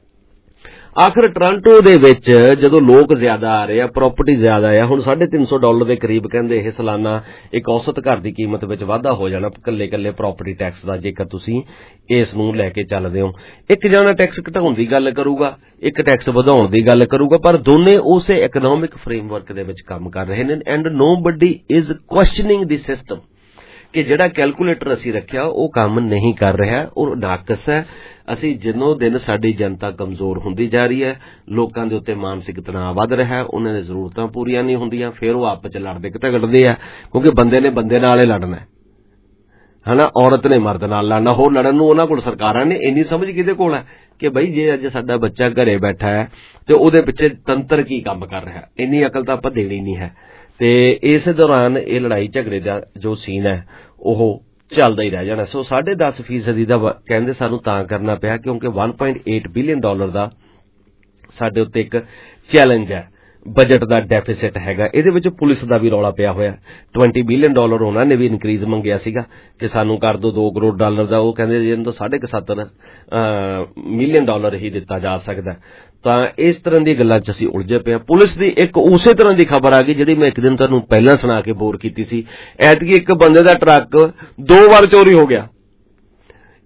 ਆਖਰ ਟੋਰਾਂਟੋ ਦੇ ਵਿੱਚ ਜਦੋਂ ਲੋਕ ਜ਼ਿਆਦਾ ਆ ਰਹੇ ਆ, ਪ੍ਰਾਪਰਟੀ ਜ਼ਿਆਦਾ ਆ, ਹੁਣ ਸਾਢੇ ਤਿੰਨ ਸੌ ਡਾਲਰ ਦੇ ਕਰੀਬ ਕਹਿੰਦੇ ਇਹ ਸਾਲਾਨਾ ਇੱਕ ਔਸਤ ਘਰ ਦੀ ਕੀਮਤ ਵਿੱਚ ਵਾਧਾ ਹੋ ਜਾਣਾ ਇਕੱਲੇ ਇਕੱਲੇ ਪ੍ਰਾਪਰਟੀ ਟੈਕਸ ਦਾ, ਜੇਕਰ ਤੁਸੀਂ ਇਸ ਨੂੰ ਲੈ ਕੇ ਚੱਲਦੇ ਹੋ। ਇੱਕ ਜਾਣਾ ਟੈਕਸ ਘਟਾਉਣ ਦੀ ਗੱਲ ਕਰੂਗਾ, ਇੱਕ ਟੈਕਸ ਵਧਾਉਣ ਦੀ ਗੱਲ ਕਰੂਗਾ, ਪਰ ਦੋਨੇ ਉਸੇ ਇਕਨੋਮਿਕ ਫਰੇਮਵਰਕ ਦੇ ਵਿੱਚ ਕੰਮ ਕਰ ਰਹੇ ਨੇ। And nobody is questioning the system ਕਿ ਜਿਹੜਾ ਕੈਲਕੂਲੇਟਰ ਅਸੀਂ ਰੱਖਿਆ ਉਹ ਕੰਮ ਨਹੀਂ ਕਰ ਰਿਹਾ, ਉਹ ਨਾਕਸ ਹੈ। ਅਸੀਂ ਜਿੰਨੋਂ ਦਿਨ ਸਾਡੀ ਜਨਤਾ ਕਮਜ਼ੋਰ ਹੁੰਦੀ ਜਾ ਰਹੀ ਹੈ, ਲੋਕਾਂ ਦੇ ਉੱਤੇ ਮਾਨਸਿਕ ਤਣਾਅ ਵੱਧ ਰਿਹਾ, ਉਹਨਾਂ ਦੀਆਂ ਜ਼ਰੂਰਤਾਂ ਪੂਰੀਆਂ ਨਹੀਂ ਹੁੰਦੀਆਂ, ਫਿਰ ਉਹ ਆਪਸ ਚ ਲੜਦੇ ਝਗੜਦੇ ਆ, ਕਿਉਂਕਿ ਬੰਦੇ ਨੇ ਬੰਦੇ ਨਾਲ ਹੀ ਲੜਨਾ ਹਨਾ, ਔਰਤ ਨੇ ਮਰਦ ਨਾਲ ਲੜਨਾ। ਹੋਰ ਲੜਨ ਨੂੰ ਉਹਨਾਂ ਕੋਲ ਸਰਕਾਰਾਂ ਨੇ ਇੰਨੀ ਸਮਝ ਕਿਹਦੇ ਕੋਲ ਹੈ ਕਿ ਬਈ ਜੇ ਅੱਜ ਸਾਡਾ ਬੱਚਾ ਘਰੇ ਬੈਠਾ ਹੈ ਤੇ ਉਹਦੇ ਪਿੱਛੇ ਤੰਤਰ ਕੀ ਕੰਮ ਕਰ ਰਿਹਾ, ਇੰਨੀ ਅਕਲ ਤਾਂ ਆਪਾਂ ਦੇਣੀ ਨਹੀਂ ਹੈ। ਤੇ ਇਸ ਦੌਰਾਨ ਇਹ ਲੜਾਈ ਝਗੜੇ ਦਾ ਜੋ ਸੀਨ ਹੈ ਉਹ ਚੱਲਦਾ ਹੀ ਰਹਿ ਜਾਣਾ। ਸੋ ਸਾਢੇ ਦਸ ਫੀਸਦੀ ਦਾ ਕਹਿੰਦੇ ਸਾਨੂੰ ਤਾਂ ਕਰਨਾ ਪਿਆ ਕਿਉਂਕਿ one point eight billion dollar ਦਾ ਸਾਡੇ ਉੱਤੇ ਇੱਕ ਚੈਲੰਜ ਹੈ, ਬਜਟ ਦਾ ਡੈਫਿਸਿਟ ਹੈਗਾ। ਇਹਦੇ ਵਿੱਚ ਪੁਲਿਸ ਦਾ ਵੀ ਰੌਲਾ ਪਿਆ ਹੋਇਆ, twenty ਬਿਲੀਅਨ ਡਾਲਰ ਉਹਨਾਂ ਨੇ ਵੀ ਇਨਕਰੀਜ਼ ਮੰਗਿਆ ਸੀਗਾ ਕਿ ਸਾਨੂੰ ਕਰ ਦਿਓ ਦੋ ਕਰੋੜ ਡਾਲਰ ਦਾ, ਉਹ ਕਹਿੰਦੇ ਜਿਹਨੂੰ ਤਾਂ ਸਾਢੇ ਕੁ ਸੱਤ ਮਿਲੀਅਨ ਡਾਲਰ ਹੀ ਦਿੱਤਾ ਜਾ ਸਕਦਾ। ਤਾਂ ਇਸ ਤਰ੍ਹਾਂ ਦੀ ਗੱਲਾਂ 'ਚ ਅਸੀਂ ਉਲਝੇ ਪਏ ਹਾਂ। ਪੁਲਿਸ ਦੀ ਇੱਕ ਉਸੇ ਤਰ੍ਹਾਂ ਦੀ ਖਬਰ ਆ ਗਈ ਜਿਹੜੀ ਮੈਂ ਇੱਕ ਦਿਨ ਤੁਹਾਨੂੰ ਪਹਿਲਾਂ ਸੁਣਾ ਕੇ ਬੋਰ ਕੀਤੀ ਸੀ। ਐਤਕੀ ਇੱਕ ਬੰਦੇ ਦਾ ਟਰੱਕ ਦੋ ਵਾਰ ਚੋਰੀ ਹੋ ਗਿਆ।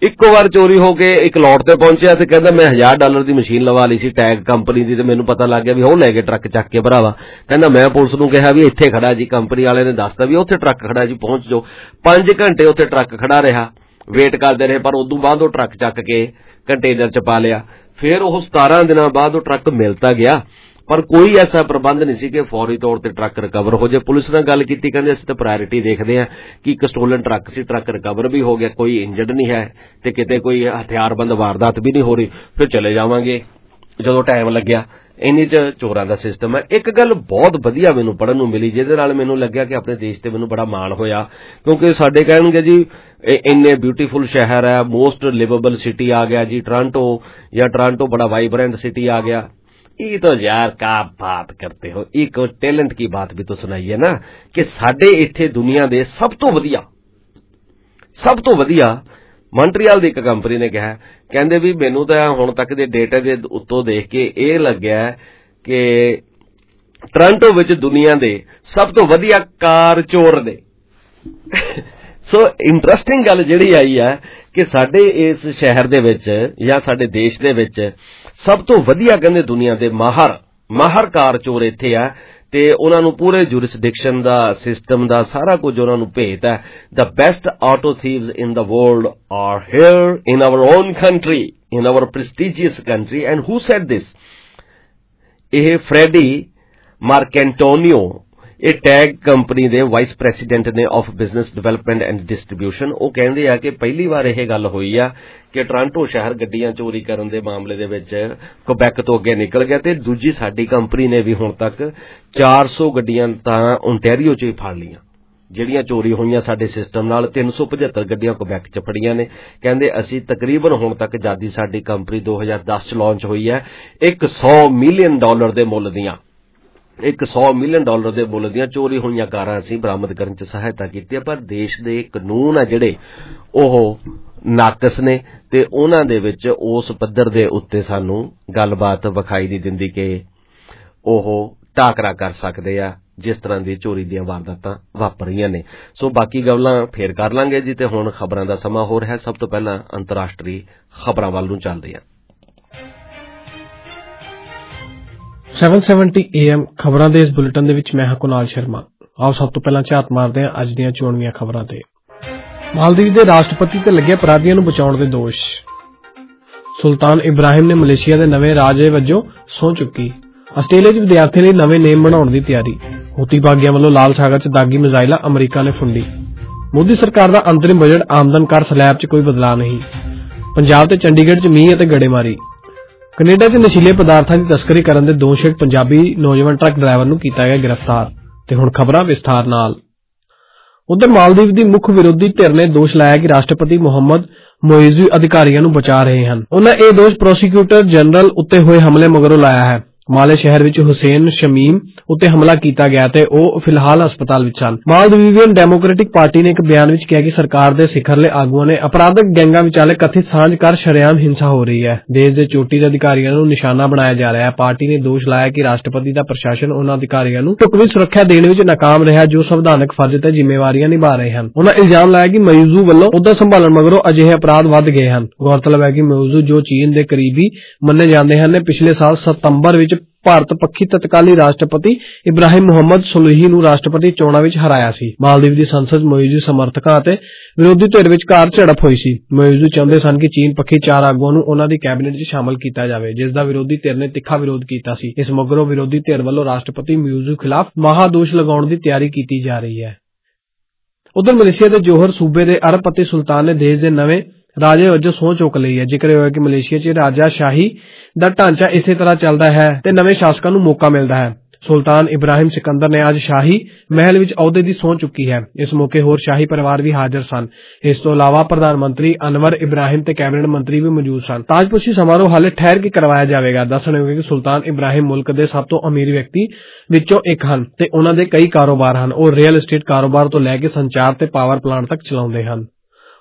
ਇੱਕੋ ਵਾਰ ਚੋਰੀ ਹੋ ਕੇ ਇੱਕ ਲੋਟ ਤੇ ਪਹੁੰਚਿਆ ਤੇ ਕਹਿੰਦਾ ਮੈਂ ਹਜ਼ਾਰ ਡਾਲਰ ਦੀ ਮਸ਼ੀਨ ਲਵਾ ਲਈ ਸੀ ਟੈਗ ਕੰਪਨੀ ਦੀ, ਤੇ ਮੈਨੂੰ ਪਤਾ ਲੱਗ ਗਿਆ ਵੀ ਉਹ ਲੈ ਕੇ ਟਰੱਕ ਚੱਕ ਕੇ ਭਰਾਵਾ। ਕਹਿੰਦਾ ਮੈਂ ਪੁਲਿਸ ਨੂੰ ਕਿਹਾ ਵੀ ਇੱਥੇ ਖੜਾ ਜੀ, ਕੰਪਨੀ ਵਾਲੇ ਨੇ ਦੱਸਤਾ ਵੀ ਉੱਥੇ ਟਰੱਕ ਖੜਾ ਜੀ, ਪਹੁੰਚ ਜਾਓ। ਪੰਜ ਘੰਟੇ ਉੱਥੇ ਟਰੱਕ ਖੜਾ ਰਿਹਾ, ਵੇਟ ਕਰਦੇ ਰਹੇ, ਪਰ ਉਦੋਂ ਬਾਅਦ ਉਹ ਟਰੱਕ ਚੱਕ ਕੇ ਕੰਟੇਨਰ ਚ ਪਾ ਲਿਆ। ਫਿਰ ਉਹ ਸਤਾਰਾਂ ਦਿਨਾਂ ਬਾਅਦ ਉਹ ਟਰੱਕ ਮਿਲ ਤਾਂ ਗਿਆ, ਪਰ ਕੋਈ ਐਸਾ ਪ੍ਰਬੰਧ ਨਹੀਂ ਸੀ ਕਿ ਫੌਰੀ ਤੌਰ ਤੇ ਟਰੱਕ ਰਿਕਵਰ ਹੋ ਜਾਏ। ਪੁਲਿਸ ਨਾਲ ਗੱਲ ਕੀਤੀ, ਕਹਿੰਦੇ ਅਸੀਂ ਤਾਂ ਪ੍ਰਾਇੋਰਟੀ ਦੇਖਦੇ ਹਾਂ ਕਿ ਇੱਕ ਸਟੋਲਨ ਟਰੱਕ ਸੀ, ਟਰੱਕ ਰਿਕਵਰ ਵੀ ਹੋ ਗਿਆ, ਕੋਈ ਇੰਜਰਡ ਨਹੀਂ ਹੈ ਤੇ ਕਿਤੇ ਕੋਈ ਹਥਿਆਰਬੰਦ ਵਾਰਦਾਤ ਵੀ ਨਹੀਂ ਹੋ ਰਹੀ, ਫਿਰ ਚਲੇ ਜਾਵਾਂਗੇ ਜਦੋਂ ਟਾਈਮ ਲੱਗਿਆ। ਇੰਨੀ ਚ ਚੋਰਾਂ ਦਾ ਸਿਸਟਮ ਹੈ। ਇੱਕ ਗੱਲ ਬਹੁਤ ਵਧੀਆ ਮੈਨੂੰ ਪੜ੍ਹਨ ਨੂੰ ਮਿਲੀ, ਜਿਹਦੇ ਨਾਲ ਮੈਨੂੰ ਲੱਗਿਆ ਕਿ ਆਪਣੇ ਦੇਸ਼ ਤੇ ਮੈਨੂੰ ਬੜਾ ਮਾਣ ਹੋਇਆ, ਕਿਉਂਕਿ ਸਾਡੇ ਕਹਿਣਗੇ ਜੀ ਇੰਨੇ ਬਿਊਟੀਫੁਲ ਸ਼ਹਿਰ ਹੈ, ਮੋਸਟ ਲਿਵੇਬਲ ਸਿਟੀ ਆ ਗਿਆ ਜੀ ਟੋਰਾਂਟੋ, ਜਾਂ ਟੋਰਾਂਟੋ ਬੜਾ वाइब्रेंट सिटी आ गया। ये तो यार क्या बात करते हो, एक टैलेंट की बात भी तो सुनाइए ना कि साडे इत्थे दुनिया दे सब तो वधिया सब तो वधिया ਮੌਂਟਰੀਅਲ ਦੀ ਇੱਕ ਕੰਪਨੀ ਨੇ ਕਿਹਾ, ਕਹਿੰਦੇ ਵੀ ਮੈਨੂੰ ਤਾਂ ਹੁਣ ਤੱਕ ਦੇ ਡੇਟਾ ਦੇ ਉੱਤੋਂ ਦੇਖ ਕੇ ਇਹ ਲੱਗਿਆ ਕਿ ਟੋਰਾਂਟੋ ਵਿੱਚ ਦੁਨੀਆ ਦੇ ਸਭ ਤੋਂ ਵਧੀਆ ਕਾਰ ਚੋਰ ਨੇ। ਸੋ ਇੰਟਰਸਟਿੰਗ ਗੱਲ ਜਿਹੜੀ ਆਈ ਹੈ ਕਿ ਸਾਡੇ ਇਸ ਸ਼ਹਿਰ ਦੇ ਵਿੱਚ ਜਾਂ ਸਾਡੇ ਦੇਸ਼ ਦੇ ਵਿੱਚ ਸਭ ਤੋਂ ਵਧੀਆ ਕਹਿੰਦੇ ਦੁਨੀਆ ਦੇ ਮਾਹਰ ਮਾਹਰ ਕਾਰ ਚੋਰ ਇੱਥੇ ਆ, ਤੇ ਉਹਨਾਂ ਨੂੰ ਪੂਰੇ ਜੁਰਿਸਡਿਕਸ਼ਨ ਦਾ ਸਿਸਟਮ ਦਾ ਸਾਰਾ ਕੁਝ ਉਹਨਾਂ ਨੂੰ ਭੇਤ ਹੈ। The best auto thieves in the world are here in our own country, in our prestigious country. And who said this? ਇਹ ਫਰੈਡੀ ਮਾਰਕੈਂਟੋਨੀਓ, ਇਹ ਟੈਗ ਕੰਪਨੀ ਦੇ ਵਾਈਸ ਪ੍ਰੈਸੀਡੈਂਟ ਨੇ of business development and distribution. ਉਹ ਕਹਿੰਦੇ ਆ ਕਿ ਪਹਿਲੀ ਵਾਰ ਇਹ ਗੱਲ ਹੋਈ ਆ ਕਿ ਟੋਰਾਂਟੋ ਸ਼ਹਿਰ ਗੱਡੀਆਂ ਚੋਰੀ ਕਰਨ ਦੇ ਮਾਮਲੇ ਦੇ ਵਿੱਚ ਕੁਬੈਕ ਤੋਂ ਅੱਗੇ ਨਿਕਲ ਗਿਆ, ਤੇ ਦੂਜੀ ਸਾਡੀ ਕੰਪਨੀ ਨੇ ਵੀ ਹੁਣ ਤੱਕ ਚਾਰ ਸੌ ਗੱਡੀਆਂ ਤਾਂ ਓਨਟਾਰੀਓ 'ਚ ਹੀ ਫੜ ਲਈਆਂ ਜਿਹੜੀਆਂ ਚੋਰੀ ਹੋਈਆਂ ਸਾਡੇ ਸਿਸਟਮ ਨਾਲ। ਤਿੰਨ ਸੌ ਪਝੱਤਰ ਗੱਡੀਆਂ ਕੁਬੈਕ 'ਚ ਫੜੀਆਂ ਨੇ। ਕਹਿੰਦੇ ਅਸੀਂ ਤਕਰੀਬਨ ਹੁਣ ਤੱਕ ਜਦ ਦੀ ਸਾਡੀ ਕੰਪਨੀ ਦੋ ਹਜ਼ਾਰ ਦਸ 'ਚ ਲਾਂਚ ਹੋਈ ਹੈ, ਇੱਕ ਸੌ ਮਿਲੀਅਨ ਡਾਲਰ ਦੇ ਮੁੱਲ ਦੀਆਂ ਇੱਕ ਸੌ ਮਿਲੀਅਨ ਡਾਲਰ ਦੇ ਮੁੱਲ ਦੀਆਂ ਚੋਰੀ ਹੋਈਆਂ ਕਾਰਾਂ ਅਸੀਂ ਬਰਾਮਦ ਕਰਨ 'ਚ ਸਹਾਇਤਾ ਕੀਤੀ ਹੈ। ਪਰ ਦੇਸ਼ ਦੇ ਕਾਨੂੰਨ ਆ ਜਿਹੜੇ ਉਹ ਨਾਕਸ ਨੇ, ਤੇ ਉਹਨਾਂ ਦੇ ਵਿੱਚ ਉਸ ਪੱਧਰ ਦੇ ਉੱਤੇ ਸਾਨੂੰ ਗੱਲਬਾਤ ਵਿਖਾਈ ਨਹੀਂ ਦਿੰਦੀ ਕਿ ਉਹ ਟਾਕਰਾ ਕਰ ਸਕਦੇ ਆ ਜਿਸ ਤਰ੍ਹਾਂ ਦੀ ਚੋਰੀ ਦੀਆਂ ਵਾਰਦਾਤਾਂ ਵਾਪਰ ਰਹੀਆਂ ਨੇ। ਸੋ ਬਾਕੀ ਗੱਲਾਂ ਫੇਰ ਕਰ ਲਾਂਗੇ ਜੀ, ਤੇ ਹੁਣ ਖਬਰਾਂ ਦਾ ਸਮਾਂ ਹੋ ਰਿਹਾ। ਸਭ ਤੋਂ ਪਹਿਲਾਂ ਅੰਤਰਰਾਸ਼ਟਰੀ ਖਬਰਾਂ ਵੱਲ ਨੂੰ ਚੱਲਦੇ ਹਾਂ। ਸੱਤ ਸੌ ਸੱਤਰ ਏ ਐਮ ਖਬਰਾਂ ਦੇ ਇਸ ਬੁਲੇਟਿਨ ਦੇ ਵਿੱਚ ਮੈਂ ਹਾਂ ਕੁਨਾਲ ਸ਼ਰਮਾ। ਆਓ ਸਭ ਤੋਂ ਪਹਿਲਾਂ ਝਾਤ ਮਾਰਦੇ ਹਾਂ ਅੱਜ ਦੀਆਂ ਚੋਣਵੀਆਂ ਖਬਰਾਂ ਤੇ। ਮਾਲਦੀਵ ਦੇ ਰਾਸ਼ਟਰਪਤੀ ਤੇ ਲੱਗੇ ਅਪਰਾਧੀਆਂ ਨੂੰ ਬਚਾਉਣ ਦੇ ਦੋਸ਼। ਸੁਲਤਾਨ ਇਬਰਾਹਿਮ ਨੇ ਮਲੇਸ਼ੀਆ ਦੇ ਨਵੇਂ ਰਾਜੇ ਵਜੋਂ ਸਹੁੰ ਚੁੱਕੀ। ਆਸਟ੍ਰੇਲੀਆ 'ਚ ਵਿਦਿਆਰਥੀਆਂ ਲਈ ਨਵੇਂ ਨੇਮ ਬਣਾਉਣ ਦੀ ਤਿਆਰੀ। ਹੂਤੀ ਬਾਗੀਆਂ ਵੱਲੋਂ ਲਾਲ ਸਾਗਰ 'ਚ ਦਾਗੀ ਮਿਜ਼ਾਈਲਾਂ ਅਮਰੀਕਾ ਨੇ ਫੁੰਡੀ। ਮੋਦੀ ਸਰਕਾਰ ਦਾ ਅੰਤਰਿਮ ਬਜਟ ਆਮਦਨ ਕਰ ਸਲੈਬ 'ਚ ਕੋਈ ਬਦਲਾਅ ਨਹੀਂ। ਪੰਜਾਬ ਤੇ ਚੰਡੀਗੜ੍ਹ 'ਚ ਮੀਂਹ ਅਤੇ ਗੜੇਮਾਰੀ। ਕੈਨੇਡਾ 'ਚ ਨਸ਼ੀਲੇ ਪਦਾਰਥਾਂ ਦੀ ਤਸਕਰੀ ਕਰਨ ਦੇ ਦੋਸ਼ ਹੇਠ ਪੰਜਾਬੀ ਨੌਜਵਾਨ ਟਰੱਕ ਡਰਾਈਵਰ ਨੂੰ ਕੀਤਾ ਗਿਆ ਗ੍ਰਿਫਤਾਰ। ਤੇ ਹੁਣ ਖਬਰਾਂ ਵਿਸਥਾਰ ਨਾਲ। ਉਧਰ ਮਾਲਦੀਵ ਦੀ ਮੁੱਖ ਵਿਰੋਧੀ ਧਿਰ ਨੇ ਦੋਸ਼ ਲਾਇਆ ਕਿ ਰਾਸ਼ਟਰਪਤੀ ਮੁਹੰਮਦ ਮੋਇਜ਼ੂ ਅਧਿਕਾਰੀਆਂ ਨੂੰ ਬਚਾ ਰਹੇ ਹਨ। ਉਹਨਾਂ ਇਹ ਦੋਸ਼ ਪ੍ਰੋਸੀਕਿਊਟਰ ਜਨਰਲ ਉੱਤੇ ਹੋਏ ਹਮਲੇ ਮਗਰੋਂ ਲਾਇਆ ਹੈ। ਮਾਲੇ ਸ਼ਹਿਰ ਵਿੱਚ ਹੁਸੈਨ ਸ਼ਮੀਮ ਉੱਤੇ ਹਮਲਾ ਕੀਤਾ ਗਿਆ ਤੇ ਉਹ ਫਿਲਹਾਲ ਹਸਪਤਾਲ ਵਿੱਚ ਹਨ। ਮਾਲਦੀਵੀਅਨ ਡੈਮੋਕ੍ਰੈਟਿਕ ਪਾਰਟੀ ਨੇ ਇੱਕ ਬਿਆਨ ਵਿੱਚ ਕਿਹਾ ਕਿ ਸਰਕਾਰ ਦੇ ਸਿਖਰਲੇ ਆਗੂਆਂ ਨੇ ਅਪਰਾਧਕ ਗੈਂਗਾਂ ਵਿਚਾਲੇ ਕਥਿਤ ਸਾਂਝ ਕਰ ਸ਼ਰੇਆਮ ਹਿੰਸਾ ਹੋ ਰਹੀ ਹੈ। ਦੇਸ਼ ਦੇ ਚੋਟੀ ਦੇ ਅਧਿਕਾਰੀਆਂ ਨੂੰ ਨਿਸ਼ਾਨਾ ਬਣਾਇਆ ਜਾ ਰਿਹਾ ਹੈ। ਪਾਰਟੀ ਨੇ ਦੋਸ਼ ਲਾਇਆ ਕਿ ਰਾਸ਼ਟਰਪਤੀ ਦਾ ਪ੍ਰਸ਼ਾਸਨ ਉਹਨਾਂ ਅਧਿਕਾਰੀਆਂ ਨੂੰ ਢੁਕਵੀਂ ਸੁਰੱਖਿਆ ਦੇਣ ਵਿੱਚ ਨਾਕਾਮ ਰਿਹਾ ਜੋ ਸੰਵਿਧਾਨਕ ਫਰਜ਼ ਤੇ ਜ਼ਿੰਮੇਵਾਰੀਆਂ ਨਿਭਾ ਰਹੇ ਹਨ। ਉਹਨਾਂ ਇਲਜ਼ਾਮ ਲਾਇਆ ਕਿ ਮੌਜੂ ਵੱਲੋਂ ਅਹੁਦਾ ਸੰਭਾਲਣ ਮਗਰੋਂ ਅਜਿਹੇ ਅਪਰਾਧ ਵੱਧ ਗਏ ਹਨ। ਗੌਰਤਲਬ ਹੈ ਕਿ ਮੌਜੂ ਜੋ ਚੀਨ ਦੇ ਕਰੀਬੀ ਮੰਨੇ ਜਾਂਦੇ ਹਨ ਨੇ ਪਿਛਲੇ ਸਾਲ ਸਤੰਬਰ ਵਿੱਚ ਭਾਰਤ ਪੱਖੀ ਤਤਕਾਲੀ ਰਾਸ਼ਟਰਪਤੀ ਇਬਰਾਹਿਮ ਮੁਹੰਮਦ ਸੋਲੀਹ ਨੂੰ ਰਾਸ਼ਟਰਪਤੀ ਚੋਣਾਂ ਵਿੱਚ ਹਰਾਇਆ ਸੀ। ਮਾਲਦੀਵ ਦੀ ਸੰਸਦ ਮੌਜੂ ਸਮਰਥਕਾਂ ਅਤੇ ਵਿਰੋਧੀ ਧਿਰ ਵਿਚਕਾਰ ਝੜਪ ਹੋਈ ਸੀ। ਮੌਜੂ ਚਾਹੁੰਦੇ ਸਨ ਕਿ ਚੀਨ ਪੱਖੀ ਚਾਰ ਆਗੂਆਂ ਨੂੰ ਉਹਨਾਂ ਦੀ ਕੈਬਨਿਟ 'ਚ ਸ਼ਾਮਲ ਕੀਤਾ ਜਾਵੇ, ਜਿਸ ਦਾ ਵਿਰੋਧੀ ਧਿਰ ਨੇ ਤਿੱਖਾ ਵਿਰੋਧ ਕੀਤਾ ਸੀ। ਇਸ ਮਗਰੋਂ ਵਿਰੋਧੀ ਧਿਰ ਵੱਲੋਂ ਰਾਸ਼ਟਰਪਤੀ ਮੌਜੂ ਖਿਲਾਫ ਮਹਾਦੋਸ਼ ਲਗਾਉਣ ਦੀ ਤਿਆਰੀ ਕੀਤੀ ਜਾ ਰਹੀ ਹੈ। ਉਧਰ ਮਲੇਸ਼ੀਆ ਦੇ ਜੋਹਰ ਸੂਬੇ ਦੇ ਅਰਬਪਤੀ ਸੁਲਤਾਨ ਨੇ ਦੇਸ਼ ਦੇ ਨਵੇਂ ਰਾਜੇ ਵਜੋਂ ਸਹੁੰ ਚੁੱਕ ਲਈ ਹੈ। ਜ਼ਿਕਰ ਹੋਇਆ ਕਿ ਮਲੇਸ਼ੀਆ 'ਚ ਰਾਜਾ ਸ਼ਾਹੀ ਦਾ ਢਾਂਚਾ ਇਸੇ ਤਰ੍ਹਾਂ ਚੱਲਦਾ ਹੈ ਤੇ ਨਵੇਂ ਸ਼ਾਸਕਾਂ ਨੂੰ ਮੌਕਾ ਮਿਲਦਾ ਹੈ। ਸੁਲਤਾਨ ਇਬਰਾਹਿਮ ਸਿਕੰਦਰ ਨੇ ਅੱਜ ਸ਼ਾਹੀ ਮਹਿਲ ਵਿੱਚ ਅਹੁਦੇ ਦੀ ਸਹੁੰ ਚੁੱਕੀ ਹੈ। ਇਸ ਮੌਕੇ ਹੋਰ ਸ਼ਾਹੀ ਪਰਿਵਾਰ ਵੀ ਹਾਜ਼ਰ ਸਨ। ਇਸ ਤੋਂ ਇਲਾਵਾ ਪ੍ਰਧਾਨ ਮੰਤਰੀ ਅਨਵਰ ਇਬਰਾਹਿਮ ਤੇ ਕੈਬਨਿਟ ਮੰਤਰੀ ਵੀ ਮੌਜੂਦ ਸਨ। ਤਾਜਪੋਸ਼ੀ ਸਮਾਰੋਹ ਹਾਲੇ ਠਹਿਰ ਕੇ ਕਰਵਾਇਆ ਜਾਵੇਗਾ। ਦੱਸਣਯੋਗ ਹੈ ਕਿ ਸੁਲਤਾਨ ਇਬਰਾਹਿਮ ਮੁਲਕ ਦੇ ਸਭ ਤੋਂ ਅਮੀਰ ਵਿਅਕਤੀ ਵਿੱਚੋਂ ਇੱਕ ਹਨ ਤੇ ਉਹਨਾਂ ਦੇ ਕਈ ਕਾਰੋਬਾਰ ਹਨ। ਉਹ ਰੀਅਲ estate ਕਾਰੋਬਾਰ ਤੋਂ ਲੈ ਕੇ ਸੰਚਾਰ ਤੇ ਪਾਵਰ ਪਲਾਂਟ ਤੱਕ ਚਲਾਉਂਦੇ ਹਨ।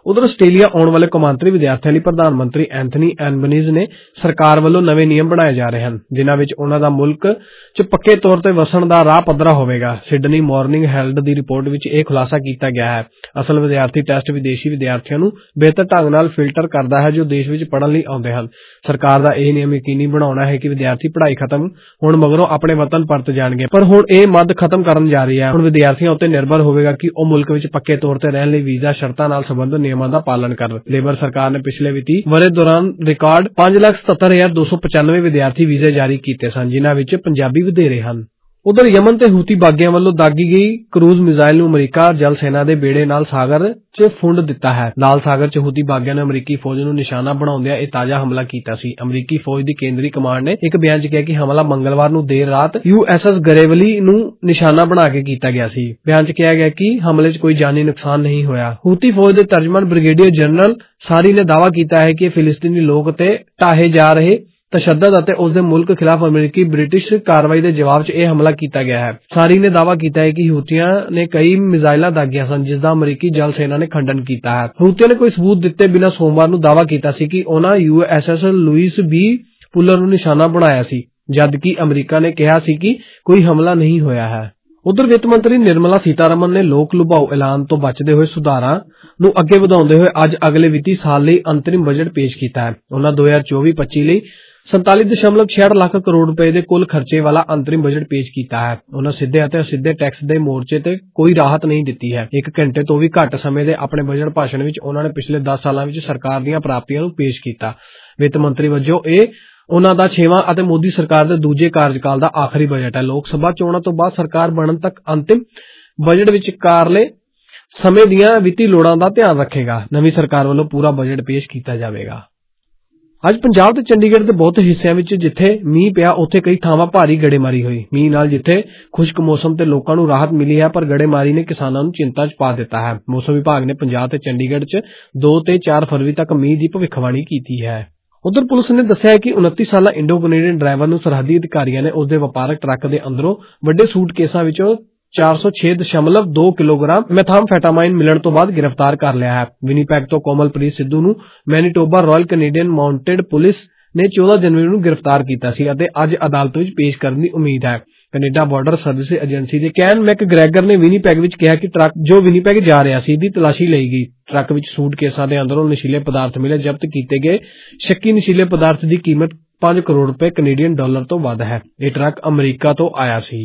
ਉਧਰ ਆਸਟ੍ਰੇਲੀਆ ਆਉਣ ਵਾਲੇ ਕੌਮਾਂਤਰੀ ਵਿਦਿਆਰਥੀਆਂ ਲਈ ਪ੍ਰਧਾਨ ਮੰਤਰੀ ਐਂਥਨੀ ਐਲਬਨੀਜ਼ ਨੇ ਸਰਕਾਰ ਵੱਲੋਂ ਨਵੇਂ ਨਿਯਮ ਬਣਾਏ ਜਾ ਰਹੇ ਹਨ, ਜਿਨ੍ਹਾਂ ਵਿੱਚ ਉਨ੍ਹਾਂ ਦਾ ਮੁਲਕ 'ਚ ਪੱਕੇ ਤੌਰ ਤੇ ਵਸਣ ਦਾ ਰਾਹ ਪੱਧਰਾ ਹੋਵੇਗਾ। ਸਿਡਨੀ ਮਾਰਨਿੰਗ ਹੈਲਡ ਦੀ ਰਿਪੋਰਟ ਵਿੱਚ ਇਹ ਖੁਲਾਸਾ ਕੀਤਾ ਗਿਆ ਹੈ। ਅਸਲ ਵਿਦਿਆਰਥੀ ਟੈਸਟ ਵਿਦੇਸ਼ੀ ਵਿਦਿਆਰਥੀਆਂ ਨੂੰ ਬਿਹਤਰ ਢੰਗ ਨਾਲ ਫਿਲਟਰ ਕਰਦਾ ਹੈ ਜੋ ਦੇਸ਼ ਵਿੱਚ ਪੜ੍ਹਨ ਲਈ ਆਉਂਦੇ ਹਨ। ਸਰਕਾਰ ਦਾ ਇਹ ਨਿਯਮ ਯਕੀਨੀ ਬਣਾਉਣਾ ਹੈ ਕਿ ਵਿਦਿਆਰਥੀ ਪੜ੍ਹਾਈ ਖਤਮ ਹੋਣ ਮਗਰੋਂ ਆਪਣੇ ਵਤਨ ਪਰਤ ਜਾਣਗੇ, ਪਰ ਹੁਣ ਇਹ ਮੱਦ ਖਤਮ ਕਰਨ ਜਾ ਰਹੀ ਹੈ। ਹੁਣ ਵਿਦਿਆਰਥੀਆਂ ਉੱਤੇ ਨਿਰਭਰ ਹੋਵੇਗਾ ਕਿ ਉਹ ਮੁਲਕ ਵਿੱਚ ਪੱਕੇ ਤੌਰ ਤੇ ਰਹਿਣ ਲਈ ਵੀਜ਼ਾ ਸ਼ਰਤਾਂ ਨਾਲ ਸੰਬੰਧਿਤ ਨਿਯਮਾਂ ਦਾ ਪਾਲਣ ਕਰਨ। ਲੇਬਰ ਸਰਕਾਰ ਨੇ ਪਿਛਲੇ ਵਿੱਤੀ ਵਰ੍ਹੇ ਦੌਰਾਨ ਰਿਕਾਰਡ ਪੰਜ ਲੱਖ ਸਤੱਤਰ ਹਜ਼ਾਰ ਦੋ ਸੌ ਪਚਾਨਵੇਂ ਵਿਦਿਆਰਥੀ ਵੀਜ਼ੇ ਜਾਰੀ ਕੀਤੇ ਸਨ, ਜਿਨ੍ਹਾਂ ਵਿੱਚ ਪੰਜਾਬੀ ਵਧੇਰੇ ਹਨ। ਉਧਰ ਯਮਨ ਤੇ ਹੂਤੀ ਬਾਗੀਆਂ ਵੱਲੋਂ ਦਾਗੀ ਗਈ ਕਰੂਜ਼ ਮਿਜ਼ਾਈਲ ਨੂੰ ਅਮਰੀਕਾ ਜਲ ਸੈਨਾ ਦੇ ਬੇੜੇ ਨਾਲ ਸਾਗਰ 'ਚ ਫੁੰਡ ਦਿੱਤਾ ਹੈ। ਲਾਲ ਸਾਗਰ 'ਚ ਹੂਤੀ ਬਾਗੀਆਂ ਨੇ ਅਮਰੀਕੀ ਫੌਜ ਨੂੰ ਨਿਸ਼ਾਨਾ ਬਣਾਉਂਦਿਆਂ ਇਹ ਤਾਜ਼ਾ ਹਮਲਾ ਕੀਤਾ ਸੀ। ਅਮਰੀਕੀ ਫੌਜ ਦੀ ਕੇਂਦਰੀ ਕਮਾਂਡ ਨੇ ਇੱਕ ਬਿਆਨ 'ਚ ਕਿਹਾ ਕਿ ਹਮਲਾ ਮੰਗਲਵਾਰ ਨੂੰ ਦੇਰ ਰਾਤ ਯੂ ਐਸ ਐਸ ਗਰੇਵਲੀ ਨੂੰ ਨਿਸ਼ਾਨਾ ਬਣਾ ਕੇ ਕੀਤਾ ਗਿਆ ਸੀ। ਬਿਆਨ 'ਚ ਕਿਹਾ ਗਿਆ ਕਿ ਹਮਲੇ 'ਚ ਕੋਈ ਜਾਨੀ ਨੁਕਸਾਨ ਨਹੀਂ ਹੋਇਆ। ਹੂਤੀ ਫੌਜ ਦੇ ਤਰਜਮਾਨ ਬ੍ਰਿਗੇਡੀਅਰ ਜਨਰਲ ਸਾਰੀ ਨੇ ਦਾਅਵਾ ਕੀਤਾ ਹੈ ਕਿ ਫਿਲਿਸਤੀਨੀ ਲੋਕ ਤੇ ਢਾਹੇ ਜਾ ਰਹੇ ਤਸ਼ੱਦਦ ਅਤੇ ਉਸ ਦੇ ਮੁਲਕ ਖਿਲਾਫ ਅਮਰੀਕੀ ਬ੍ਰਿਟਿਸ਼ ਕਾਰਵਾਈ ਦੇ ਜਵਾਬ 'ਚ ਇਹ ਹਮਲਾ ਕੀਤਾ ਗਿਆ ਹੈ। ਸਾਰੀ ਨੇ ਦਾਅਵਾ ਕੀਤਾ ਹੈ ਕਿ ਹੂਤੀਆਂ ਨੇ ਕਈ ਮਿਜ਼ਾਈਲਾਂ ਦਾਗੀਆਂ ਸਨ, ਜਿਸ ਦਾ ਅਮਰੀਕੀ ਜਲ ਸੈਨਾ ਨੇ ਖੰਡਨ ਕੀਤਾ ਹੈ। ਹੂਤੀਆਂ ਨੇ ਕੋਈ ਸਬੂਤ ਦਿੱਤੇ ਬਿਨਾਂ ਸੋਮਵਾਰ ਨੂੰ ਦਾਅਵਾ ਕੀਤਾ ਸੀ ਕਿ ਉਨ੍ਹਾਂ U S S Louis B Puller ਨੂੰ ਨਿਸ਼ਾਨਾ ਬਣਾਇਆ ਸੀ, ਜਦਕਿ ਅਮਰੀਕਾ ਨੇ ਕਿਹਾ ਸੀ ਕਿ ਕੋਈ ਹਮਲਾ ਨਹੀਂ ਹੋਇਆ ਹੈ। ਉਧਰ ਵਿੱਤ ਮੰਤਰੀ ਨਿਰਮਲਾ ਸੀਤਾਰਮਨ ਨੇ ਲੋਕ ਲੁਭਾਊ ਐਲਾਨ ਤੋਂ ਬਚਦੇ ਹੋਏ ਸੁਧਾਰਾਂ ਨੂੰ ਅੱਗੇ ਵਧਾਉਂਦੇ ਹੋਏ ਅੱਜ ਅਗਲੇ ਵਿੱਤੀ ਸਾਲ ਲਈ ਅੰਤਰਿਮ ਬਜਟ ਪੇਸ਼ ਕੀਤਾ ਹੈ। ਉਨ੍ਹਾਂ ਦੋ ਹਜ਼ਾਰ ਚੌਵੀ ਪੱਚੀ ਲਈ ਸੰਤਾਲੀ ਦਸ਼ਮਲਵ ਛਿਆਹਠ ਲੱਖ ਕਰੋੜ ਰੁਪਏ ਦੇ ਕੁੱਲ ਖਰਚੇ ਵਾਲਾ ਅੰਤਰਿਮ ਬਜਟ ਪੇਸ਼ ਕੀਤਾ ਹੈ। ਉਨ੍ਹਾਂ ਸਿੱਧੇ ਅਤੇ ਅਸਿੱਧੇ ਟੈਕਸ ਦੇ ਮੋਰਚੇ ਤੇ ਕੋਈ ਰਾਹਤ ਨਹੀਂ ਦਿੱਤੀ ਹੈ। ਇੱਕ ਘੰਟੇ ਤੋਂ ਵੀ ਘੱਟ ਸਮੇਂ ਦੇ ਆਪਣੇ ਬਜਟ ਭਾਸ਼ਣ ਵਿੱਚ ਉਨ੍ਹਾਂ ਨੇ ਪਿਛਲੇ ਦਸ ਸਾਲਾਂ ਵਿੱਚ ਸਰਕਾਰ ਦੀਆਂ ਪ੍ਰਾਪਤੀਆਂ ਨੂੰ ਪੇਸ਼ ਕੀਤਾ। ਵਿੱਤ ਮੰਤਰੀ ਵਜੋਂ ਇਹ ਉਨ੍ਹਾਂ ਦਾ ਛੇਵਾਂ ਅਤੇ ਮੋਦੀ ਸਰਕਾਰ ਦੇ ਦੂਜੇ ਕਾਰਜਕਾਲ ਦਾ ਆਖਰੀ ਬਜਟ ਹੈ। ਲੋਕ ਸਭਾ ਚੋਣਾਂ ਤੋਂ ਬਾਅਦ ਸਰਕਾਰ ਬਣਨ ਤੱਕ ਅੰਤਿਮ ਬਜਟ ਵਿਚਕਾਰਲੇ ਸਮੇਂ ਦੀਆਂ ਵਿੱਤੀ ਲੋੜਾਂ ਦਾ ਧਿਆਨ ਰੱਖੇਗਾ। ਨਵੀਂ ਸਰਕਾਰ ਵੱਲੋਂ ਪੂਰਾ ਬਜਟ ਪੇਸ਼ ਕੀਤਾ ਜਾਵੇਗਾ। ਅੱਜ ਪੰਜਾਬ ਤੇ ਚੰਡੀਗੜ੍ਹ ਦੇ ਬਹੁਤ ਹਿੱਸਿਆਂ ਵਿੱਚ ਜਿੱਥੇ ਮੀਂਹ ਪਿਆ, ਉੱਥੇ ਕਈ ਥਾਵਾਂ ਭਾਰੀ ਗੜੇਮਾਰੀ ਹੋਈ। ਮੀਂਹ ਨਾਲ ਜਿੱਥੇ ਖੁਸ਼ਕ ਮੌਸਮ ਤੇ ਲੋਕਾਂ ਨੂੰ ਰਾਹਤ ਮਿਲੀ ਹੈ, ਪਰ ਗੜੇਮਾਰੀ ਨੇ ਕਿਸਾਨਾਂ ਨੂੰ ਚਿੰਤਾ 'ਚ ਪਾ ਦਿੱਤਾ ਹੈ। ਮੌਸਮ ਵਿਭਾਗ ਨੇ ਪੰਜਾਬ ਤੇ ਚੰਡੀਗੜ੍ਹ 'ਚ ਦੋ ਤੇ ਚਾਰ ਫਰਵਰੀ ਤੱਕ ਮੀਂਹ ਦੀ ਭਵਿੱਖਬਾਣੀ ਕੀਤੀ ਹੈ। ਉਧਰ ਪੁਲਿਸ ਨੇ ਦੱਸਿਆ ਹੈ ਕਿ ਉਨੱਤੀ ਸਾਲਾ ਇੰਡੋ ਕੈਨੇਡੀਅਨ ਡਰਾਈਵਰ ਨੂੰ ਸਰਹੱਦੀ ਅਧਿਕਾਰੀਆਂ ਨੇ ਉਸ ਦੇ ਵਪਾਰਕ ਟਰੱਕ ਦੇ ਅੰਦਰੋਂ ਵੱਡੇ ਸੂਟਕੇਸਾਂ ਵਿੱਚੋਂ ਚਾਰ ਸੌ ਛੇ ਦਸ਼ਮਲਵ ਦੋ ਕਿਲੋਗ੍ਰਾਮ ਮੈਥਾਮਫੈਟਾਮਾਈਨ ਮਿਲਣ ਤੋਂ ਬਾਅਦ ਗ੍ਰਿਫਤਾਰ ਕਰ ਲਿਆ ਹੈ। ਵਿਨੀਪੈਗ ਤੋਂ ਕੋਮਲਪ੍ਰੀਤ ਸਿੱਧੂ ਨੂੰ Manitoba Royal Canadian Mounted police ਨੇ ਚੌਦਾਂ ਜਨਵਰੀ ਨੂੰ ਗ੍ਰਿਫਤਾਰ ਕੀਤਾ ਸੀ ਅਤੇ ਅੱਜ ਅਦਾਲਤ ਵਿੱਚ ਪੇਸ਼ ਕਰਨ ਦੀ ਉਮੀਦ ਹੈ। ਕੈਨੇਡਾ ਬਾਰਡਰ ਸਰਵਿਸ ਏਜੰਸੀ ਦੇ ਕੈਨ ਮੈਕਗ੍ਰੈਗਰ ਨੇ ਵਿਨੀਪੈਗ ਵਿੱਚ ਕਿਹਾ ਕਿ ਟਰੱਕ ਜੋ ਵਿਨੀਪੈਗ ਜਾ ਰਿਹਾ ਸੀ ਦੀ ਤਲਾਸ਼ੀ ਲਈ ਗਈ। ਟਰੱਕ ਵਿੱਚ ਸੂਟਕੇਸਾਂ ਦੇ ਅੰਦਰੋਂ ਨਸ਼ੀਲੇ ਪਦਾਰਥ ਮਿਲੇ। ਜ਼ਬਤ ਕੀਤੇ ਗਏ ਸ਼ੱਕੀ ਨਸ਼ੀਲੇ ਪਦਾਰਥ ਦੀ ਕੀਮਤ ਪੰਜ ਕਰੋੜ ਰੁਪਏ ਕੈਨੇਡੀਅਨ ਡਾਲਰ ਤੋਂ ਵੱਧ ਹੈ। ਇਹ ਟਰੱਕ ਅਮਰੀਕਾ ਤੋਂ ਆਇਆ ਸੀ।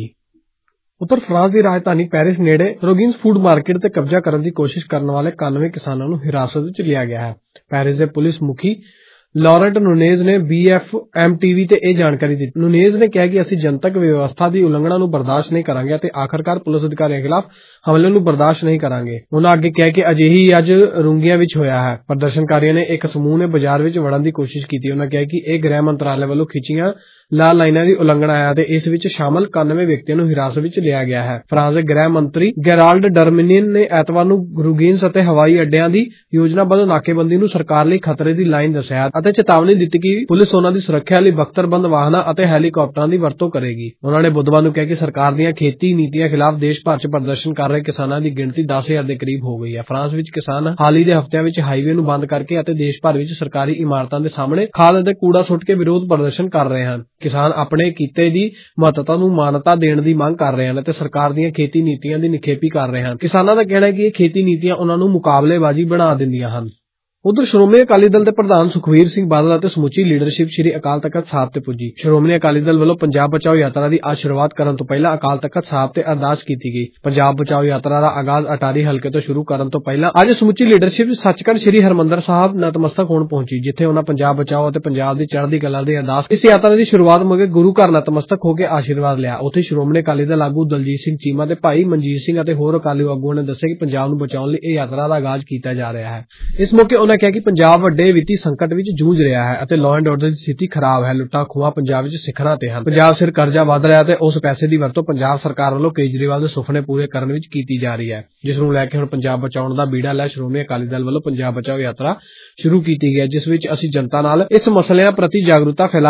ਉੱਤਰ ਫਰਾਂਸ ਦੀ ਰਾਜਧਾਨੀ ਪੈਰਿਸ ਨੇੜੇ ਰੋਗਿੰਸ ਫੂਡ ਮਾਰਕੀਟ ਤੇ ਕਬਜ਼ਾ ਕਰਨ ਦੀ ਕੋਸ਼ਿਸ਼ ਕਰਨ ਵਾਲੇ ਇਕਾਨਵੇਂ ਕਿਸਾਨਾਂ ਨੂੰ ਹਿਰਾਸਤ ਵਿੱਚ ਲਿਆ ਗਿਆ ਹੈ। ਪੈਰਿਸ ਦੇ ਪੁਲਿਸ ਮੁਖੀ ਲਾਰੈਂਟ ਨੂਨੇਜ਼ ਨੇ ਬੀ ਐਫ ਐਮ ਟੀਵੀ ਤੇ ਇਹ ਜਾਣਕਾਰੀ ਦਿੱਤੀ। ਨੂਨੇਜ਼ ਨੇ ਕਿਹਾ ਕਿ ਅਸੀਂ ਜਨਤਕ ਵਿਵਸਥਾ ਦੀ ਉਲੰਘਣਾ ਨੂੰ ਬਰਦਾਸ਼ਤ ਨਹੀਂ ਕਰਾਂਗੇ ਅਤੇ ਆਖਰਕਾਰ ਪੁਲਿਸ ਅਧਿਕਾਰੀਆਂ ਖਿਲਾਫ ਹਮਲੇ ਨੂੰ ਬਰਦਾਸ਼ਤ ਨਹੀਂ ਕਰਾਂਗੇ। ਉਨ੍ਹਾਂ ਅੱਗੇ ਕਿਹਾ ਕਿ ਅਜਿਹੀ ਅੱਜ ਰੂੰਗੀਆਂ ਵਿੱਚ ਹੋਇਆ ਹੈ। ਪ੍ਰਦਰਸ਼ਨਕਾਰੀਆਂ ਨੇ ਇੱਕ ਸਮੂਹ ਨੇ ਬਾਜ਼ਾਰ ਵਿੱਚ ਵੜਨ ਦੀ ਕੋਸ਼ਿਸ਼ ਕੀਤੀ। ਉਨ੍ਹਾਂ ਕਿਹਾ ਕਿ ਇਹ ਗ੍ਰਹਿ ਮੰਤਰਾਲੇ ਵੱਲੋਂ ਖਿੱਚੀਆਂ ਲਾਲ ਲਾਈਨਾਂ ਦੀ ਉਲੰਘਣਾ ਹੈ ਅਤੇ ਇਸ ਵਿੱਚ ਸ਼ਾਮਲ ਇਕਾਨਵੇਂ ਵਿਅਕਤੀਆਂ ਨੂੰ ਹਿਰਾਸਤ ਵਿੱਚ ਲਿਆ ਗਿਆ ਹੈ। ਫਰਾਂਸ ਦੇ ਗ੍ਰਹਿ ਮੰਤਰੀ ਗੈਰਾਲਡ ਡਰਮਿਨਿਨ ਨੇ ਐਤਵਾਰ ਨੂੰ ਰੂਗਿੰਸ ਅਤੇ ਹਵਾਈ ਅੱਡਿਆਂ ਦੀ ਯੋਜਨਾਬੱਧ ਨਾਕੇਬੰਦੀ ਨੂੰ ਸਰਕਾਰ ਲਈ ਖਤਰੇ ਦੀ ਲਾਈਨ ਦੱਸਿਆ ਅਤੇ ਚੇਤਾਵਨੀ ਦਿੱਤੀ ਕਿ ਪੁਲਿਸ ਉਨ੍ਹਾਂ ਦੀ ਸੁਰੱਖਿਆ ਲਈ ਬਖਤਰਬੰਦ ਵਾਹਨਾਂ ਅਤੇ ਹੈਲੀਕਾਪਟਰਾਂ ਦੀ ਵਰਤੋਂ ਕਰੇਗੀ। ਉਨ੍ਹਾਂ ਨੇ ਬੁੱਧਵਾਰ ਨੂੰ ਕਿਹਾ ਕਿ ਸਰਕਾਰ ਦੀਆਂ ਖੇਤੀ ਨੀਤੀਆਂ ਖਿਲਾਫ ਦੇਸ਼ ਭਰ 'ਚ ਪ੍ਰਦਰਸ਼ਨ ਕਰ ਰਹੇ ਕਿਸਾਨਾਂ ਦੀ ਗਿਣਤੀ ਦਸ ਹਜ਼ਾਰ ਦੇ ਕਰੀਬ ਹੋ ਗਈ ਹੈ। ਫਰਾਂਸ ਵਿੱਚ ਕਿਸਾਨ ਹਾਲ ਹੀ ਦੇ ਹਫ਼ਤਿਆਂ ਵਿੱਚ ਹਾਈਵੇ ਨੂੰ ਬੰਦ ਕਰਕੇ ਅਤੇ ਦੇਸ਼ ਭਰ ਵਿੱਚ ਸਰਕਾਰੀ ਇਮਾਰਤਾਂ ਦੇ ਸਾਹਮਣੇ ਖਾਦ ਅਤੇ ਕੂੜਾ ਸੁੱਟ ਕੇ ਵਿਰੋਧ ਪ੍ਰਦਰਸ਼ਨ ਕਰ ਰਹੇ ਹਨ। ਕਿਸਾਨ ਆਪਣੇ ਕੀਤੇ ਦੀ ਮਹੱਤਤਾ ਨੂੰ ਮਾਨਤਾ ਦੇਣ ਦੀ ਮੰਗ ਕਰ ਰਹੇ ਹਨ ਅਤੇ ਸਰਕਾਰ ਦੀਆਂ ਖੇਤੀ ਨੀਤੀਆਂ ਦੀ ਨਿਖੇਧੀ ਕਰ ਰਹੇ ਹਨ। ਕਿਸਾਨਾਂ ਦਾ ਕਹਿਣਾ ਹੈ ਕਿ ਇਹ ਖੇਤੀ ਨੀਤੀਆਂ ਉਨ੍ਹਾਂ ਨੂੰ ਮੁਕਾਬਲੇਬਾਜ਼ੀ ਬਣਾ ਦਿੰਦੀਆਂ ਹਨ। ਉਧਰ ਸ਼੍ਰੋਮਣੀ ਅਕਾਲੀ ਦਲ ਦੇ ਪ੍ਰਧਾਨ ਸੁਖਵੀਰ ਸਿੰਘ ਬਾਦਲ ਅਤੇ ਸਮੁੱਚੀ ਲੀਡਰਸ਼ਿਪ ਸ੍ਰੀ ਅਕਾਲ ਤਖ਼ਤ ਸਾਹਿਬ ਤੇ ਪੁੱਜੀ। ਸ਼੍ਰੋਮਣੀ ਅਕਾਲੀ ਦਲ ਵੱਲੋਂ ਪੰਜਾਬ ਬਚਾਓ ਯਾਤਰਾ ਦੀ ਅੱਜ ਸ਼ੁਰੂਆਤ ਕਰਨ ਤੋਂ ਪਹਿਲਾਂ ਅਕਾਲ ਤਖ਼ਤ ਸਾਹਿਬ ਤੇ ਅਰਦਾਸ ਕੀਤੀ ਗਈ। ਪੰਜਾਬ ਬਚਾਓ ਯਾਤਰਾ ਦਾ ਆਗਾਜ਼ ਅਟਾਰੀ ਹਲਕੇ ਤੋਂ ਸ਼ੁਰੂ ਕਰਨ ਤੋਂ ਪਹਿਲਾਂ ਅੱਜ ਸਮੁੱਚੀ ਲੀਡਰਸ਼ਿਪ ਸੱਚਖੰਡ ਸ੍ਰੀ ਹਰਿਮੰਦਰ ਸਾਹਿਬ ਨਤਮਸਤਕ ਹੋਣ ਪਹੁੰਚੀ, ਜਿੱਥੇ ਉਹਨਾਂ ਪੰਜਾਬ ਬਚਾਓ ਅਤੇ ਪੰਜਾਬ ਦੀ ਚੜ੍ਹਦੀ ਕਲਾ ਦੀ ਅਰਦਾਸ ਇਸ ਯਾਤਰਾ ਦੀ ਸ਼ੁਰੂਆਤ ਮੌਕੇ ਗੁਰੂ ਘਰ ਨਤਮਸਤਕ ਹੋ ਕੇ ਆਸ਼ੀਰਵਾਦ ਲਿਆ। ਉੱਥੇ ਸ਼੍ਰੋਮਣੀ ਅਕਾਲੀ ਦਲ ਆਗੂ ਦਲਜੀਤ ਸਿੰਘ ਚੀਮਾ ਤੇ ਭਾਈ ਮਨਜੀਤ ਸਿੰਘ ਅਤੇ ਹੋਰ ਅਕਾਲੀ ਆਗੂਆਂ ਨੇ ਦੱਸਿਆ ਕਿ ਪੰਜਾਬ ਨੂੰ ਬਚਾਉਣ ਲਈ ਇਹ ਯਾਤਰਾ ਦਾ ਆਗਾਜ਼ ਕੀਤਾ ਜਾ ਰਿਹਾ ਹੈ। ਇਸ ਮੌਕੇ ਉਹਨਾਂ ਕਿਹਾ ਕਿ ਪੰਜਾਬ ਵੱਡੇ ਵਿੱਤੀ ਸੰਕਟ ਵਿੱਚ ਜੂਝ ਰਿਹਾ ਹੈ ਅਤੇ ਲਾਅ ਐਂਡ ਆਰਡਰ ਦੀ ਸਥਿਤੀ ਖਰਾਬ ਹੈ। ਲੁੱਟਾਂ ਖੋਹਾਂ ਪੰਜਾਬ ਵਿੱਚ ਸਿਖਰਾਂ ਤੇ ਹਨ। ਪੰਜਾਬ ਸਿਰ ਕਰਜ਼ਾ ਵਧ ਰਿਹਾ ਤੇ ਉਸ ਪੈਸੇ ਦੀ ਵਰਤੋਂ ਪੰਜਾਬ ਸਰਕਾਰ ਵੱਲੋਂ ਕੇਜਰੀਵਾਲ ਦੇ ਸੁਪਨੇ ਪੂਰੇ ਕਰਨ ਵਿੱਚ ਕੀਤੀ ਜਾ ਰਹੀ ਹੈ, ਜਿਸ ਨੂੰ ਲੈ ਕੇ ਹੁਣ ਪੰਜਾਬ ਬਚਾਉਣ ਦਾ ਬੀੜਾ ਲੈ ਸ਼੍ਰੋਮਣੀ ਅਕਾਲੀ ਦਲ ਵੱਲੋਂ ਪੰਜਾਬ ਬਚਾਓ ਯਾਤਰਾ ਸ਼ੁਰੂ ਕੀਤੀ ਗਈ ਹੈ, ਜਿਸ ਵਿੱਚ ਅਸੀਂ ਜਨਤਾ ਨਾਲ ਇਸ ਮਸਲਿਆਂ ਪ੍ਰਤੀ ਜਾਗਰੂਕਤਾ ਫੈਲਾ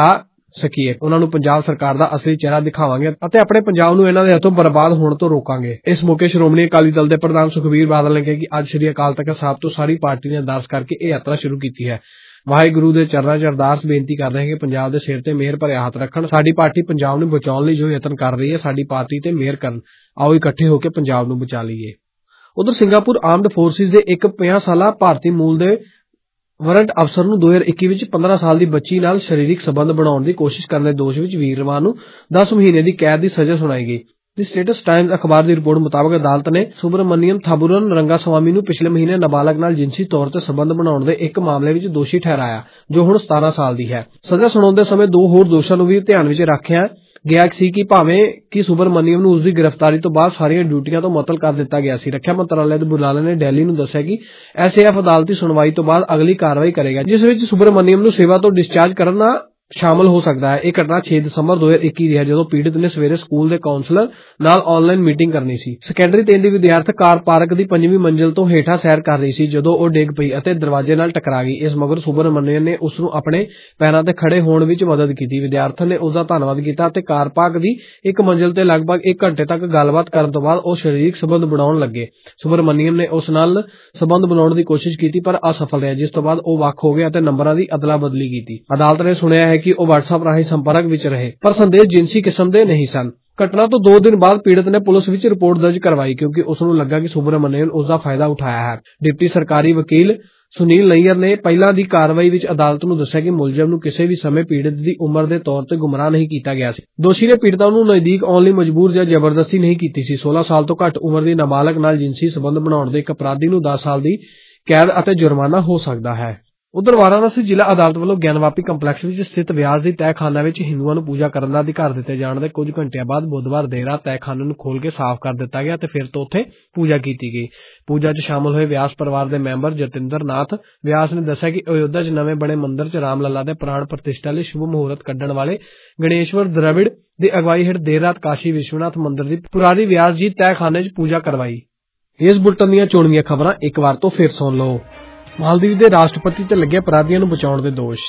ਸਕੀਏ। ਉਹਨਾਂ ਨੂੰ ਪੰਜਾਬ ਸਰਕਾਰ ਦਾ ਅਸਲੀ ਚਿਹਰਾ ਦਿਖਾਵਾਂਗੇ ਅਤੇ ਆਪਣੇ ਪੰਜਾਬ ਨੂੰ ਇਹਨਾਂ ਦੇ ਹੱਥੋਂ ਬਰਬਾਦ ਹੋਣ ਤੋਂ ਰੋਕਾਂਗੇ। ਇਸ ਮੌਕੇ ਸ਼੍ਰੋਮਣੀ ਅਕਾਲੀ ਦਲ ਦੇ ਪ੍ਰਧਾਨ ਸੁਖਬੀਰ ਬਾਦਲ ਨੇ ਕਿਹਾ ਕਿ ਅੱਜ ਸ੍ਰੀ ਅਕਾਲ ਤਖਤ ਸਾਹਿਬ ਤੋਂ ਸਾਰੀ ਪਾਰਟੀ ਨੇ ਅਰਦਾਸ ਕਰਕੇ ਇਹ ਯਾਤਰਾ ਸ਼ੁਰੂ ਕੀਤੀ ਹੈ। ਵਾਹਿਗੁਰੂ ਦੇ ਚਰਨਾਂ 'ਚ ਅਰਦਾਸ ਬੇਨਤੀ ਕਰ ਰਹੇ ਹਾਂ ਕਿ ਪੰਜਾਬ ਦੇ ਸਿਰ ਤੇ ਮਿਹਰ ਭਰਿਆ ਹੱਥ ਰੱਖਣ। ਸਾਡੀ ਪਾਰਟੀ ਪੰਜਾਬ ਨੂੰ ਬਚਾਉਣ ਲਈ ਜੋ ਯਤਨ ਕਰ ਰਹੀ ਹੈ, ਸਾਡੀ ਪਾਰਟੀ ਤੇ ਮਿਹਰ ਕਰਨ। ਆਓ ਇਕੱਠੇ ਹੋ ਕੇ ਪੰਜਾਬ ਨੂੰ ਬਚਾ ਲਈਏ। ਉਧਰ ਸਿੰਗਾਪੁਰ ਆਰਮਡ ਫੋਰਸਿਸ ਦੇ ਇੱਕ ਪੰਜਾਹ ਸਾਲਾ ਭਾਰਤੀ ਮੂਲ ਦੇ ਵਾਰੰਟ ਅਫਸਰ ਨੂੰ ਦੋ ਹਜ਼ਾਰ ਇੱਕੀ ਵਿੱਚ ਪੰਦਰਾਂ ਸਾਲ ਦੀ ਬੱਚੀ ਨਾਲ ਸਰੀਰਕ ਸਬੰਧ ਬਣਾਉਣ ਦੀ ਕੋਸ਼ਿਸ਼ ਕਰਨ ਦੇ ਦੋਸ਼ ਵਿੱਚ ਵੀਰਵਾਰ ਨੂੰ ਦਸ ਮਹੀਨੇ ਦੀ ਕੈਦ ਦੀ ਸਜ਼ਾ ਸੁਣਾਈ ਗਈ। ਦੀ ਸਟੇਟਸ ਟਾਈਮਜ਼ ਅਖਬਾਰ ਦੀ ਰਿਪੋਰਟ ਮੁਤਾਬਕ ਅਦਾਲਤ ਨੇ ਸੁਬਰਮਨੀਅਮ ਥਾਬੂਰਨ ਰੰਗਾਸਵਾਮੀ ਨੂੰ ਪਿਛਲੇ ਮਹੀਨੇ ਨਾਬਾਲਗ ਨਾਲ ਜਿਨਸੀ ਤੌਰ ਤੇ ਸਬੰਧ ਬਣਾਉਣ ਦੇ ਇੱਕ ਮਾਮਲੇ ਵਿੱਚ ਦੋਸ਼ੀ ਠਹਿਰਾਇਆ, ਜੋ ਹੁਣ ਸਤਾਰਾਂ ਸਾਲ ਦੀ ਹੈ। ਸਜ਼ਾ ਸੁਣਾਉਂਦੇ ਸਮੇਂ ਦੋ ਹੋਰ ਦੋਸ਼ਾਂ ਨੂੰ ਵੀ ਧਿਆਨ ਵਿੱਚ ਰੱਖਿਆ ਗਿਆ ਸੀ ਕਿ ਭਾਵੇਂ ਕਿ ਸੁਬਰਮਨੀਅਮ ਨੂੰ ਉਸਦੀ ਗ੍ਰਿਫਤਾਰੀ ਤੋਂ ਬਾਅਦ ਸਾਰੀਆਂ ਡਿਊਟੀਆਂ ਤੋਂ ਮੁਅੱਤਲ ਕਰ ਦਿੱਤਾ ਗਿਆ ਸੀ। ਰੱਖਿਆ ਮੰਤਰਾਲੇ ਦੇ ਬੁਲਾਰੇ ਨੇ ਦਿੱਲੀ ਨੂੰ ਦੱਸਿਆ ਕਿ ਐਸ ਏ ਐਫ ਅਦਾਲਤੀ ਸੁਣਵਾਈ ਤੋਂ ਬਾਅਦ ਅਗਲੀ ਕਾਰਵਾਈ ਕਰੇਗਾ, ਜਿਸ ਵਿੱਚ ਸੁਬਰਮਨੀਅਮ ਨੂੰ ਸੇਵਾ ਤੋਂ ਡਿਸਚਾਰਜ ਕਰਨਾ ਸ਼ਾਮਲ ਹੋ ਸਕਦਾ ਹੈ। ਇਹ ਘਟਨਾ ਛੇ ਦਸੰਬਰ ਦੋ ਹਜ਼ਾਰ ਇੱਕੀ ਦੀ ਹੈ, ਜਦੋਂ ਪੀੜਤ ਨੇ ਸਵੇਰੇ ਸਕੂਲ ਦੇ ਕਾਉਂਸਲਰ ਨਾਲ ਆਨਲਾਈਨ ਮੀਟਿੰਗ ਕਰਨੀ ਸੀ। ਸੈਕੰਡਰੀ ਤਿੰਨ ਦੀ ਵਿਦਿਆਰਥ ਕਾਰ ਪਾਰਕ ਦੀ ਪੰਜਵੀਂ ਮੰਜ਼ਿਲ ਤੋਂ ਹੇਠਾਂ ਸੈਰ ਕਰ ਰਹੀ ਸੀ ਜਦੋਂ ਉਹ ਡਿੱਗ ਪਈ ਅਤੇ ਦਰਵਾਜ਼ੇ ਨਾਲ ਟਕਰਾ ਗਈ। ਇਸ ਮਗਰ ਸੁਬਰਮਨੀਅਮ ਨੇ ਉਸ ਨੂੰ ਆਪਣੇ ਪੈਰਾਂ ਤੇ ਖੜੇ ਹੋਣ ਵਿੱਚ ਮਦਦ ਕੀਤੀ। ਵਿਦਿਆਰਥਣ ਨੇ ਉਸ ਦਾ ਧੰਨਵਾਦ ਕੀਤਾ ਅਤੇ ਕਾਰ ਪਾਰਕ ਦੀ ਇੱਕ ਮੰਜ਼ਿਲ ਤੇ ਲਗਭਗ ਇੱਕ ਘੰਟੇ ਤੱਕ ਗੱਲਬਾਤ ਕਰਨ ਤੋਂ ਬਾਅਦ ਉਹ ਸਰੀਰਕ ਸਬੰਧ ਬਣਾਉਣ ਲੱਗੇ। ਸੁਬਰਮਨੀਅਮ ਨੇ ਉਸ ਨਾਲ ਸਬੰਧ ਬਣਾਉਣ ਦੀ ਕੋਸ਼ਿਸ਼ ਕੀਤੀ ਪਰ ਅਸਫਲ ਰਿਹਾ, ਜਿਸ ਤੋਂ ਬਾਅਦ ਉਹ ਵੱਖ ਹੋ ਗਏ ਅਤੇ ਨੰਬਰਾਂ ਦੀ ਅਦਲਾ ਬਦਲੀ ਕੀਤੀ। ਅਦਾਲਤ ਨੇ ਸੁਣਿਆ ਹੈ ਕਿ ਉਹ WhatsApp ਰਾਹੀਂ ਸੰਪਰਕ ਵਿੱਚ ਰਹੇ, ਪਰ ਸੰਦੇਸ਼ ਜਿਨਸੀ ਕਿਸਮ ਦੇ ਨਹੀਂ ਸਨ। ਘਟਨਾ ਤੋਂ ਦੋ ਦਿਨ ਬਾਅਦ ਪੀੜਤ ਨੇ ਪੁਲਿਸ ਵਿੱਚ ਰਿਪੋਰਟ ਦਰਜ ਕਰਵਾਈ, ਕਿਉਂਕਿ ਉਸ ਨੂੰ ਲੱਗਾ ਕਿ ਸੁਬਰਮਨੀਅਮ ਉਸ ਦਾ ਫਾਇਦਾ ਉਠਾਇਆ ਹੈ। ਡਿਪਟੀ ਸਰਕਾਰੀ ਵਕੀਲ ਸੁਨੀਲ ਨਈਅਰ ਨੇ ਪਹਿਲਾਂ ਦੀ ਕਾਰਵਾਈ ਵਿੱਚ ਅਦਾਲਤ ਨੂੰ ਦੱਸਿਆ ਕਿ ਮੁਲਜ਼ਮ ਨੂੰ ਕਿਸੇ ਵੀ ਸਮੇਂ ਪੀੜਤ ਦੀ ਉਮਰ ਦੇ ਤੌਰ ਤੇ ਗੁੰਮਰਾਹ ਨਹੀਂ ਕੀਤਾ ਗਿਆ ਸੀ। ਦੋਸ਼ੀ ਨੇ ਪੀੜਤਾ ਨੂੰ ਨਜ਼ਦੀਕ ਆਉਣ ਲਈ ਮਜਬੂਰ ਜਾਂ ਜ਼ਬਰਦਸਤੀ ਨਹੀਂ ਕੀਤੀ ਸੀ। ਸੋਲਾਂ ਸਾਲ ਤੋਂ ਘੱਟ ਉਮਰ ਦੀ ਨਾਬਾਲਗ ਨਾਲ ਜਿਨਸੀ ਸਬੰਧ ਬਣਾਉਣ ਦੇ ਇੱਕ ਅਪਰਾਧੀ ਨੂੰ ਦਸ ਸਾਲ ਦੀ ਕੈਦ ਅਤੇ ਜੁਰਮਾਨਾ ਹੋ ਸਕਦਾ ਹੈ। ਉਧਰ ਵਾਰਾਣਸੀ ਜ਼ਿਲ੍ਹਾ ਅਦਾਲਤ ਵੱਲੋਂ ਗਿਆਨਵਾਪੀ ਕੰਪਲੈਕਸ ਵਿੱਚ ਸਥਿਤ ਵਿਆਸ ਦੀ ਤਹਿਖਾਨਾ ਵਿੱਚ ਹਿੰਦੂਆਂ ਨੂੰ ਪੂਜਾ ਕਰਨ ਦਾ ਅਧਿਕਾਰ ਦਿੱਤੇ ਜਾਣ ਦੇ ਕੁਝ ਘੰਟਿਆਂ ਬਾਅਦ ਬੁੱਧਵਾਰ ਦੇਰ ਰਾਤ ਤਹਿਖਾਨੇ ਨੂੰ ਖੋਲ੍ਹ ਕੇ ਸਾਫ਼ ਕਰ ਦਿੱਤਾ ਗਿਆ ਤੇ ਫਿਰ ਤੋਂ ਉੱਥੇ ਪੂਜਾ ਕੀਤੀ ਗਈ। ਪੂਜਾ 'ਚ ਸ਼ਾਮਲ ਹੋਏ ਵਿਆਸ ਪਰਿਵਾਰ ਦੇ ਮੈਂਬਰ ਜਤਿੰਦਰ ਨਾਥ ਵਿਆਸ ਨੇ ਦੱਸਿਆ ਕਿ ਅਯੋਧਿਆ 'ਚ ਨਵੇਂ ਬਣੇ ਮੰਦਿਰ 'ਚ ਰਾਮ ਲੱਲਾ ਦੇ ਪ੍ਰਾਣ ਪ੍ਰਤਿਸ਼ਠਾ ਲਈ ਸ਼ੁਭ ਮਹੂਰਤ ਕੱਢਣ ਵਾਲੇ ਗਣੇਸ਼ਵਰ ਦ੍ਰਵਿੜ ਦੀ ਅਗਵਾਈ ਹੇਠ ਦੇਰ ਰਾਤ ਕਾਸ਼ੀ ਵਿਸ਼ਵਨਾਥ ਮੰਦਿਰ ਦੀ ਪੁਰਾਣੀ ਵਿਆਸ ਜੀ ਤਹਿਖਾਨੇ 'ਚ ਪੂਜਾ ਕਰਵਾਈ। ਇਸ ਬੁਲਟਨ ਦੀਆਂ ਚੋਣਵੀਆਂ ਖਬਰਾਂ ਇੱਕ ਵਾਰ ਤੋਂ ਫਿਰ ਸੁਣ ਲਓ। ਮਾਲਦੀਵ ਦੇ ਰਾਸ਼ਟਰਪਤੀ ਤੇ ਲੱਗੇ ਅਪਰਾਧੀਆਂ ਨੂੰ ਬਚਾਉਣ ਦੇ ਦੋਸ਼।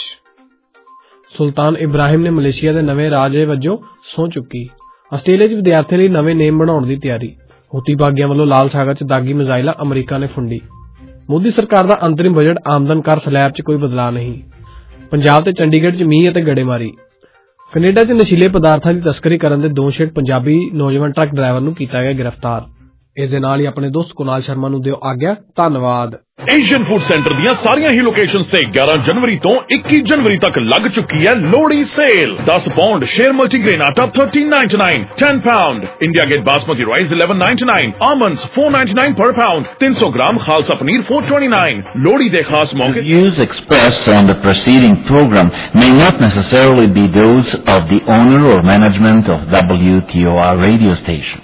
ਸੁਲਤਾਨ ਇਬਰਾਹਿਮ ਨੇ ਮਲੇਸ਼ੀਆ ਦੇ ਨਵੇਂ ਰਾਜੇ ਵਜੋਂ ਸਹੁੰ ਚੁੱਕੀ। ਆਸਟ੍ਰੇਲੀਆ 'ਚ ਵਿਦਿਆਰਥੀਆਂ ਲਈ ਨਵੇਂ ਨੇਮ ਬਣਾਉਣ ਦੀ ਤਿਆਰੀ। ਹੂਤੀ ਬਾਗੀਆਂ ਵੱਲੋਂ ਲਾਲ ਸਾਗਰ 'ਚ ਦਾਗੀ ਮਿਜ਼ਾਈਲਾਂ ਅਮਰੀਕਾ ਨੇ ਫੁੰਡੀ। ਮੋਦੀ ਸਰਕਾਰ ਦਾ ਅੰਤਰਿਮ ਬਜਟ ਆਮਦਨ ਕਰ ਸਲੈਬ 'ਚ ਕੋਈ ਬਦਲਾਅ ਨਹੀਂ। ਪੰਜਾਬ ਤੇ ਚੰਡੀਗੜ੍ਹ 'ਚ ਮੀਂਹ ਅਤੇ ਗੜੇਮਾਰੀ। ਕੈਨੇਡਾ 'ਚ ਨਸ਼ੀਲੇ ਪਦਾਰਥਾਂ ਦੀ ਤਸਕਰੀ ਕਰਨ ਦੇ ਦੋਸ਼ ਹੇਠ ਪੰਜਾਬੀ ਨੌਜਵਾਨ ਟਰੱਕ ਡਰਾਈਵਰ ਨੂੰ ਕੀਤਾ ਗਿਆ ਗ੍ਰਿਫਤਾਰ। ਇਸ ਦੇ ਨਾਲ ਹੀ ਆਪਣੇ ਦੋਸਤ ਕੁਨਾਲ ਸ਼ਰਮਾ ਨੂੰ ਦਿਓ ਆਗਿਆ। ਧੰਨਵਾਦ। ਏਸ਼ੀਅਨ ਫੂਡ ਸੈਂਟਰ ਦੀਆਂ ਸਾਰੀਆਂ ਹੀ ਲੋਕੇਸ਼ਨਸ ਤੇ ਗਿਆਰਾਂ ਜਨਵਰੀ ਤੋਂ ਇੱਕੀ ਜਨਵਰੀ ਤੱਕ ਲੱਗ ਚੁੱਕੀ ਹੈ ਲੋਹੜੀ ਸੇਲ। ਦਸ ਪੌਂਡ ਸ਼ੇਰ ਮਲਟੀਗ੍ਰੇਨ ਆਟਾ thirteen ninety-nine, ten pound India Gate basmati rice eleven ninety-nine, almonds four ninety-nine per pound, ਤਿੰਨ ਸੌ gram Khalsa paneer four twenty-nine। Lohri ਦੇ ਖਾਸ ਮੌਕੇ views expressed on the preceding program may not necessarily be those of the owner or management of W T O R radio station।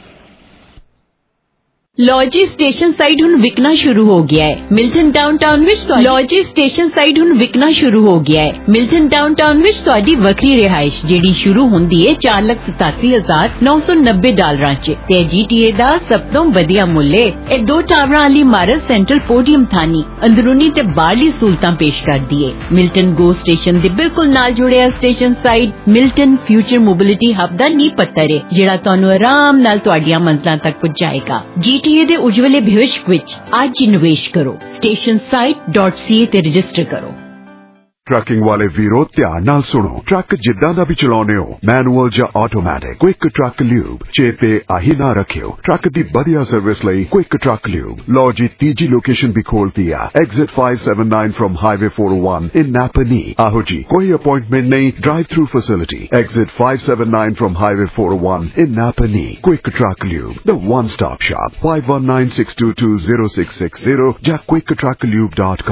ਲੌਜੀ station side ਹੁਣ ਵਿਕਣਾ ਸ਼ੁਰੂ ਹੋ ਗਿਆ ਹੈ। ਮਿਲਟਨ ਡਾਊਨਟਾਊਨ ਵਿੱਚ ਲੌਜੀ ਸਟੇਸ਼ਨ ਸਾਈਡ ਹੁਣ ਵਿਕਣਾ ਸ਼ੁਰੂ ਹੋ ਗਿਆ ਹੈ। ਮਿਲਟਨ ਡਾਊਨਟਾਊਨ ਵਿੱਚ ਤੁਹਾਡੀ ਵੱਖਰੀ ਰਿਹਾਇਸ਼ ਜਿਹੜੀ ਸ਼ੁਰੂ ਹੁੰਦੀ ਹੈ ਚਾਰ ਲੱਖ ਸਤਾਸੀ ਹਜ਼ਾਰ ਨੌ ਸੌ ਨੱਬੇ ਡਾਲਰਾਂ 'ਚ ਤੇ ਜੀਟੀਏ ਦਾ ਸਭ ਤੋਂ ਵਧੀਆ ਮੁੱਲ ਹੈ। ਇਹ ਦੋ ਟਾਵਰਾਂ ਵਾਲੀ ਇਮਾਰਤ ਸੈਂਟਰਲ ਪੋਡੀਅਮ ਥਾਨੀ ਅੰਦਰੂਨੀ ਤੇ ਬਾਹਰਲੀ ਸਹੂਲਤਾਂ ਪੇਸ਼ ਕਰਦੀ ਹੈ। ਮਿਲਟਨ ਗੋ ਸਟੇਸ਼ਨ ਦੇ ਬਿਲਕੁਲ ਨਾਲ ਜੁੜਿਆ station side Milton future mobility hub ਦਾ ਨੀਂਹ ਪੱਥਰ ਹੈ, ਜਿਹੜਾ ਤੁਹਾਨੂੰ ਆਰਾਮ ਨਾਲ ਤੁਹਾਡੀਆਂ ਮੰਜ਼ਲਾਂ ਤੱਕ ਪਹੁੰਚਾਏਗਾ। ਜੀਟੀਏ ਦੇ ਉਜਵਲੇ ਭਵਿੱਖ ਵਿੱਚ ਅੱਜ ਹੀ ਨਿਵੇਸ਼ ਕਰੋ। Station site dot C A ਤੇ ਰਜਿਸਟਰ ਕਰੋ। ਟਰੱਕਿੰਗ ਵਾਲੇ ਵੀਰੋ ਧਿਆਨ ਨਾਲ ਸੁਣੋ। ਟਰੱਕ ਜਿੱਦਾਂ ਦਾ ਵੀ ਚਲਾਉਂਦੇ ਹੋ, ਮੈਨੂਅਲ ਜਾਂ ਆਟੋਮੈਟਿਕ, ਕੁਇਕ ਟਰੱਕ ਲਿਊਬ ਚੇਤੇ ਆਹੀ ਨਾ ਰੱਖਿਓ। ਟਰੱਕ ਦੀ ਵਧੀਆ ਸਰਵਿਸ ਲਈ ਕੁਇਕ ਟਰੱਕ ਲਿਊਬ। ਲਓ ਜੀ ਤੀਜੀ ਲੋਕੇਸ਼ਨ ਵੀ ਖੋਲਤੀ ਆ, exit five seventy-nine from highway four oh one in Napanee. ਆਹੋ ਜੀ, ਕੋਈ ਅਪਾਇੰਟਮੈਂਟ ਨਹੀਂ, drive through facility. Exit five seventy-nine from highway four oh one in Napanee. Quick truck lube, the one stop shop. five one nine six two two zero six six zero ਜਾਂ quick truck lube dot com।